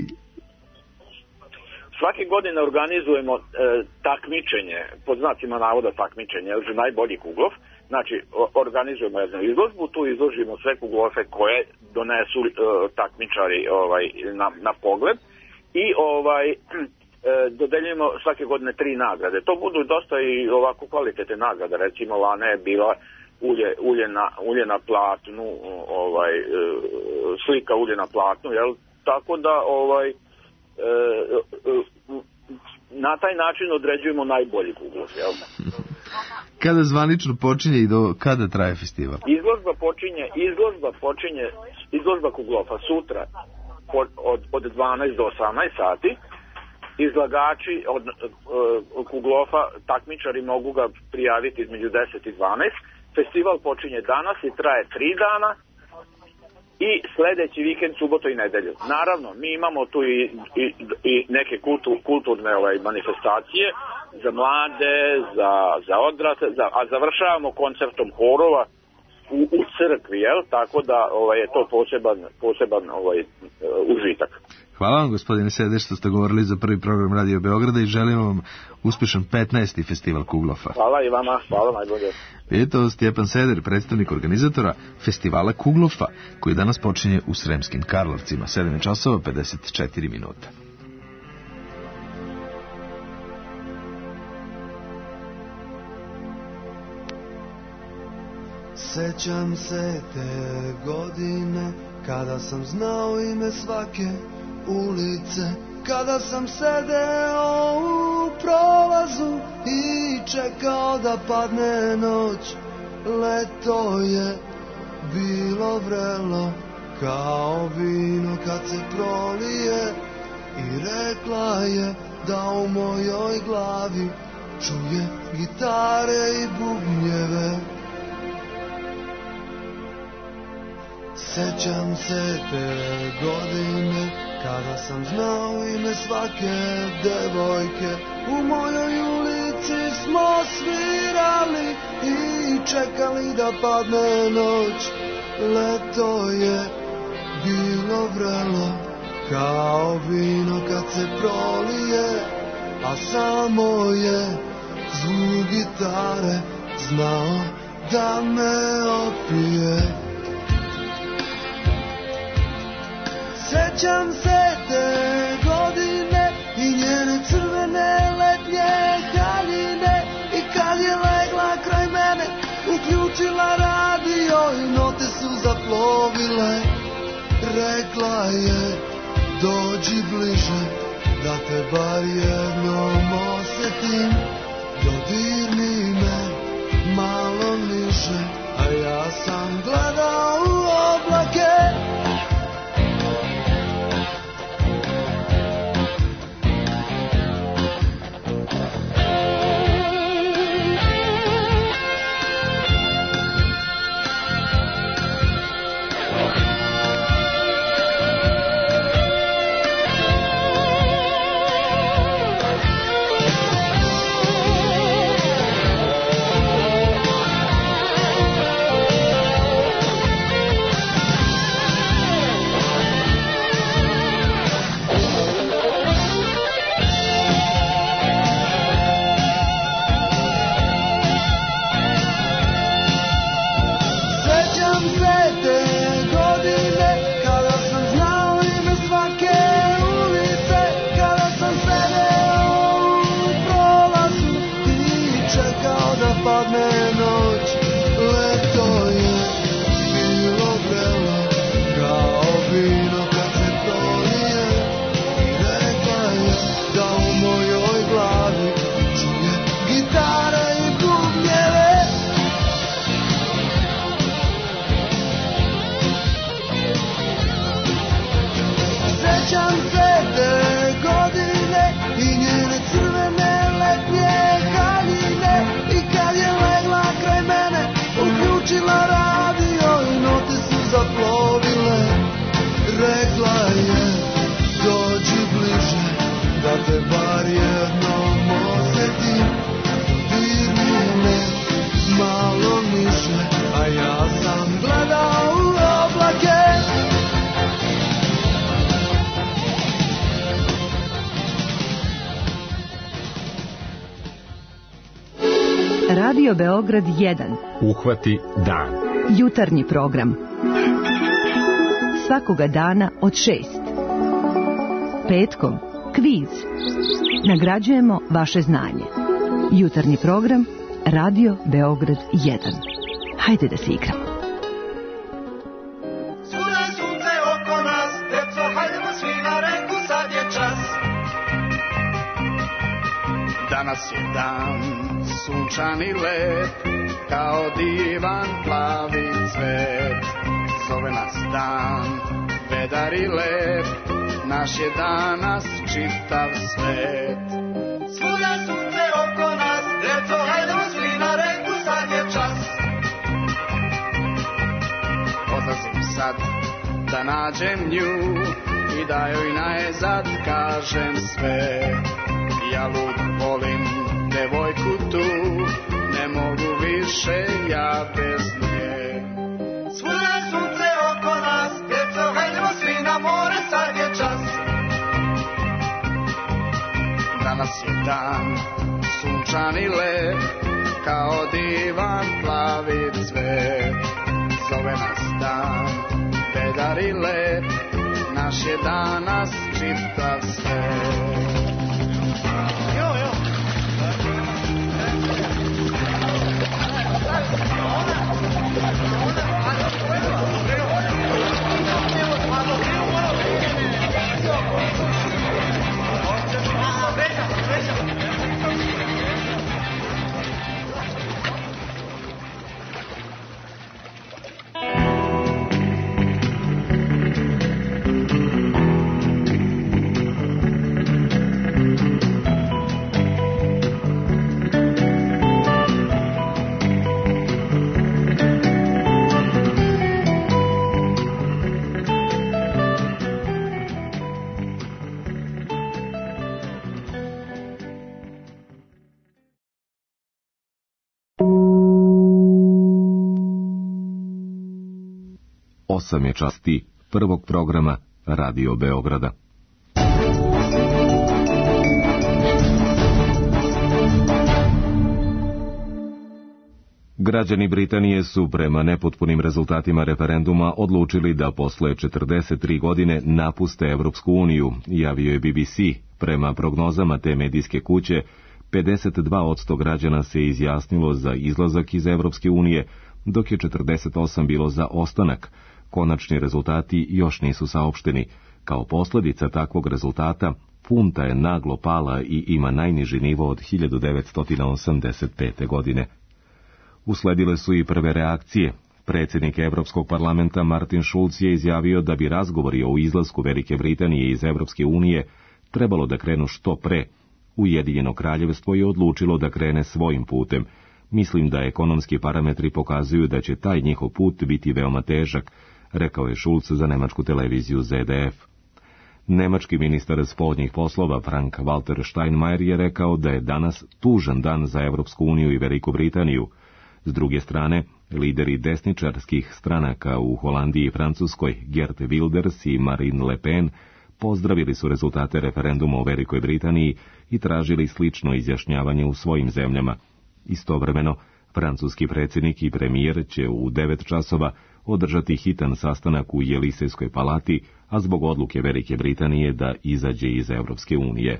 Svake godine organizujemo e, takmičenje, pod znacima navoda takmičenje, jer je najbolji Kuglov. Znači, o, organizujemo jednu izložbu, tu izložimo sve Kuglofe koje donesu e, takmičari ovaj, na, na pogled i ovaj, e, dodeljujemo svake godine tri nagrade. To budu dosta i ovako kvalitetne nagrade, recimo lana je bila ulje, ulje, na, ulje na platnu, ovaj, e, slika ulje na platnu, jel? Tako da ovaj, e, e, na taj način određujemo najbolji Kuglov, jel? Kada zvanično počinje i do kada traje festival? Izložba počinje, izložba počinje, izložba Kuglofa sutra od, od, od dvanaest do osamnaest sati. Izlagači od uh, Kuglofa, takmičari mogu ga prijaviti između deset i dvanaest. Festival počinje danas i traje tri dana i sledeći vikend, subotu i nedelju. Naravno, mi imamo tu i, i, i neke kultu, kulturne ovaj, manifestacije za mlade, za, za odrasle, za, a završavamo koncertom horova u, u crkvi, jel? Tako da ovaj, je to poseban, poseban ovaj, užitak. Hvala vam, gospodine Sede, što ste govorili za prvi program Radio Beograda i želim vam uspešan petnaesti festival Kuglofa. Hvala i vama, hvala najbolje. Vidite, ovo Stjepan Seder, predstavnik organizatora festivala Kuglofa, koji danas počinje u Sremskim Karlovcima, sedam časova pedeset četiri minuta. Sećam se te godine kada sam znao ime svake ulice, kada sam sedeo u prolazu i čekao da padne noć. Leto je bilo vrelo kao vino kad se prolije i rekla je da u mojoj glavi čuje gitare i bubnjeve. Sećam se te godine kada sam znao ime svake devojke. U mojoj ulici smo svirali i čekali da padne noć. Leto je bilo vrelo kao vino kad se prolije, a samo je zvuk gitare znao da me opije. Sećam se te godine i njene crvene letnje haljine, i kad je legla kraj mene uključila radio i note su zaplovile. Rekla je dođi bliže da te bar jednom osjetim, dodirni me malo niže, a ja sam gledao u oblake. Radio Beograd jedan. Uhvati dan. Jutarnji program. Svakoga dana od šest. Petkom kviz. Nagrađujemo vaše znanje. Jutarnji program Radio Beograd jedan. Hajde da se igramo. Cure sunce oko nas, deco, hajdemo svi na reku, sad je čas. Danas je dan sunčan i lep, kao divan plavi cvet. Zove nas dan, vedar i lep, naš je danas čitav svet. Svuda sunce oko nas, deco, hajdemo svi na reku, sad je čas. Odlazim sad da nađem nju i da joj najzad kažem sve. Ja lud volim devojku tu, ne mogu više ja bez nje. Svuda sunce oko nas, deco, hajdemo svi na more, sad je čas. Danas je dan sunčan i lep, kao divan plavi cvet. Zove nas dan, vedar i lep, naš je danas čitav svet. Jo, jo. Osam je časti prvog programa Radio Beograda. Građani Britanije su prema nepotpunim rezultatima referenduma odlučili da posle četrdeset tri godine napuste Evropsku uniju, javio je B B C. Prema prognozama te medijske kuće, pedeset dva posto građana se izjasnilo za izlazak iz Evropske unije, dok je četrdeset osam bilo za ostanak. Konačni rezultati još nisu saopšteni. Kao posljedica takvog rezultata, funta je naglo pala i ima najniži nivo od hiljadu devetsto osamdeset pete. godine. Usledile su i prve reakcije. Predsjednik Evropskog parlamenta Martin Schulz je izjavio da bi razgovori o izlasku Velike Britanije iz Evropske unije trebalo da krenu što pre. Ujedinjeno kraljevstvo je odlučilo da krene svojim putem. Mislim da ekonomski parametri pokazuju da će taj njihov put biti veoma težak, rekao je Schulz za nemačku televiziju Z D F. Nemački ministar spoljnih poslova Frank Walter Steinmeier je rekao da je danas tužan dan za Evropsku uniju i Veliku Britaniju. S druge strane, lideri desničarskih stranaka u Holandiji i Francuskoj, Geert Wilders i Marine Le Pen, pozdravili su rezultate referenduma o Velikoj Britaniji i tražili slično izjašnjavanje u svojim zemljama. Istovremeno, francuski predsjednik i premijer će u devet časova održati hitan sastanak u Jelisejskoj palati, a zbog odluke Velike Britanije da izađe iz Evropske unije.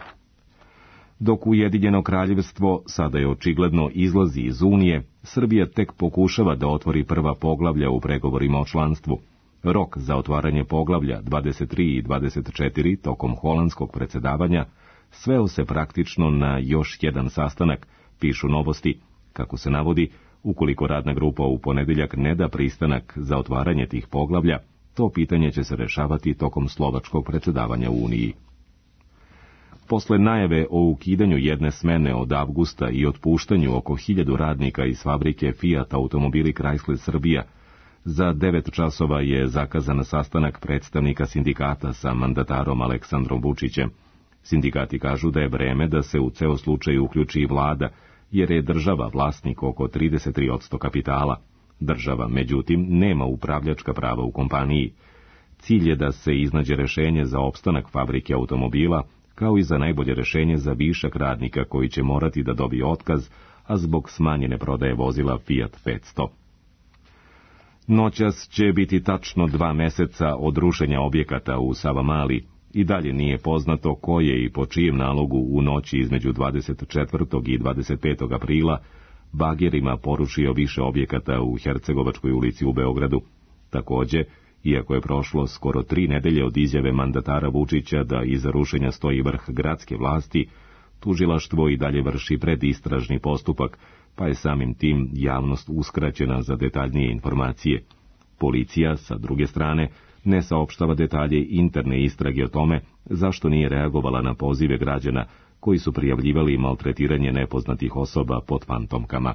Dok Ujedinjeno kraljevstvo sada je očigledno izlazi iz Unije, Srbija tek pokušava da otvori prva poglavlja u pregovorima o članstvu. Rok za otvaranje poglavlja dvadeset tri i dvadeset četiri tokom holandskog predsjedavanja sveo se praktično na još jedan sastanak, pišu Novosti. Kako se navodi, ukoliko radna grupa u ponedjeljak ne da pristanak za otvaranje tih poglavlja, to pitanje će se rešavati tokom slovačkog predsjedavanja u Uniji. Posle najave o ukidanju jedne smene od avgusta i otpuštanju oko hiljadu radnika iz fabrike Fiat automobili Chrysler Srbija, za devet časova je zakazan sastanak predstavnika sindikata sa mandatarom Aleksandrom Vučićem. Sindikati kažu da je vreme da se u ceo slučaj uključi i vlada, jer je država vlasnik oko trideset tri posto kapitala. Država, međutim, nema upravljačka prava u kompaniji. Cilj je da se iznađe rešenje za opstanak fabrike automobila, kao i za najbolje rešenje za višak radnika koji će morati da dobije otkaz, a zbog smanjene prodaje vozila Fiat petsto. Noćas će biti tačno dva meseca od rušenja objekata u Savamali. I dalje nije poznato ko je i po čijem nalogu u noći između dvadeset četvrtog i dvadeset petog aprila bagerima porušio više objekata u Hercegovačkoj ulici u Beogradu. Takođe, iako je prošlo skoro tri nedelje od izjave mandatara Vučića da iza rušenja stoji vrh gradske vlasti, tužilaštvo i dalje vrši predistražni postupak, pa je samim tim javnost uskraćena za detaljnije informacije. Policija, sa druge strane, ne saopštava detalje interne istrage o tome zašto nije reagovala na pozive građana koji su prijavljivali maltretiranje nepoznatih osoba pod fantomkama.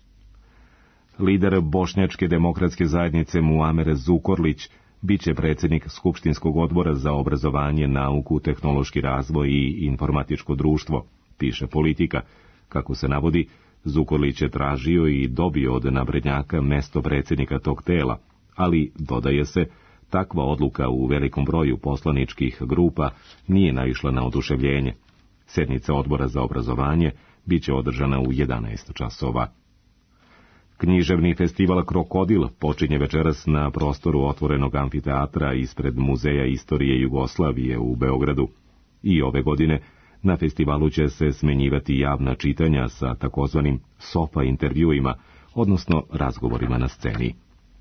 Lider Bošnjačke demokratske zajednice Muamer Zukorlić biće predsjednik Skupštinskog odbora za obrazovanje, nauku, tehnološki razvoj i informatičko društvo, piše Politika. Kako se navodi, Zukorlić je tražio i dobio od naprednjaka mesto predsjednika tog tela, ali, dodaje se, takva odluka u velikom broju poslaničkih grupa nije naišla na oduševljenje. Sednica odbora za obrazovanje biće održana u jedanaest časova. Književni festival Krokodil počinje večeras na prostoru otvorenog amfiteatra ispred Muzeja istorije Jugoslavije u Beogradu. I ove godine na festivalu će se smenjivati javna čitanja sa takozvanim sofa intervjuima, odnosno razgovorima na sceni.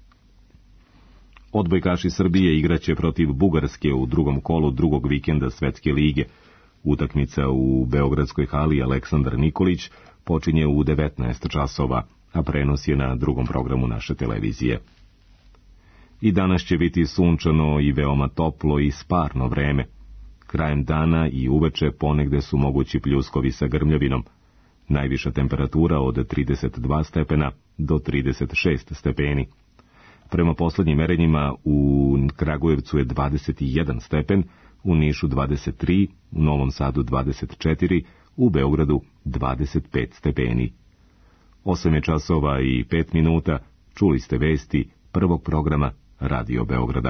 Odbojkaši Srbije igraće protiv Bugarske u drugom kolu drugog vikenda Svetske lige. Utakmica u beogradskoj hali Aleksandar Nikolić počinje u devetnaest časova, a prenos je na drugom programu naše televizije. I danas će biti sunčano i veoma toplo i sparno vreme. Krajem dana i uveče ponegde su mogući pljuskovi sa grmljavinom. Najviša temperatura od trideset dva stepena do trideset šest stepeni. Prema poslednjim merenjima u Kragujevcu je dvadeset jedan stepen, u Nišu dvadeset tri, u Novom Sadu dvadeset četiri, u Beogradu dvadeset pet stepeni. Osam je časova i pet minuta, čuli ste vesti prvog programa Radio Beograda.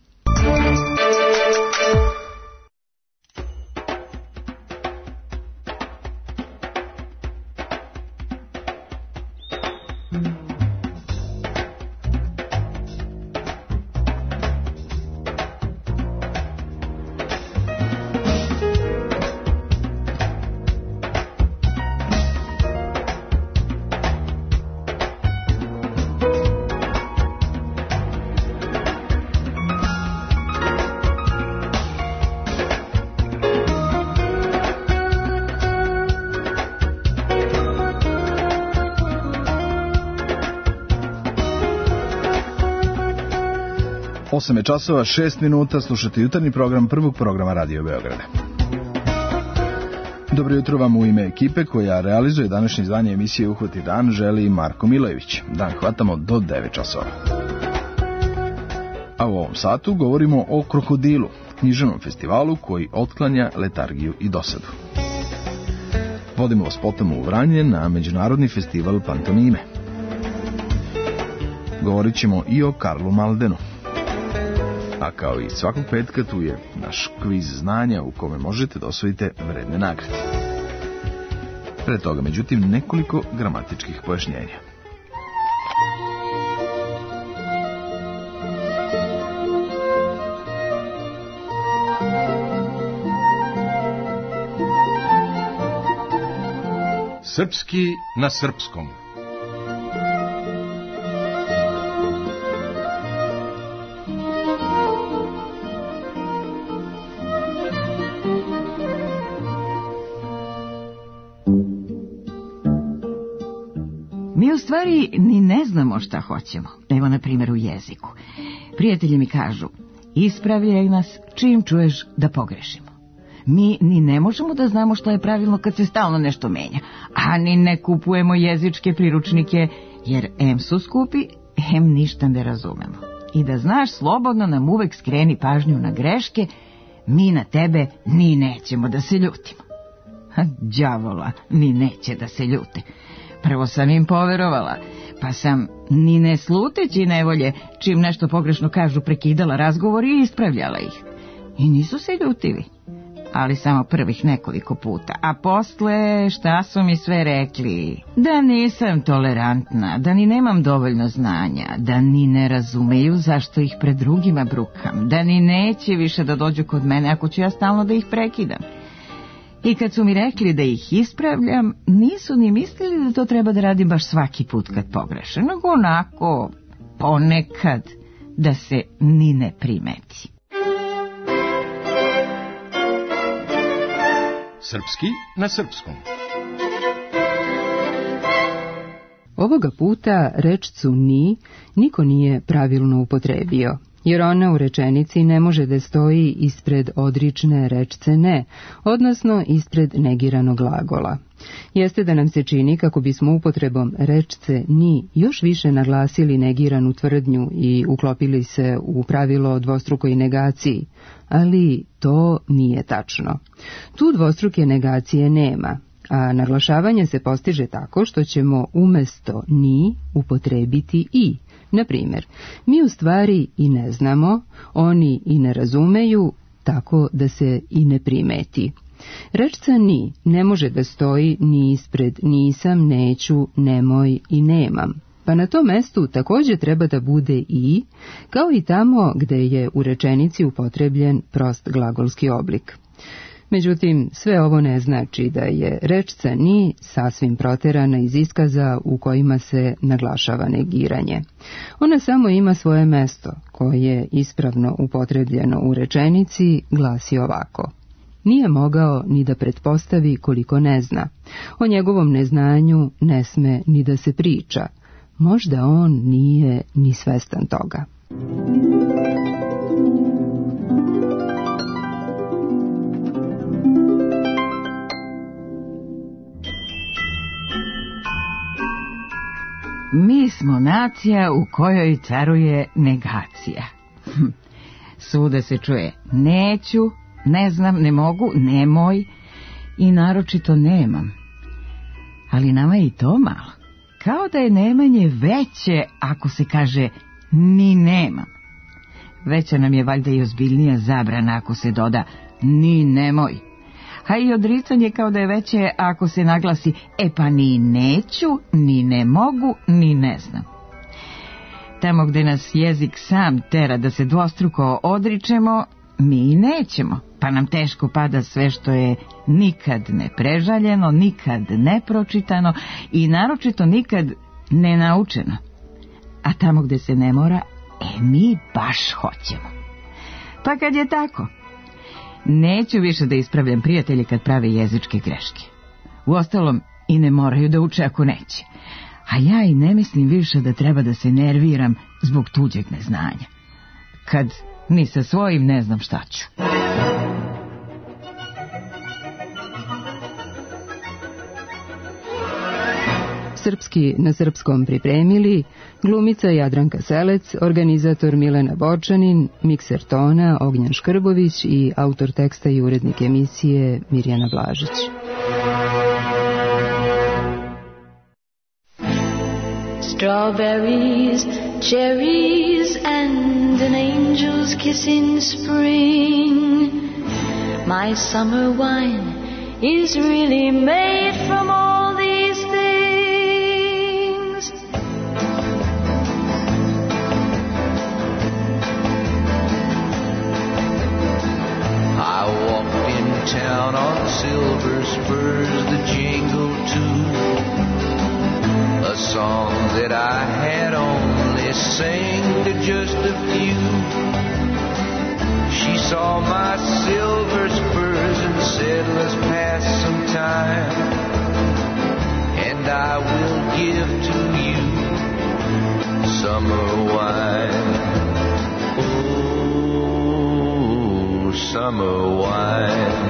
osam je časova, šest minuta, slušate jutarnji program prvog programa Radio Beograda. Dobro jutro vam u ime ekipe koja realizuje današnje izdanje emisije Uhvati dan, želi Marko Milojević. Dan hvatamo do devet časova. A u ovom satu govorimo o Krokodilu, književnom festivalu koji otklanja letargiju i dosadu. Vodimo vas potom u Vranje na Međunarodni festival pantomime. Govorit ćemo i o Karlu Maldenu. A kao i svakog petka tu je naš kviz znanja u kome možete da osvojite vredne nagrade. Pre toga, međutim, nekoliko gramatičkih pojašnjenja. Srpski na srpskom. Mi u stvari ni ne znamo šta hoćemo. Evo na primjer u jeziku. Prijatelji mi kažu, ispravljaj nas čim čuješ da pogrešimo. Mi ni ne možemo da znamo što je pravilno kad se stalno nešto menja, a ni ne kupujemo jezičke priručnike, jer em su skupi, em ništa ne razumemo. I da znaš, slobodno nam uvek skreni pažnju na greške, mi na tebe ni nećemo da se ljutimo. Ha, đavola, ni neće da se ljute. Prvo sam im poverovala, pa sam, ni ne sluteći nevolje, čim nešto pogrešno kažu, prekidala razgovor i ispravljala ih. I nisu se ljutili, ali samo prvih nekoliko puta. A posle, šta su mi sve rekli? Da nisam tolerantna, da ni nemam dovoljno znanja, da ni ne razumeju zašto ih pred drugima brukam, da ni neće više da dođu kod mene ako ću ja stalno da ih prekidam. I kad su mi rekli da ih ispravljam, nisu ni mislili da to treba da radim baš svaki put kad pogrešam, nego onako, ponekad, da se ni ne primeti. Srpski na srpskom. Ovoga puta rečcu ni niko nije pravilno upotrebio, jer ona u rečenici ne može da stoji ispred odrične rečce ne, odnosno ispred negiranog glagola. Jeste da nam se čini kako bismo upotrebom rečce ni još više naglasili negiranu tvrdnju i uklopili se u pravilo o dvostrukoj negaciji, ali to nije tačno. Tu dvostruke negacije nema, a naglašavanje se postiže tako što ćemo umesto ni upotrebiti i. Na primjer, mi u stvari i ne znamo, oni i ne razumeju, tako da se i ne primeti. Rečca ni ne može da stoji ni ispred nisam, neću, nemoj i nemam. Pa na tom mestu također treba da bude i, kao i tamo gde je u rečenici upotrebljen prost glagolski oblik. Međutim, sve ovo ne znači da je rečca ni sasvim proterana iz iskaza u kojima se naglašava negiranje. Ona samo ima svoje mesto, koje ispravno upotrebljeno u rečenici glasi ovako. Nije mogao ni da pretpostavi koliko ne zna. O njegovom neznanju ne sme ni da se priča. Možda on nije ni svestan toga. Mi smo nacija u kojoj caruje negacija. Svuda se čuje neću, ne znam, ne mogu, nemoj i naročito nemam. Ali nama je i to malo. Kao da je nemanje veće ako se kaže ni nemam. veća nam je valjda i ozbiljnija zabrana ako se doda ni nemoj. A i odricanje kao da je veće ako se naglasi e pa ni neću, ni ne mogu, ni ne znam. Tamo gde nas jezik sam tera da se dvostruko odričemo, mi i nećemo, pa nam teško pada sve što je nikad ne prežaljeno, nikad ne pročitano i naročito nikad ne naučeno. A tamo gde se ne mora, e mi baš hoćemo. Pa kad je tako, neću više da ispravljam prijatelje kad prave jezičke greške. Uostalom, i ne moraju da uče ako neće. A ja i ne mislim više da treba da se nerviram zbog tuđeg neznanja. Kad ni sa svojim ne znam šta ću. Srpski na srpskom pripremili glumica Jadranka Selec, organizator Milena Bočanin, mikser tona Ognjan Škrbović i autor teksta i urednik emisije Mirjana Blažić. Strawberries, cherries, and an angel's kiss in spring. My summer wine is really made from all these things. I walked in town on silver spurs that jingle too. A song that I had only sang to just a few. She saw my silver spurs and said, let's pass some time, and I will give to you summer wine. Oh, summer wine.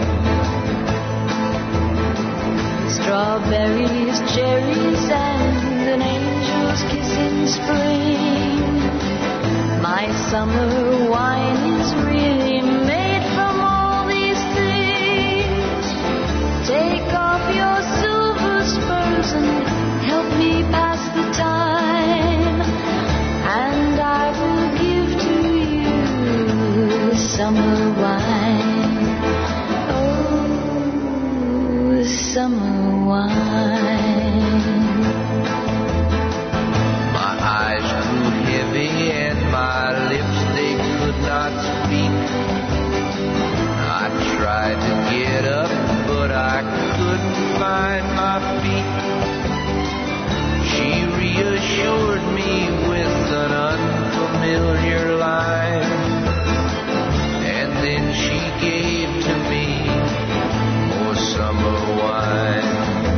Strawberries, cherries, and an angel's kiss in spring. My summer wine is really made from all these things. Take off your silver spurs and help me pass the time, and I will give to you summer wine. Oh, summer wine. My eyes grew heavy and my lips, they could not speak. I tried to get up, but I couldn't find my feet. She reassured me with an unfamiliar line, and then she gave to me more summer wine.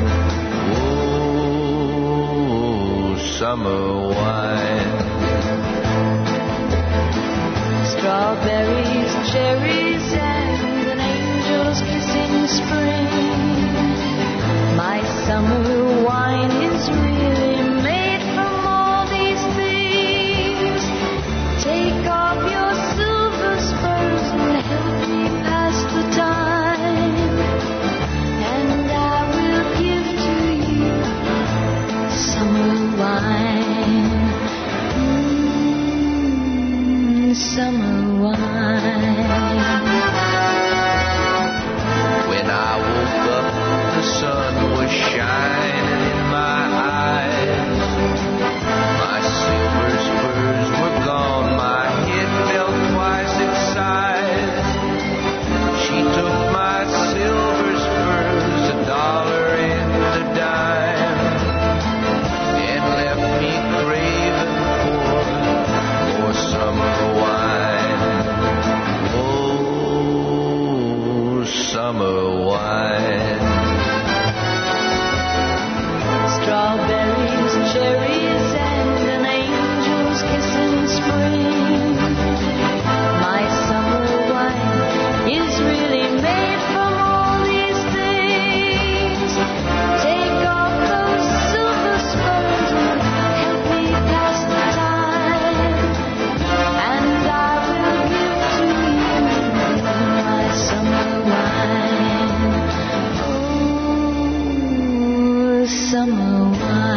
Summer wine. Strawberries, cherries, and an angel's kiss in spring. My summer wine is really made from all these things. Take off your silver spurs and help me pass the time, and I will give to you summer wine. Mm, summer wine. When I woke up, the sun was shining in my eyes. My silver spurs were gone, my head felt twice its size. She took my silver spurs, a dollar and a dime, and left me craving for more summer wine. Oh, summer wine. Strawberries, cherries, and an angel's kiss in spring. My summer wine is really made from all these things. Take off those silver spurs and help me pass the time, and I will give to you my summer wine. Oh, summer wine.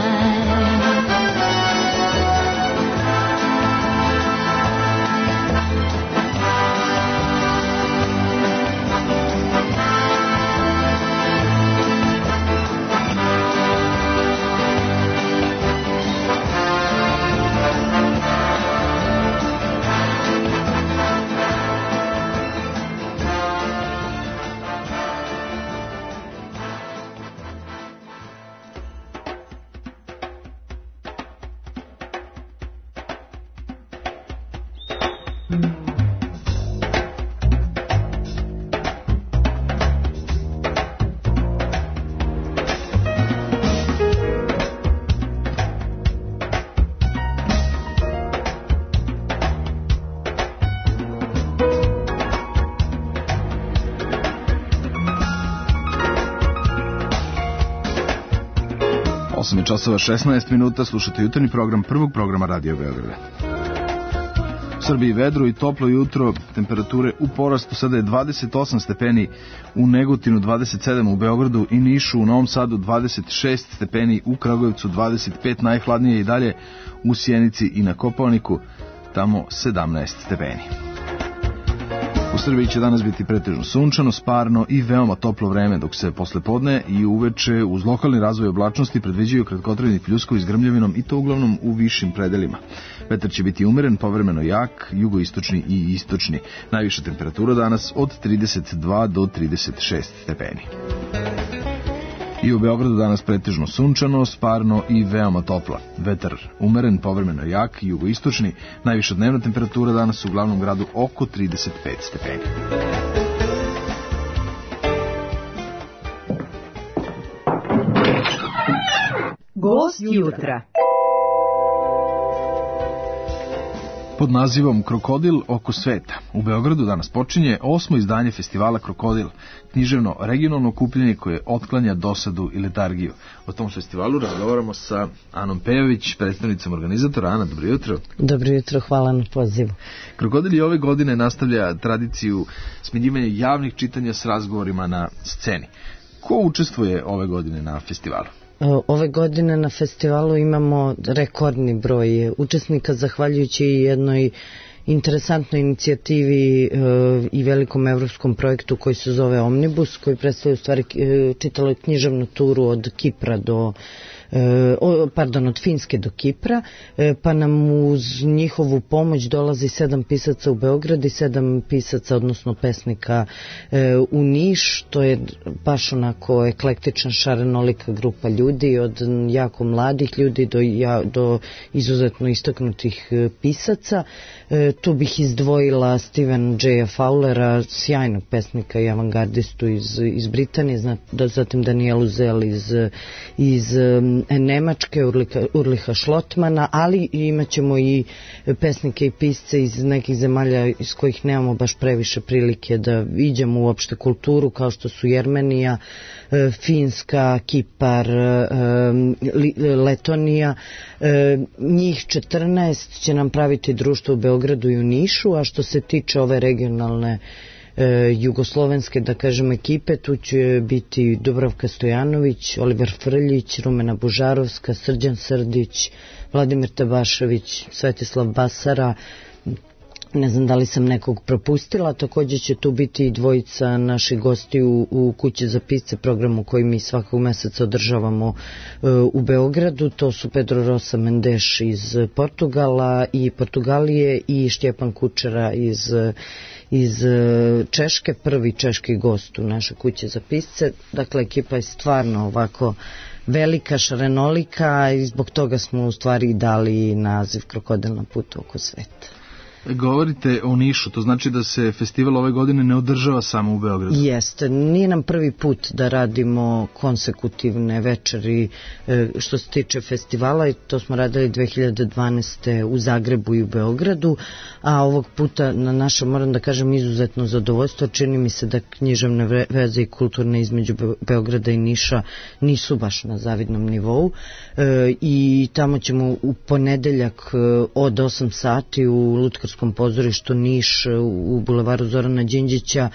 osam je časova šesnaest minuta, slušate jutarnji program prvog programa Radio Beograda. U Srbiji vedro i toplo jutro, temperature u porastu, sada je dvadeset osam stepeni u Negotinu, dvadeset sedam u Beogradu i Nišu, u Novom Sadu dvadeset šest stepeni, u Kragujevcu dvadeset pet, najhladnije i dalje u Sjenici i na Kopaoniku, tamo sedamnaest stepeni. U Srbiji će danas biti pretežno sunčano, sparno i veoma toplo vreme, dok se posle podne i uveče uz lokalni razvoj oblačnosti predviđaju kratkotrajni pljuskovi s grmljavinom i to uglavnom u višim predelima. Vetar će biti umeren, povremeno jak, jugoistočni i istočni. Najviša temperatura danas od trideset dva do trideset šest stepeni. I u Beogradu danas pretežno sunčano, sparno i veoma toplo. Vetar umeren, povremeno jak, jugoistočni. Najviša dnevna temperatura danas u glavnom gradu oko trideset pet stepeni. Gost jutra. Pod nazivom Krokodil oko sveta. U Beogradu danas počinje osmo izdanje festivala Krokodil, književno regionalno okupljanje koje otklanja dosadu i letargiju. O tom festivalu razgovaramo sa Anom Pejović, predstavnicom organizatora. Ana, dobro jutro. Dobro jutro, hvala na pozivu. Krokodil je ove godine nastavlja tradiciju smenjivanja javnih čitanja s razgovorima na sceni. Ko učestvuje ove godine na festivalu? Ove godine na festivalu imamo rekordni broj učesnika, zahvaljujući jednoj interesantnoj inicijativi e, i velikom evropskom projektu koji se zove Omnibus, koji predstavlja u stvari e, čitalo književnu turu od Kipra do E, pardon, od Finske do Kipra, e, pa nam uz njihovu pomoć dolazi sedam pisaca u Beograd i sedam pisaca, odnosno pesnika e, u Niš. To je baš onako eklektična, šarenolika grupa ljudi, od jako mladih ljudi do, ja, do izuzetno istaknutih e, pisaca. E, tu bih izdvojila Steven J. Fowlera, sjajnog pesnika i avangardistu iz, iz Britanije, zna, da, zatim Danielu Zel iz, iz Nemačke, Urliha, Urliha Šlotmana, ali imat ćemo i pesnike i pisce iz nekih zemalja iz kojih nemamo baš previše prilike da viđamo uopšte kulturu, kao što su Jermenija, Finska, Kipar, Letonija. Njih četrnaest će nam praviti društvo u Beogradu i u Nišu, a što se tiče ove regionalne E, jugoslovenske, da kažem, ekipe, tu će biti Dubravka Stojanović, Oliver Frljić, Rumena Bužarovska, Srđan Srdić, Vladimir Tabašević, Svetislav Basara, ne znam da li sam nekog propustila. Također će tu biti i dvojica naših gosti u, u Kući za pisce, programu koji mi svakog meseca održavamo e, u Beogradu. To su Pedro Rosa Mendeš iz Portugala i Portugalije i Štjepan Kučera iz iz Češke, prvi češki gost u našoj Kući za pisce. Dakle, ekipa je stvarno ovako velika, šarenolika i zbog toga smo u stvari dali naziv Krokodil na putu oko sveta. Govorite o Nišu, to znači da se festival ove godine ne održava samo u Beogradu? Jeste, nije nam prvi put da radimo konsekutivne večeri što se tiče festivala, i to smo radili dve hiljade dvanaeste. u Zagrebu i u Beogradu, a ovog puta na naše, moram da kažem, izuzetno zadovoljstvo. Čini mi se da književne veze i kulturne između Beograda i Niša nisu baš na zavidnom nivou, e, i tamo ćemo u ponedeljak od osam sati u Lutkarskom pozorištu Niš u bulevaru Zorana Đinđića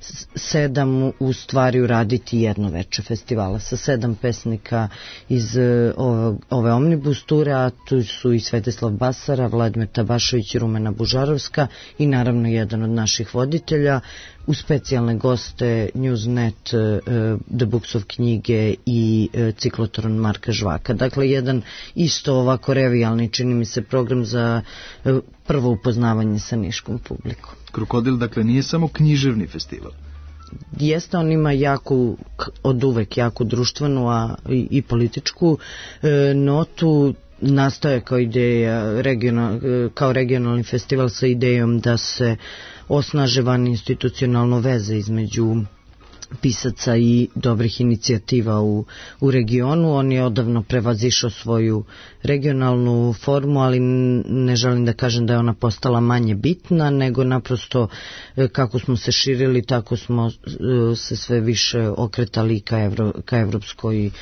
sedam u stvari uraditi jedno veče festivala sa sedam pesnika iz ove, ove Omnibus ture, a tu su i Svetislav Basara, Vladimir Tabašević i Rumena Bužarovska i naravno jedan od naših voditelja, u specijalne goste Newsnet, The Books of knjige i ciklotron Marka Žvaka. Dakle, jedan isto ovako revijalni, čini mi se, program za prvo upoznavanje sa niškom publikom. Krokodil, dakle, nije samo književni festival. Jeste, on ima jaku, od uvek jaku društvenu a i, i političku e, notu. Nastaje kao ideja regional, kao regionalni festival sa idejom da se osnaže van institucionalno veze između pisaca i dobrih inicijativa u, u regionu. On je odavno prevazišao svoju regionalnu formu, ali ne želim da kažem da je ona postala manje bitna, nego naprosto kako smo se širili, tako smo se sve više okretali ka, evro, ka evropskoj e,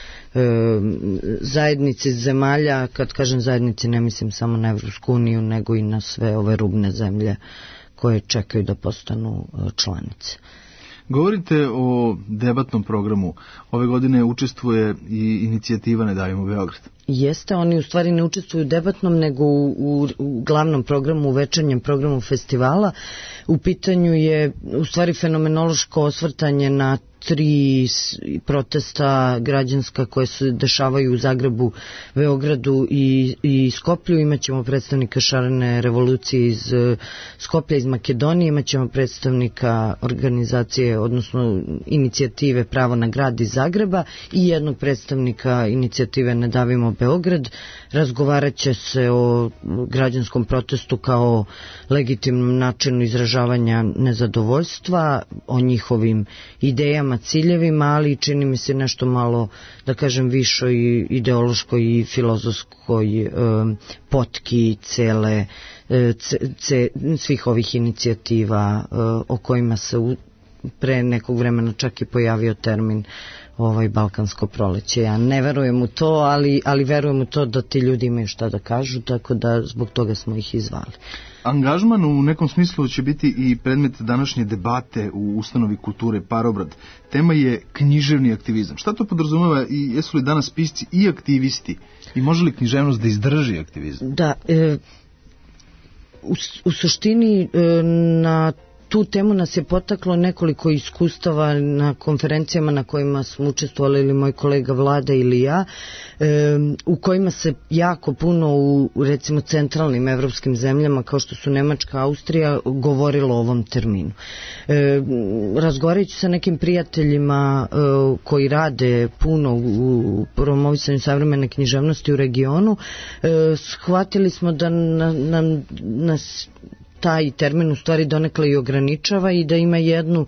zajednici zemalja. Kad kažem zajednici, ne mislim samo na Evropsku uniju, nego i na sve ove rubne zemlje koje čekaju da postanu članice. Govorite o debatnom programu. Ove godine učestvuje i inicijativa Ne davimo Beograd. Jeste, oni u stvari ne učestvuju u debatnom, nego u, u, u glavnom programu, u večernjem programu festivala. U pitanju je u stvari fenomenološko osvrtanje na tri protesta građanska koje se dešavaju u Zagrebu, Beogradu i, i Skoplju. Imaćemo predstavnika šarene revolucije iz Skoplja, iz Makedonije, imaćemo predstavnika organizacije, odnosno inicijative Pravo na grad iz Zagreba i jednog predstavnika inicijative Ne davimo Beograd. Razgovarat će se o građanskom protestu kao legitimnom načinu izražavanja nezadovoljstva, o njihovim idejama, ciljevima, ali čini mi se nešto malo, da kažem, višoj ideološkoj i filozofskoj e, potki cele, e, ce, ce, svih ovih inicijativa e, o kojima se u, pre nekog vremena čak i pojavio termin ovaj balkansko proleće. Ja ne verujem u to, ali, ali verujem u to da ti ljudi imaju šta da kažu, tako da zbog toga smo ih izvali. Angažman u nekom smislu će biti i predmet današnje debate u ustanovi kulture Parobrad. Tema je književni aktivizam. Šta to podrazumeva i jesu li danas pisci i aktivisti i može li književnost da izdrži aktivizam? Da, e, u, u suštini e, na tu temu nas je potaklo nekoliko iskustava na konferencijama na kojima smo učestvovali, ili moj kolega Vlada ili ja, e, u kojima se jako puno u, u recimo centralnim evropskim zemljama kao što su Nemačka, Austrija, govorilo o ovom terminu. E, razgovarajući sa nekim prijateljima e, koji rade puno u promovisanju savremene književnosti u regionu, e, shvatili smo da na, na, nas taj termin u stvari donekle i ograničava i da ima jednu,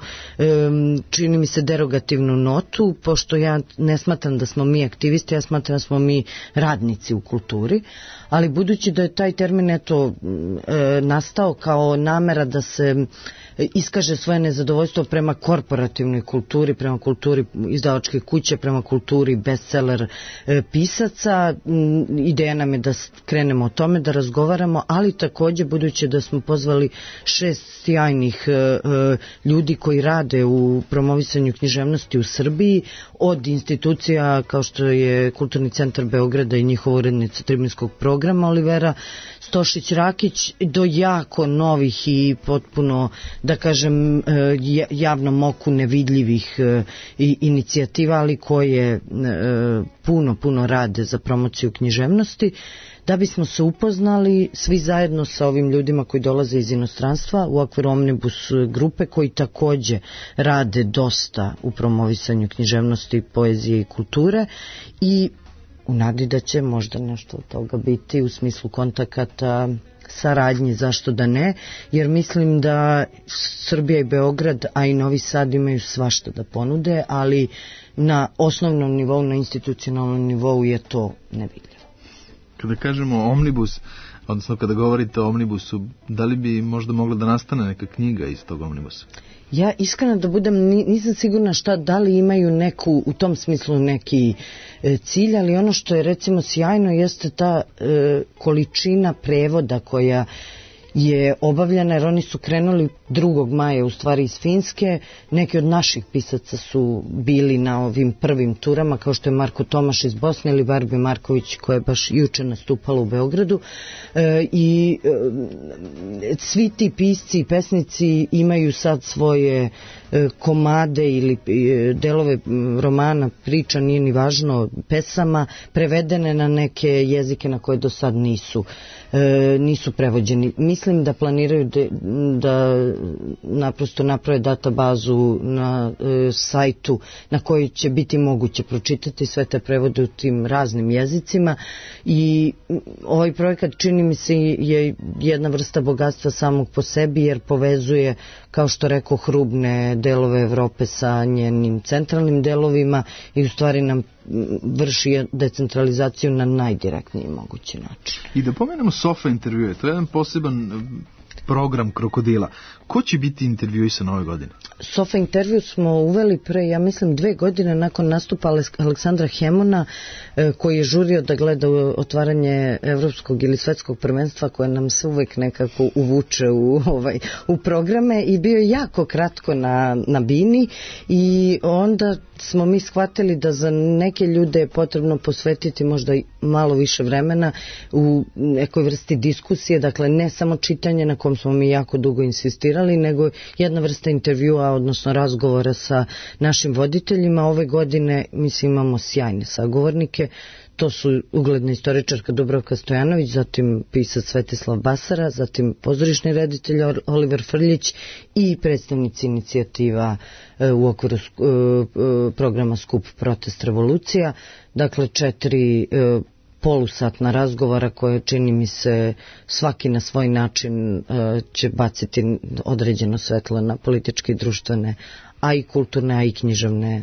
čini mi se, derogativnu notu, pošto ja ne smatram da smo mi aktivisti, ja smatram da smo mi radnici u kulturi, ali budući da je taj termin eto nastao kao namera da se iskaže svoje nezadovoljstvo prema korporativnoj kulturi, prema kulturi izdavačke kuće, prema kulturi bestseller pisaca. Ideja nam je da krenemo o tome, da razgovaramo, ali takođe, budući da smo pozvali šest sjajnih ljudi koji rade u promovisanju književnosti u Srbiji, od institucija kao što je Kulturni centar Beograda i njihova urednica tribinskog programa Olivera Stošić-Rakić, do jako novih i potpuno, da kažem, javnom oku nevidljivih inicijativa, ali koje puno, puno rade za promociju književnosti, da bismo se upoznali svi zajedno sa ovim ljudima koji dolaze iz inostranstva u okviru Omnibus grupe, koji takođe rade dosta u promovisanju književnosti, poezije i kulture, i u nadi da će možda nešto od toga biti u smislu kontakata, saradnji, zašto da ne, jer mislim da Srbija i Beograd, a i Novi Sad imaju svašta da ponude, ali na osnovnom nivou, na institucionalnom nivou je to nevidljivo. Kada kažemo omnibus, odnosno kada govorite o omnibusu, da li bi možda mogla da nastane neka knjiga iz tog omnibusa? Ja iskreno da budem, nisam sigurna šta, da li imaju neku, u tom smislu neki e, cilj, ali ono što je recimo sjajno jeste ta e, količina prevoda koja je obavljena, jer oni su krenuli drugog maja u stvari iz Finske. Neki od naših pisaca su bili na ovim prvim turama, kao što je Marko Tomaš iz Bosne ili Barbi Marković koja je baš juče nastupala u Beogradu, e, i e, svi ti pisci i pesnici imaju sad svoje e, komade ili e, delove romana, priča, nije ni važno, pesama, prevedene na neke jezike na koje do sad nisu e, nisu prevođeni. Mislim da planiraju da, da naprosto naprave databazu na e, sajtu na kojoj će biti moguće pročitati sve te prevode u tim raznim jezicima, i ovaj projekat, čini mi se, je jedna vrsta bogatstva samog po sebi, jer povezuje, kao što rekao, rubne delove Evrope sa njenim centralnim delovima i u stvari nam vrši decentralizaciju na najdirektniji mogući način. I da pomenemo Sofa intervjue, to je jedan poseban program Krokodila. Ko će biti intervjuisan ove godine? Sofa intervju smo uveli pre, ja mislim, dve godine nakon nastupa Aleksandra Hemona, koji je žurio da gleda otvaranje evropskog ili svetskog prvenstva, koje nam se uvek nekako uvuče u, ovaj, u programe, i bio je jako kratko na, na bini, i onda smo mi shvatili da za neke ljude je potrebno posvetiti možda malo više vremena u nekoj vrsti diskusije, dakle ne samo čitanje na kom smo mi jako dugo insistirali, nego jedna vrsta intervjua, odnosno razgovora sa našim voditeljima. Ove godine, mislim, imamo sjajne sagovornike. To su ugledna istoričarka Dubravka Stojanović, zatim pisac Svetislav Basara, zatim pozorišni reditelj Oliver Frljić i predstavnici inicijativa u okviru programa Skup Protest Revolucija. Dakle, četiri polusatna razgovora koje, čini mi se, svaki na svoj način će baciti određeno svetlo na političke i društvene, a i kulturne, a i književne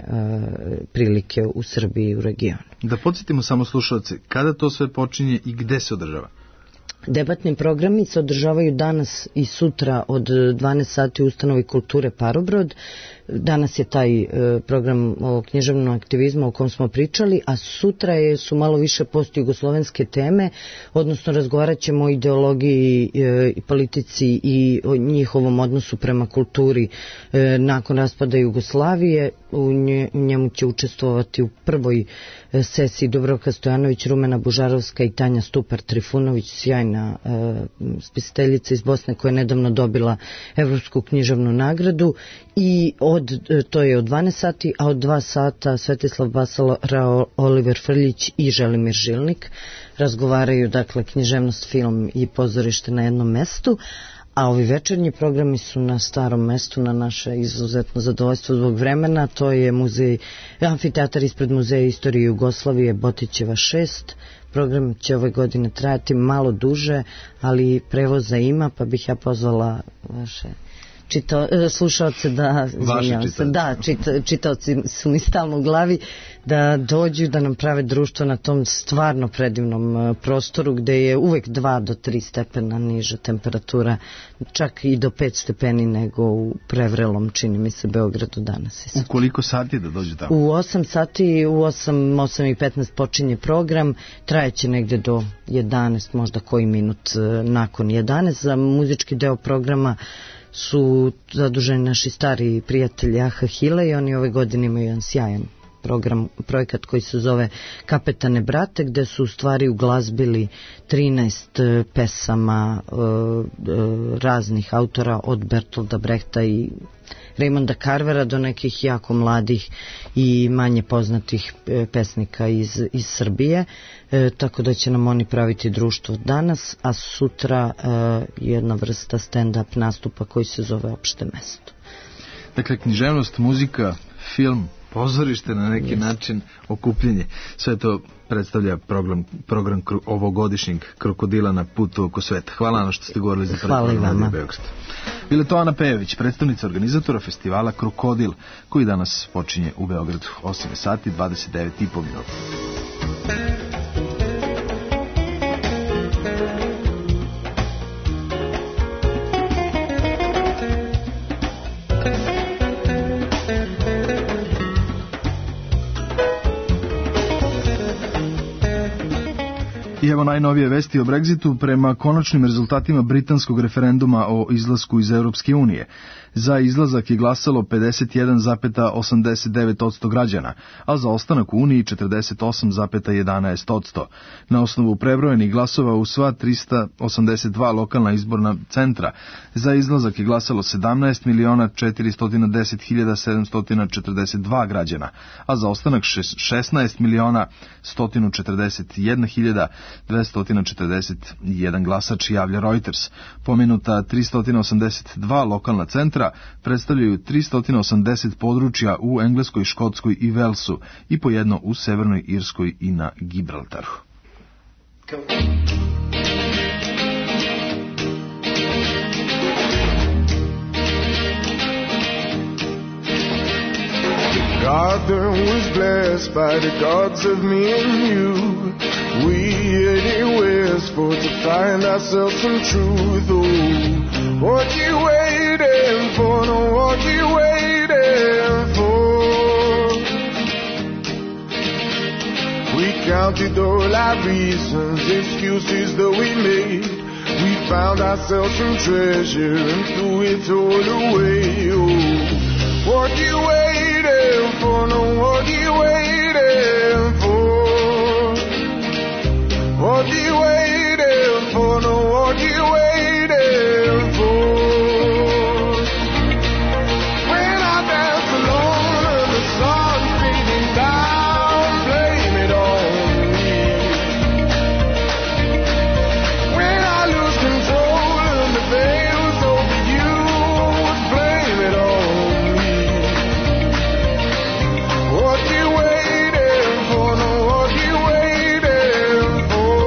prilike u Srbiji i u regionu. Da podsjetimo samo slušalce, kada to sve počinje i gde se održava? Debatni programi se održavaju danas i sutra od dvanaest sati u ustanovi kulture Parobrod. Danas je taj e, program o književnom aktivizmu o kom smo pričali, a sutra je, su malo više postjugoslovenske teme, odnosno razgovarat ćemo o ideologiji e, i politici i o njihovom odnosu prema kulturi e, nakon raspada Jugoslavije. U nje, njemu će učestvovati u prvoj e, sesiji Dubravka Stojanović, Rumena Bužarovska i Tanja Stupar-Trifunović, sjajna e, spisateljica iz Bosne koja je nedavno dobila Evropsku književnu nagradu, i od, to je od dvanaest sati, a od dva sata Svetislav Basara, Oliver Frljić i Želimir Žilnik razgovaraju, dakle, književnost, film i pozorište na jednom mestu. A ovi večernji programi su na Starom mestu, na naše izuzetno zadovoljstvo zbog vremena. To je muzej, amfiteatar ispred Muzeja istorije Jugoslavije, Botićeva šest. Program će ove godine trajati malo duže, ali prevoza ima, pa bih ja pozvala vaše čita, slušalce da, se, da čita, čitaoci su mi stalno u glavi, da dođu da nam prave društvo na tom stvarno predivnom prostoru gde je uvek dva do tri stepena niža temperatura, čak i do pet stepeni nego u prevrelom, čini mi se, Beogradu danas. U koliko sati da dođe tamo? U osam sati, u osam, osam i petnaest počinje program, trajeće negde do jedanaest, možda koji minut nakon jedanaest. Za muzički deo programa su zaduženi naši stari prijatelji Aha Hile, i oni ove godine imaju jedan sjajan program, projekat koji se zove Kapetane brate, gde su u stvari uglazbili trinaest pesama e, e, raznih autora, od Bertolda Brehta i Raymonda Carvera do nekih jako mladih i manje poznatih e, pesnika iz, iz Srbije, e, tako da će nam oni praviti društvo danas, a sutra e, jedna vrsta stand-up nastupa koji se zove Opšte mesto. Dakle, književnost, muzika, film, pozorište, na neki yes. način okupljenje. Sve to predstavlja program, program ovogodišnjeg Krokodila na putu oko sveta. Hvala vam što ste govorili za Pretpostavljanje Radio Beograd. Bila to Ana Pejević, predstavnica organizatora festivala Krokodil, koji danas počinje u Beogradu. osam sati, dvadeset devet i po minuta. I evo najnovije vesti o Brexitu. Prema konačnim rezultatima britanskog referenduma o izlasku iz Europske unije, za izlazak je glasalo pedeset jedan zarez osamdeset devet posto građana, a za ostanak u Uniji četrdeset osam zarez jedanaest posto. Na osnovu prebrojenih glasova u sva trista osamdeset dva lokalna izborna centra, za izlazak je glasalo sedamnaest miliona četiristo deset hiljada sedamsto četrdeset dva građana, a za ostanak šesnaest miliona sto četrdeset jedna hiljada dvesta četrdeset jedan glasač, javlja Reuters. Pomenuta trista osamdeset dva lokalna centra predstavljaju trista osamdeset područja u Engleskoj, Škotskoj i Velsu i po jedno u Severnoj Irskoj i na Gibraltaru. garden was blessed by the gods of me and you. We anywheres for to find ourselves some truth. Oh, what you waiting for? No, what you waiting for? We counted all our reasons, excuses that we made. We found ourselves some treasure and threw it all away. Oh, what you waiting for? No, what you waiting for? What you waiting for? No, what you waiting for? When I dance alone and the sun's beating down, blame it on me. When I lose control and the veil's over you, blame it on me. What you waiting for? No, what you waiting for?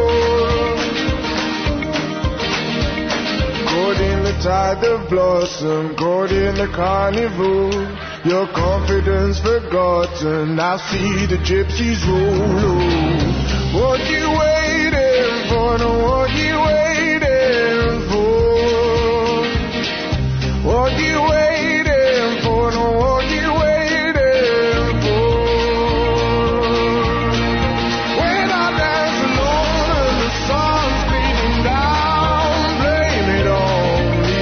Caught in the tide of blossom, caught in the carnival. Your confidence forgotten, I see the gypsies roll. What you waiting for? No, what you waiting for? What you waiting for? No, what you waiting for? When I dance alone and the sun's beating down, blame it on me.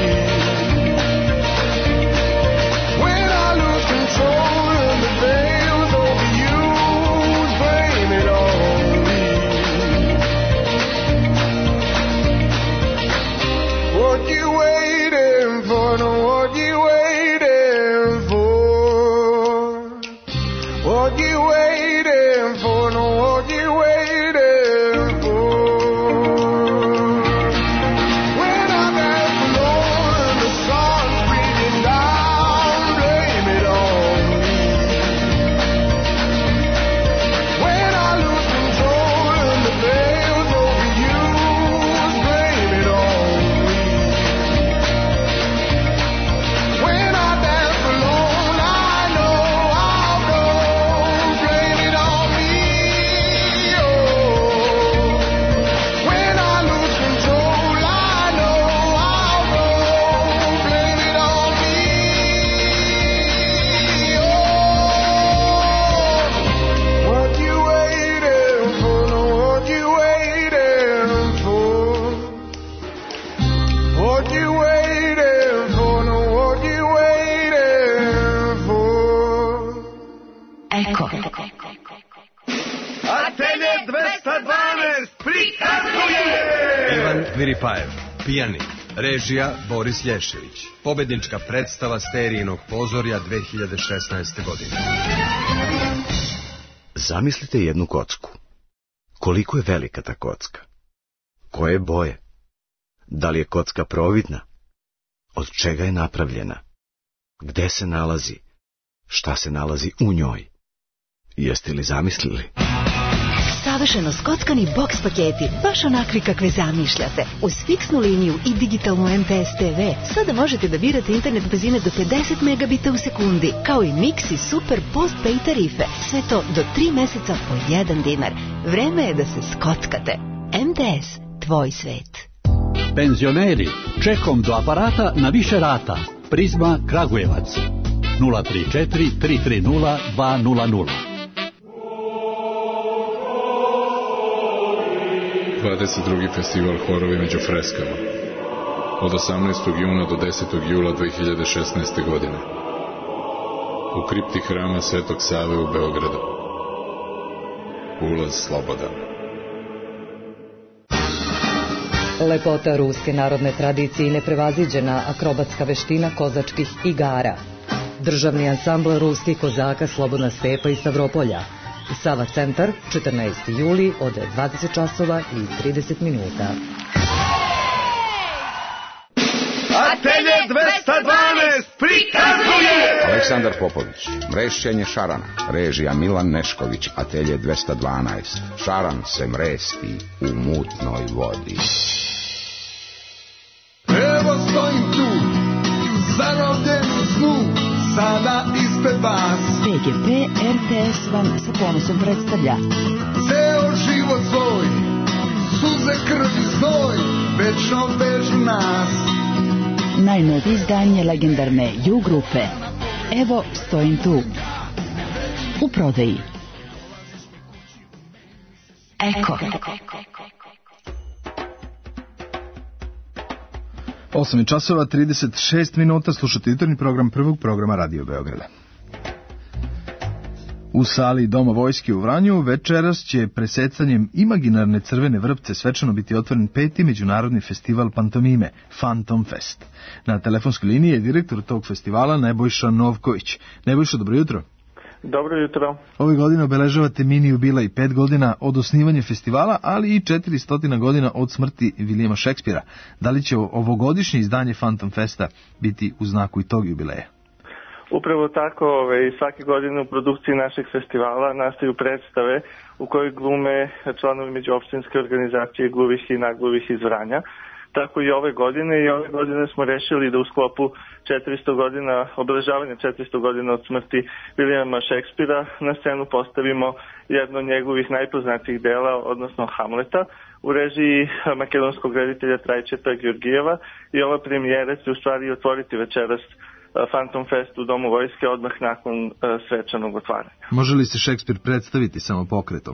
When I lose control and the veil's over you, blame it on me. What you waiting for? No, what you waiting for? What you waiting for? No, what you waiting for? When I dance alone and the sun's beating down, blame it on me. When I lose control and the veil's over you, blame it on me. When I dance alone, I know I'll go, blame it on me. Oh, when I lose control, I know I'll go, blame it on me. Oh, what you waiting for? No, what you waiting for? What you waiting for? No, what you waiting for? Eko. Atelje dvesta dvanaest prikazuje! Ivan Viripajev, Pijanin, režija Boris Lješević, pobednička predstava Sterijinog pozorja dve hiljade šesnaeste. godine. Zamislite jednu kocku. Koliko je velika ta kocka? Koje je boje? Da li je kocka providna? Od čega je napravljena? Gde se nalazi? Šta se nalazi u njoj? Jeste li zamislili? Savršeno skockani boks paketi, baš onakvi kakve zamišljate. Uz fiksnu liniju i digitalnu M T S T V sada možete da birate internet brzine do pedeset megabita u sekundi, kao i Mix i Super Postpay tarife. Sve to do tri meseca po jedan dinar. Vreme je da se skockate. M T S, tvoj svet. Penzioneri, čekom do aparata na više rata. Prizma Kragujevac. nula tri četiri tri tri nula dva nula nula. dvadeset drugi festival Horovi među freskama. Od osamnaestog juna do desetog jula dve hiljade šesnaeste. godine. U kripti hrama Svetog Save u Beogradu. Ulaz slobodan. Lepota ruske narodne tradicije i neprevaziđena akrobatska veština kozačkih igara. Državni ansambl ruskih kozaka Slobodna stepa iz Stavropolja. Sava centar, četrnaesti juli od dvadeset časova i trideset minuta. Atelje dvesta dvanaest prikazuje! Aleksandar Popović, mrešćenje šarana, režija Milan Nešković, Atelje dvesta dvanaest. Šaran se mresti u mutnoj vodi. Evo stojim tu, zarobljen u snu, sada ispred vas. G P R T S vam sa ponosom predstavlja Ceo život svoj, suze, krv i znoj, večno vežu nas. najnovije izdanje legendarne U grupe. Evo, stojim tu. U prodaji. Eko. osam časova trideset šest minuta, slušate jutarnji program prvog programa Radio Beograda. U sali Doma vojske u Vranju večeras će presecanjem imaginarne crvene vrpce svečano biti otvoren peti međunarodni festival pantomime, Phantom Fest. Na telefonskoj liniji je direktor tog festivala Nebojša Novković. Nebojša, dobro jutro. Dobro jutro. Ove godine obeležavate mini jubilej pet godina od osnivanja festivala, ali i četiristo godina od smrti Vilijama Šekspira. Da li će ovogodišnje izdanje Phantom Festa biti u znaku i tog jubileja? Upravo tako, ove, svake godine u produkciji našeg festivala nastaju predstave u kojoj glume članovi međuopštinske organizacije gluvih i nagluvih iz Vranja. Tako i ove godine i ove godine smo rešili da u sklopu četiristo godina, obeležavanja četiristo godina od smrti Vilijama Šekspira na scenu postavimo jedno od njegovih najpoznatijih dela, odnosno Hamleta, u režiji makedonskog reditelja Trajčeta Georgijeva, i ova premijera će u stvari otvoriti večeras Phantom Fest u Domu vojske odmah nakon uh, svečanog otvaranja. Može li se Šekspir predstaviti samo pokretom?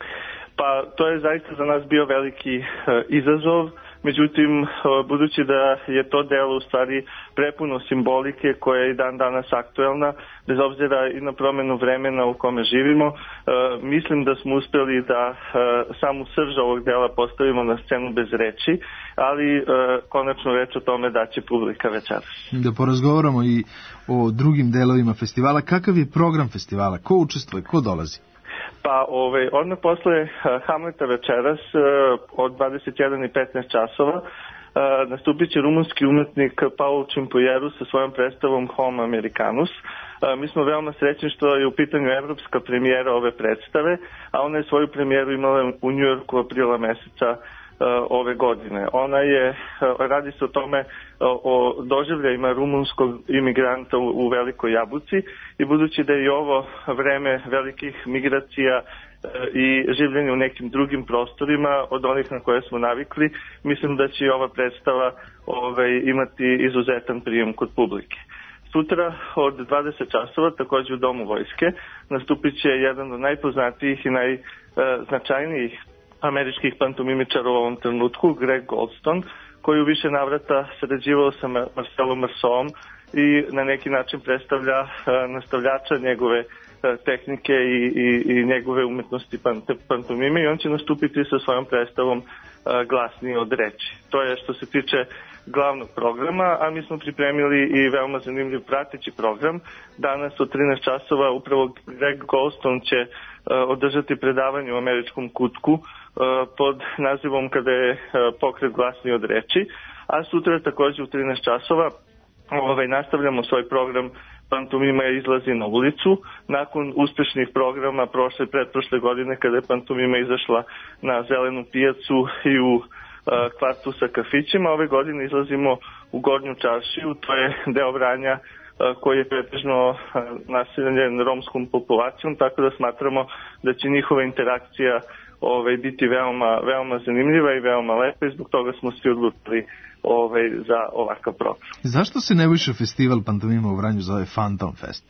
Pa to je zaista za nas bio veliki uh, izazov, međutim, uh, budući da je to delo u stvari prepuno simbolike koja je i dan danas aktuelna, bez obzira i na promenu vremena u kome živimo, uh, mislim da smo uspeli da uh, samu srž ovog dela postavimo na scenu bez reči, ali uh, konačno reč o tome da će publika večeras. Da porazgovaramo i o drugim delovima festivala. Kakav je program festivala? Ko učestvuje? Ko dolazi? Pa ove, odmah posle uh, Hamleta večeras uh, od dvadeset jedan i petnaest časova uh, nastupit će rumunski umetnik Paul Cimpuieru sa svojom predstavom Homo Americanus. Uh, mi smo veoma srećni što je u pitanju evropska premijera ove predstave, a ona je svoju premijeru imala u Njujorku aprila meseca ove godine. Ona je, radi se o tome, o doživljajima rumunskog imigranta u, u Velikoj Jabuci, i budući da je i ovo vreme velikih migracija i življenja u nekim drugim prostorima od onih na koje smo navikli, mislim da će i ova predstava ovaj, imati izuzetan prijem kod publike. Sutra od dvadeset časova, također u Domu vojske, nastupit će jedan od najpoznatijih i najznačajnijih američkih pantomimičara u ovom trenutku, Greg Goldstone, koji u više navrata sarađivao sa Marcelom Marceauom i na neki način predstavlja uh, nastavljača njegove uh, tehnike i, i, i njegove umetnosti pantomime, i on će nastupiti sa svojom predstavom uh, Glasniji od reči. To je što se tiče glavnog programa, a mi smo pripremili i veoma zanimljiv prateći program. Danas od trinaest časova upravo Greg Goldstone će uh, održati predavanje u američkom kutku pod nazivom Kada je pokret glasniji od reči, a sutra također u trinaest časova ovaj, nastavljamo svoj program Pantomima izlazi na ulicu. Nakon uspešnih programa prošle i pretprošle godine, kada je Pantomima izašla na zelenu pijacu i u uh, kvartu sa kafićima, ove godine izlazimo u Gornju čaršiju. To je deo Vranja uh, koji je pretežno uh, naseljen romskom populacijom, tako da smatramo da će njihova interakcija Ove, biti veoma, veoma zanimljiva i veoma lepa, i zbog toga smo svi odlučili ove, za ovakav program. Zašto se Nebojša festival pantomima u Vranju zove Phantom Fest?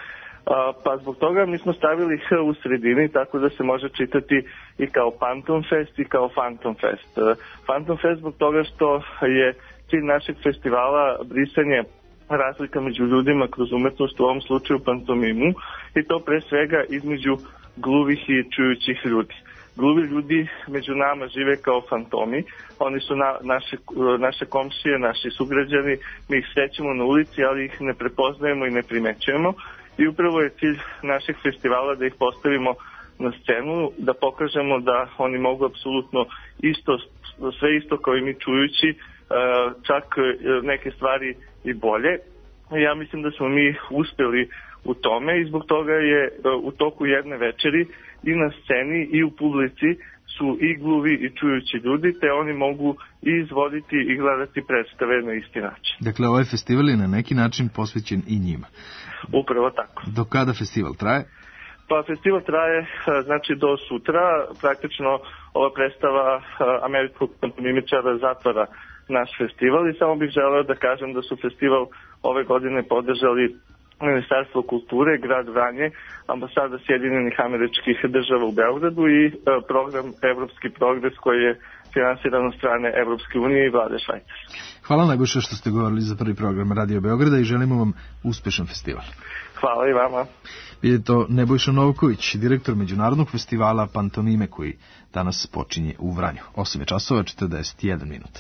A, pa zbog toga mi smo stavili H u sredini, tako da se može čitati i kao Phantom Fest i kao Phantom Fest. Phantom Fest zbog toga što je cilj našeg festivala brisanje razlika među ljudima kroz umetnost, u ovom slučaju pantomimu, i to pre svega između gluvih i čujućih ljudi. Gluvi ljudi među nama žive kao fantomi, oni su na, naše, naše komšije, naši sugrađani, mi ih srećemo na ulici, ali ih ne prepoznajemo i ne primećujemo, i upravo je cilj našeg festivala da ih postavimo na scenu, da pokažemo da oni mogu apsolutno isto, sve isto kao i mi čujući, čak neke stvari i bolje. Ja mislim da smo mi uspjeli u tome, i zbog toga je u toku jedne večeri i na sceni i u publici su i gluvi i čujući ljudi, te oni mogu i izvoditi i gledati predstave na isti način. Dakle, ovaj festival je na neki način posvećen i njima. Upravo tako. Do kada festival traje? Pa festival traje znači do sutra, praktično ova predstava američkog pantomimičara zatvara naš festival i samo bih želeo da kažem da su festival ove godine podržali Ministarstvo kulture, grad Vranje, ambasada Sjedinjenih Američkih Država u Beogradu i program Evropski progres koji je finansiran od strane Evropske unije i vlade Švajcarske. Hvala najbolje što ste govorili za prvi program Radio Beograda i želimo vam uspešan festival. Hvala i vama. Vidite to Nebojša Novković, direktor Međunarodnog festivala Pantomime koji danas počinje u Vranju. osam časova četrdeset jedan minut.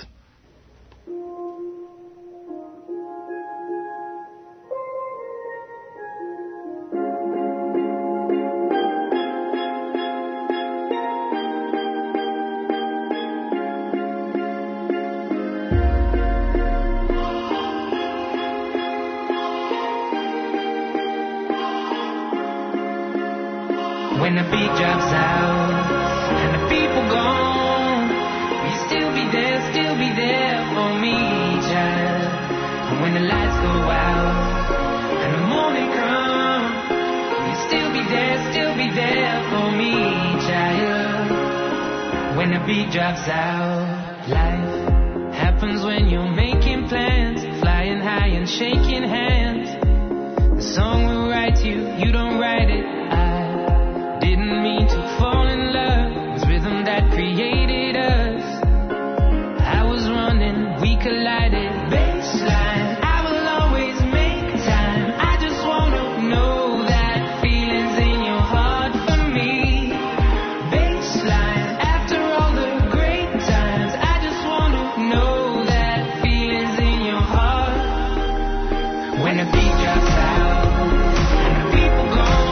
When the beat drops out and the people gone, will you still be there, still be there for me, child? And when the lights go out and the morning comes, will you still be there, still be there for me, child? When the beat drops out, life happens when you're making plans, flying high and shaking hands. The song will write you, you don't write it. Didn't mean to fall in love. It was rhythm that created us. I was running, we collided. Baseline, I will always make time. I just wanna know that feeling's in your heart for me. Baseline, after all the great times, I just wanna know that feeling's in your heart. When the beat drops out and the people gone,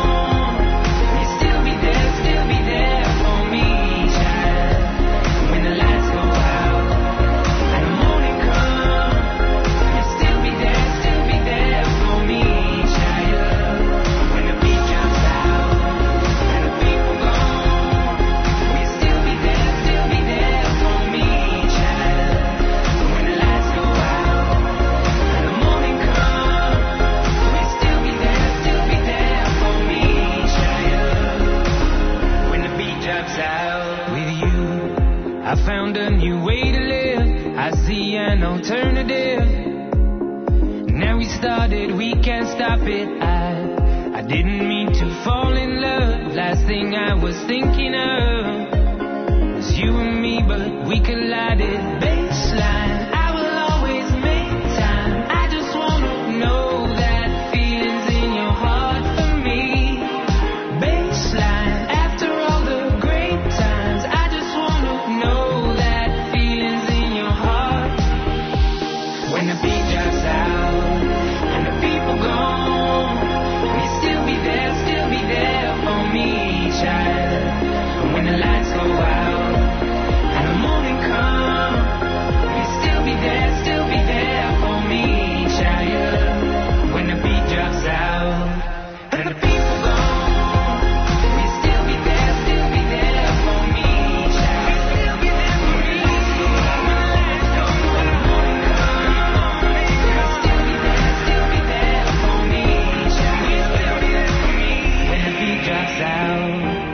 I found a new way to live. I see an alternative. Now we started, we can't stop it. I, I didn't mean to fall in love. Last thing I was thinking of was you and me, but we collided. Baseline, I will always make time. I just wanna know that feeling's in your heart for me. Baseline, after all the great times, I just wanna know that feeling's in your heart. When the beat drops out and the people gone, will you still be there, still be there for me, child? And when the lights go out and the morning comes, will you still be there, still be there for me, child? When the beat drops out and the people gone, will you still be there, still be there for me, child? Still be there for me. When the lights go out and the morning comes, will you still be there, still be there for me, child? Will you still be there for me? When the beat drops out.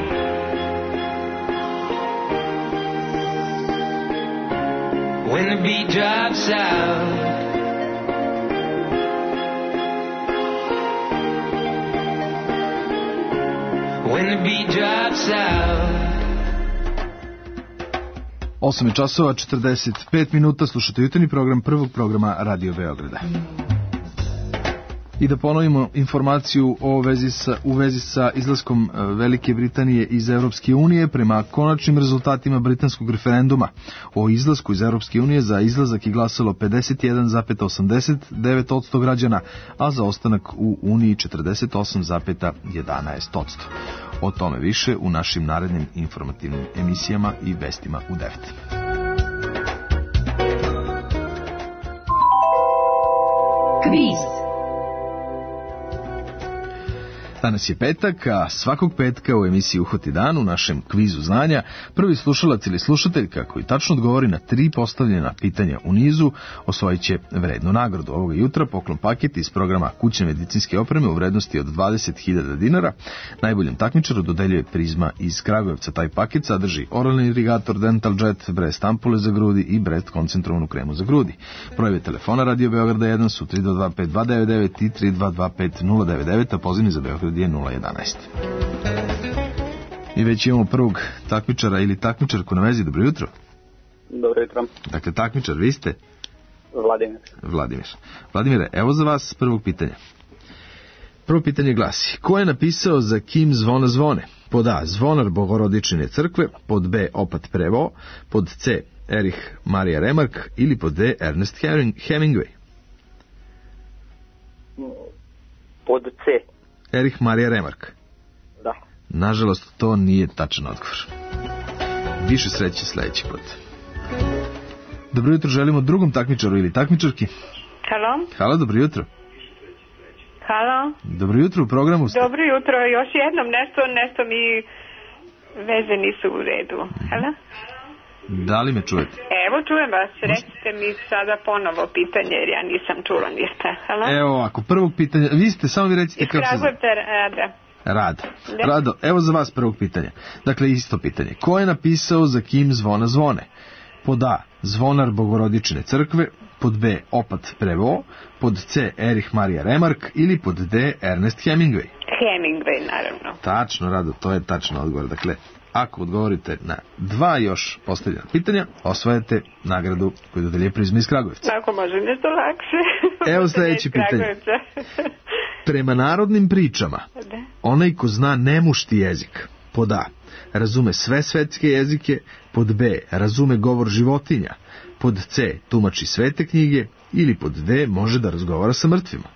When the beat drops out. When the beat drops out. osam časova četrdeset pet minuta, slušate jutarnji program prvog programa Radio Beograda. I da ponovimo informaciju o vezi sa, u vezi sa izlaskom Velike Britanije iz Evropske unije. Prema konačnim rezultatima britanskog referenduma o izlasku iz Evropske unije za izlazak je glasalo pedeset jedan zarez osamdeset devet posto građana, a za ostanak u Uniji četrdeset osam zarez jedanaest posto. O tome više u našim narednim informativnim emisijama i vestima u devet. Kviz. Danas je petak, a svakog petka u emisiji Uhvati dan u našem kvizu znanja prvi slušalac ili slušateljka koji tačno odgovori na tri postavljena pitanja u nizu osvojit će vrednu nagradu. Ovoga jutra poklon paket iz programa kućne medicinske opreme u vrednosti od dvadeset hiljada dinara. Najboljem takmičaru dodeljuje Prizma iz Kragujevca. Taj paket sadrži oralni irigator, dental jet, Brest ampule za grudi i Brest koncentrovanu kremu za grudi. Brojeve telefona Radio Beograda jedan su tri dva dva pet dva devet devet i tri dva dva pet nula devet devet, a pozivni za Beograd je nula jedanaest. I već imamo prvog takmičara ili takmičarku na vezi. Dobro jutro. Dobro jutro. Dakle, takmičar, vi ste? Vladimir. Vladimir. Vladimire, evo za vas prvog pitanja. Prvo pitanje glasi: ko je napisao Za kim zvona zvone? Pod A. Zvonar Bogorodičine crkve, pod B. Opat Prevo, pod C. Erich Maria Remarque ili pod D. Ernest Hemingway? Pod C. Erich Maria Remarque. Da. Nažalost, to nije tačan odgovor. Više sreće sledeći put. Dobro jutro, želimo drugom takmičaru ili takmičarki. Halo? Halo, dobro jutro. Halo? Dobro jutro, u programu ste. Dobro jutro, još jednom nešto, nešto mi veze nisu u redu. Halo? Da li me čujete? Evo, čujem vas, recite mi sada ponovo pitanje, jer ja nisam čula ništa. Halo? Evo ovako, prvog pitanja, vi ste, samo vi recite kako se... Iz Kragujevca, Rada. Rada. Rado, evo za vas prvog pitanja. Dakle, isto pitanje. Ko je napisao Za kim zvona zvone? Pod A. Zvonar Bogorodičine crkve, pod B. Opat Prevo, pod C. Erich Maria Remarque ili pod D. Ernest Hemingway? Hemingway, naravno. Tačno, Rado, to je tačno odgovor. Dakle, ako odgovorite na dva još postavljena pitanja, osvajate nagradu koju dodeljuje Prizma iz Kragujevca. Ako može nešto lakše. Evo sledeće pitanje. Prema narodnim pričama, da. Onaj ko zna nemušti jezik, pod A. razume sve svetske jezike, pod B. razume govor životinja, pod C. tumači svete knjige ili pod D. može da razgovara sa mrtvima?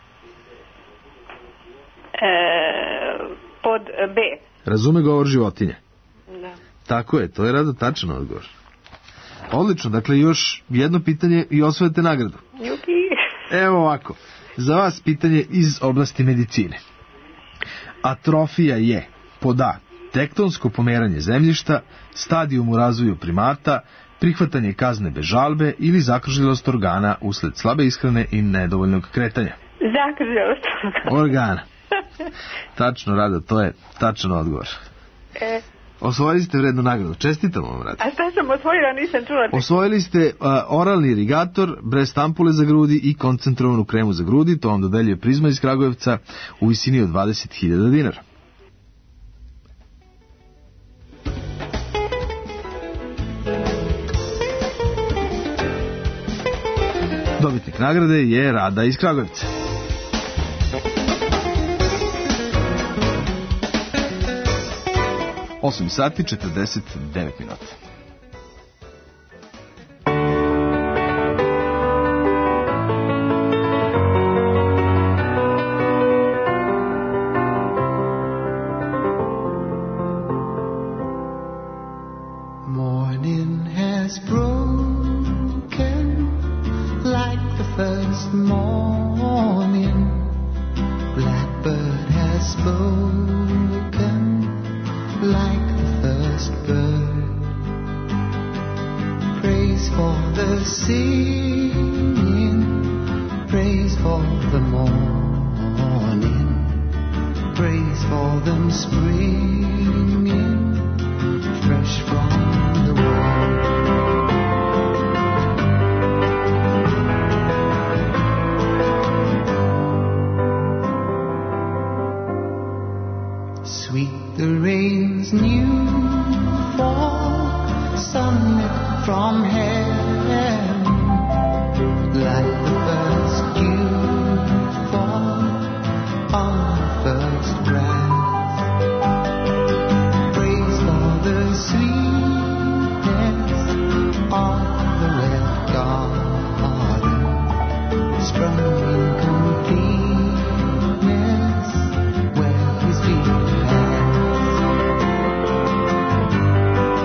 E, pod B. Razume govor životinja. Da. Tako je, to je Rado tačan odgovor. Odlično, dakle još jedno pitanje i osvojite nagradu. Jupi. Evo ovako, za vas pitanje iz oblasti medicine. Atrofija je pod A. tektonsko pomeranje zemljišta, stadijum u razvoju primata, prihvatanje kazne bez žalbe ili zakržljelost organa usled slabe ishrane i nedovoljnog kretanja? Zakržljelost organa. Tačno, Rado, to je tačan odgovor. E. Osvojili ste vrednu nagradu. Čestitamo vam, Rado. A šta sam osvojila, nisam čula. Osvojili ste uh, oralni irigator, Brest ampule za grudi i koncentrovanu kremu za grudi. To vam dodeljuje Prizma iz Kragujevca u visini od dvadeset hiljada dinara. Dobitnik nagrade je Rada iz Kragujevca. osam sati četrdeset devet minuta. Morning has broken like the first morning. Blackbird has spoken like the first bird. Praise for the singing, praise for the morning, praise for them springing fresh from the world. Sweet the rain's new fall, sunlit from heaven, like the first dew fall on the first grass. Praise for the sweetness of the red garden, sprung in completeness where his feet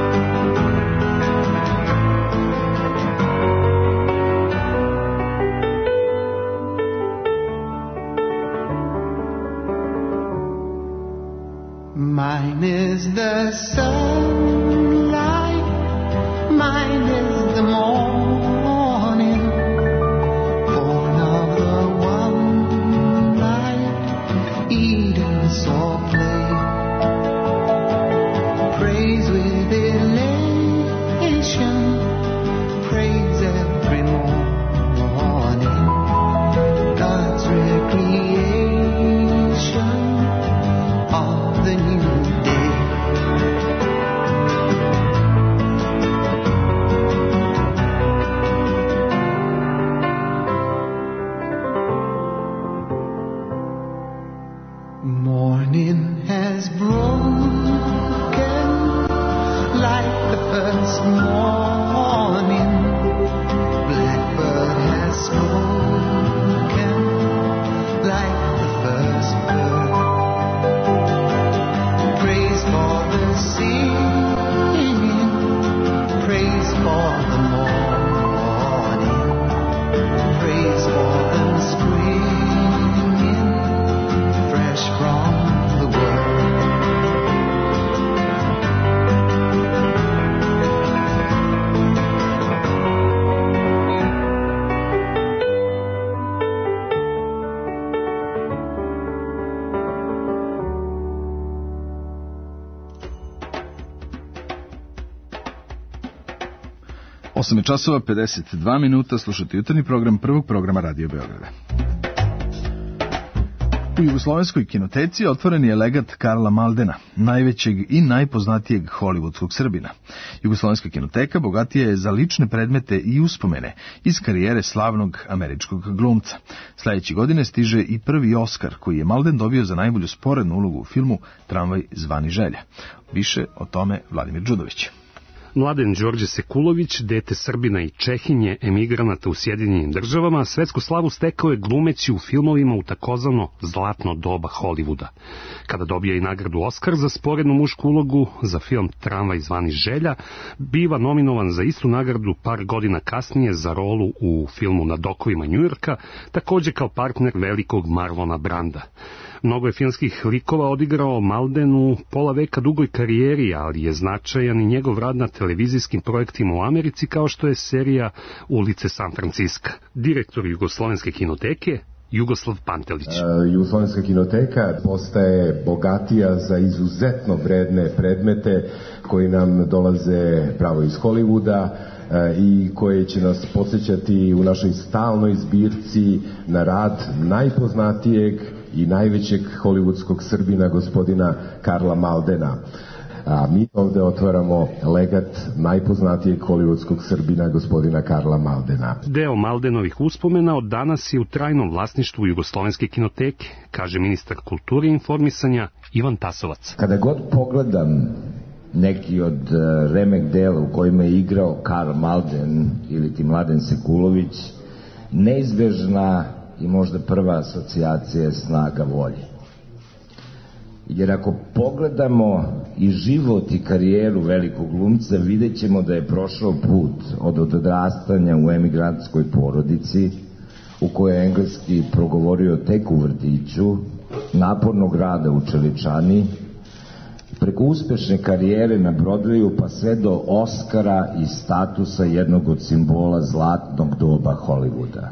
passed. Mine is the sunlight, mine is the morning, born of the one light, Eden saw play. Praise with elation, praise every morning, God's recreation of the new day. Morning has broken like the first morning. Blackbird has spoken like the first bird. Praise for the singing, praise for the morning, praise for the springing fresh from the world. osam je časova pedeset dva minuta, slušate jutarnji program prvog programa Radio Beograda. U Jugoslovenskoj kinoteci otvoren je legat Karla Maldena, najvećeg i najpoznatijeg hollywoodskog Srbina. Jugoslovenska kinoteka bogatija je za lične predmete i uspomene iz karijere slavnog američkog glumca. Sljedeće godine stiže i prvi Oskar, koji je Malden dobio za najbolju sporednu ulogu u filmu Tramvaj zvani Želja. Više o tome Vladimir Đudović. Mladen Đorđe Sekulović, dete Srbina i Čehinje, emigranata u Sjedinjenim državama, svetsku slavu stekao je glumeći u filmovima u takozvano zlatno doba Hollywooda. Kada dobija i nagradu Oskar za sporednu mušku ulogu za film Tramvaj zvani Želja, biva nominovan za istu nagradu par godina kasnije za rolu u filmu Na dokovima Njujorka, također kao partner velikog Marlona Branda. Mnogo je filmskih likova odigrao Malden u pola veka dugoj karijeri, ali je značajan i njegov rad na televizijskim projektima u Americi, kao što je serija Ulice San Franciska. Direktor Jugoslovenske kinoteke Jugoslav Pantelić. Uh, Jugoslovenska kinoteka postaje bogatija za izuzetno vredne predmete koji nam dolaze pravo iz Hollywooda uh, i koje će nas podsjećati u našoj stalnoj zbirci na rad najpoznatijeg i najvećeg hollywoodskog Srbina, gospodina Karla Maldena. A mi ovde otvaramo legat najpoznatijeg hollywoodskog Srbina, gospodina Karla Maldena. Deo Maldenovih uspomena od danas je u trajnom vlasništvu Jugoslovenske kinoteke, kaže ministar kulture i informisanja Ivan Tasovac. Kada god pogledam neki od uh, remek dela u kojima je igrao Karl Malden ili ti Mladen Sekulović, neizbežna i možda prva asocijacija je snaga volje. Jer ako pogledamo i život i karijeru velikog glumca, vidjet ćemo da je prošao put od odrastanja u emigrantskoj porodici, u kojoj je engleski progovorio tek u vrtiću, napornog rada u Čeličani, preko uspešne karijere na Broadwayu pa sve do Oskara i statusa jednog od simbola zlatnog doba Hollywooda.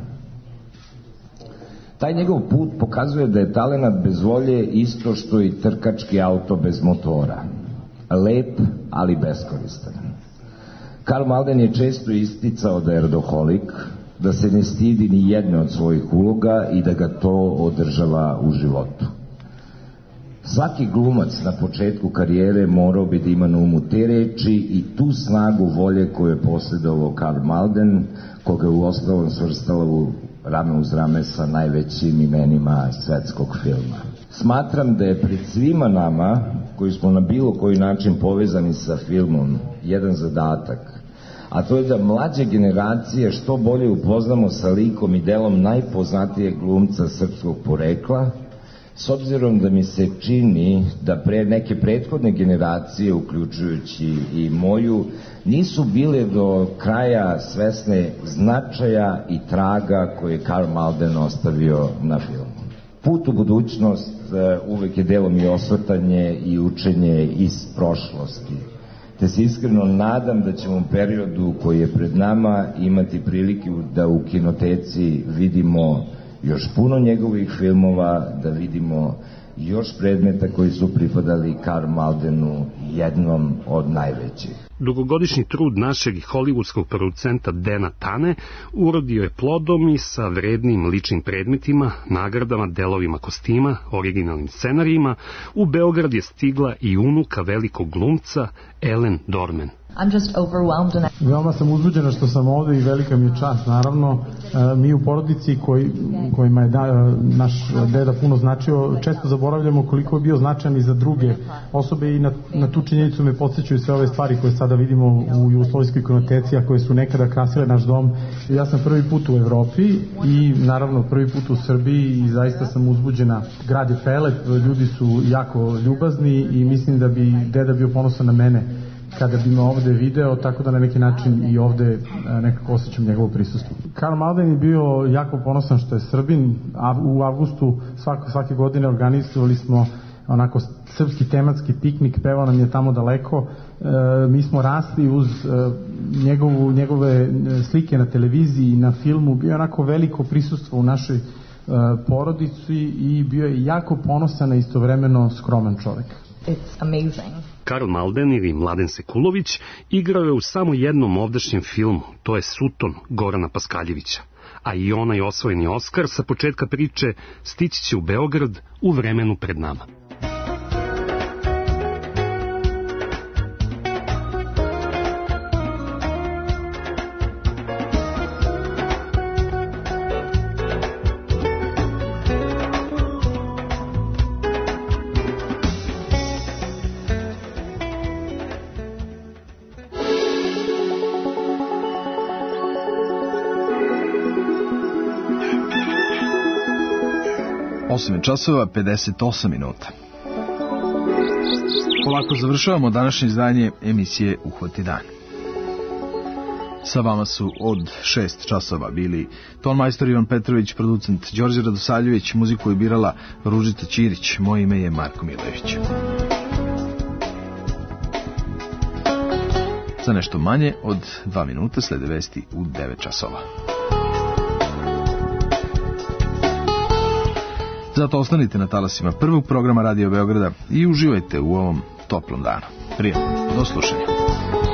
Taj njegov put pokazuje da je talenat bez volje isto što i trkački auto bez motora. Lep, ali beskoristan. Karl Malden je često isticao da je radoholik, da se ne stidi ni jedne od svojih uloga i da ga to održava u životu. Svaki glumac na početku karijere morao bi da ima na umu te reči i tu snagu volje koju je posjedovao Karl Malden, koga je u osnovom svrstala u rame uz rame sa najvećim imenima svetskog filma. Smatram da je pred svima nama, koji smo na bilo koji način povezani sa filmom, jedan zadatak, a to je da mlađe generacije što bolje upoznamo sa likom i delom najpoznatijeg glumca srpskog porekla, s obzirom da mi se čini da pre neke prethodne generacije, uključujući i moju, nisu bile do kraja svesne značaja i traga koje je Karl Malden ostavio na filmu. Put u budućnost uvek je delom i osvrtanje i učenje iz prošlosti. Te se iskreno nadam da ćemo u periodu koji je pred nama imati priliku da u kinoteci vidimo još puno njegovih filmova, da vidimo još predmeta koji su pripadali Karl Maldenu, jednom od najvećih. Dugogodišnji trud našeg hollywoodskog producenta Dana Tane urodio je plodom i sa vrednim ličnim predmetima, nagradama, delovima kostima, originalnim scenarijima. U Beograd je stigla i unuka velikog glumca Ellen Dorman. I'm just overwhelmed and I... Veoma sam uzbuđena što sam ovde i velika mi je čast. Naravno, mi u porodici koji, kojima je da, naš deda puno značio, često zaboravljamo koliko je bio značajan i za druge osobe i na, na tu činjenicu me podsjećaju sve ove stvari koje sada vidimo u Jugoslovenskoj kinoteci, a koje su nekada krasile naš dom. Ja sam prvi put u Evropi i naravno prvi put u Srbiji i zaista sam uzbuđena. Grad je prelep, ljudi su jako ljubazni i mislim da bi deda bio ponosan na mene kada bi me ovde video, tako da na neki način i ovde nekako osjećam njegovo prisustvo. Karl Malden je bio jako ponosan što je Srbin, a u avgustu svake, svake godine organizovali smo onako srpski tematski piknik, pevao nam je Tamo daleko. E, mi smo rasli uz e, njegovu, njegove slike na televiziji i na filmu, bio je onako veliko prisustvo u našoj e, porodici i bio je jako ponosan, a istovremeno skroman čovek. It's amazing. Karl Malden ili Mladen Sekulović igrao je u samo jednom ovdašnjem filmu, to je Sutton Gorana Paskaljevića, a i onaj osvojeni Oskar sa početka priče stići će u Beograd u vremenu pred nama. osam časova pedeset osam minuta. Polako završavamo današnje izdanje emisije Uhvati dan. Sa vama su od šest časova bili tonmajstor Ivan Petrović, producent Đorđe Radosavljević, muziku je birala Ružica Ćirić, moje ime je Marko Milojević. Za nešto manje od dva minuta slede vesti u devet časova. Zato ostanite na talasima prvog programa Radio Beograda i uživajte u ovom toplom danu. Prijatno, do slušanja.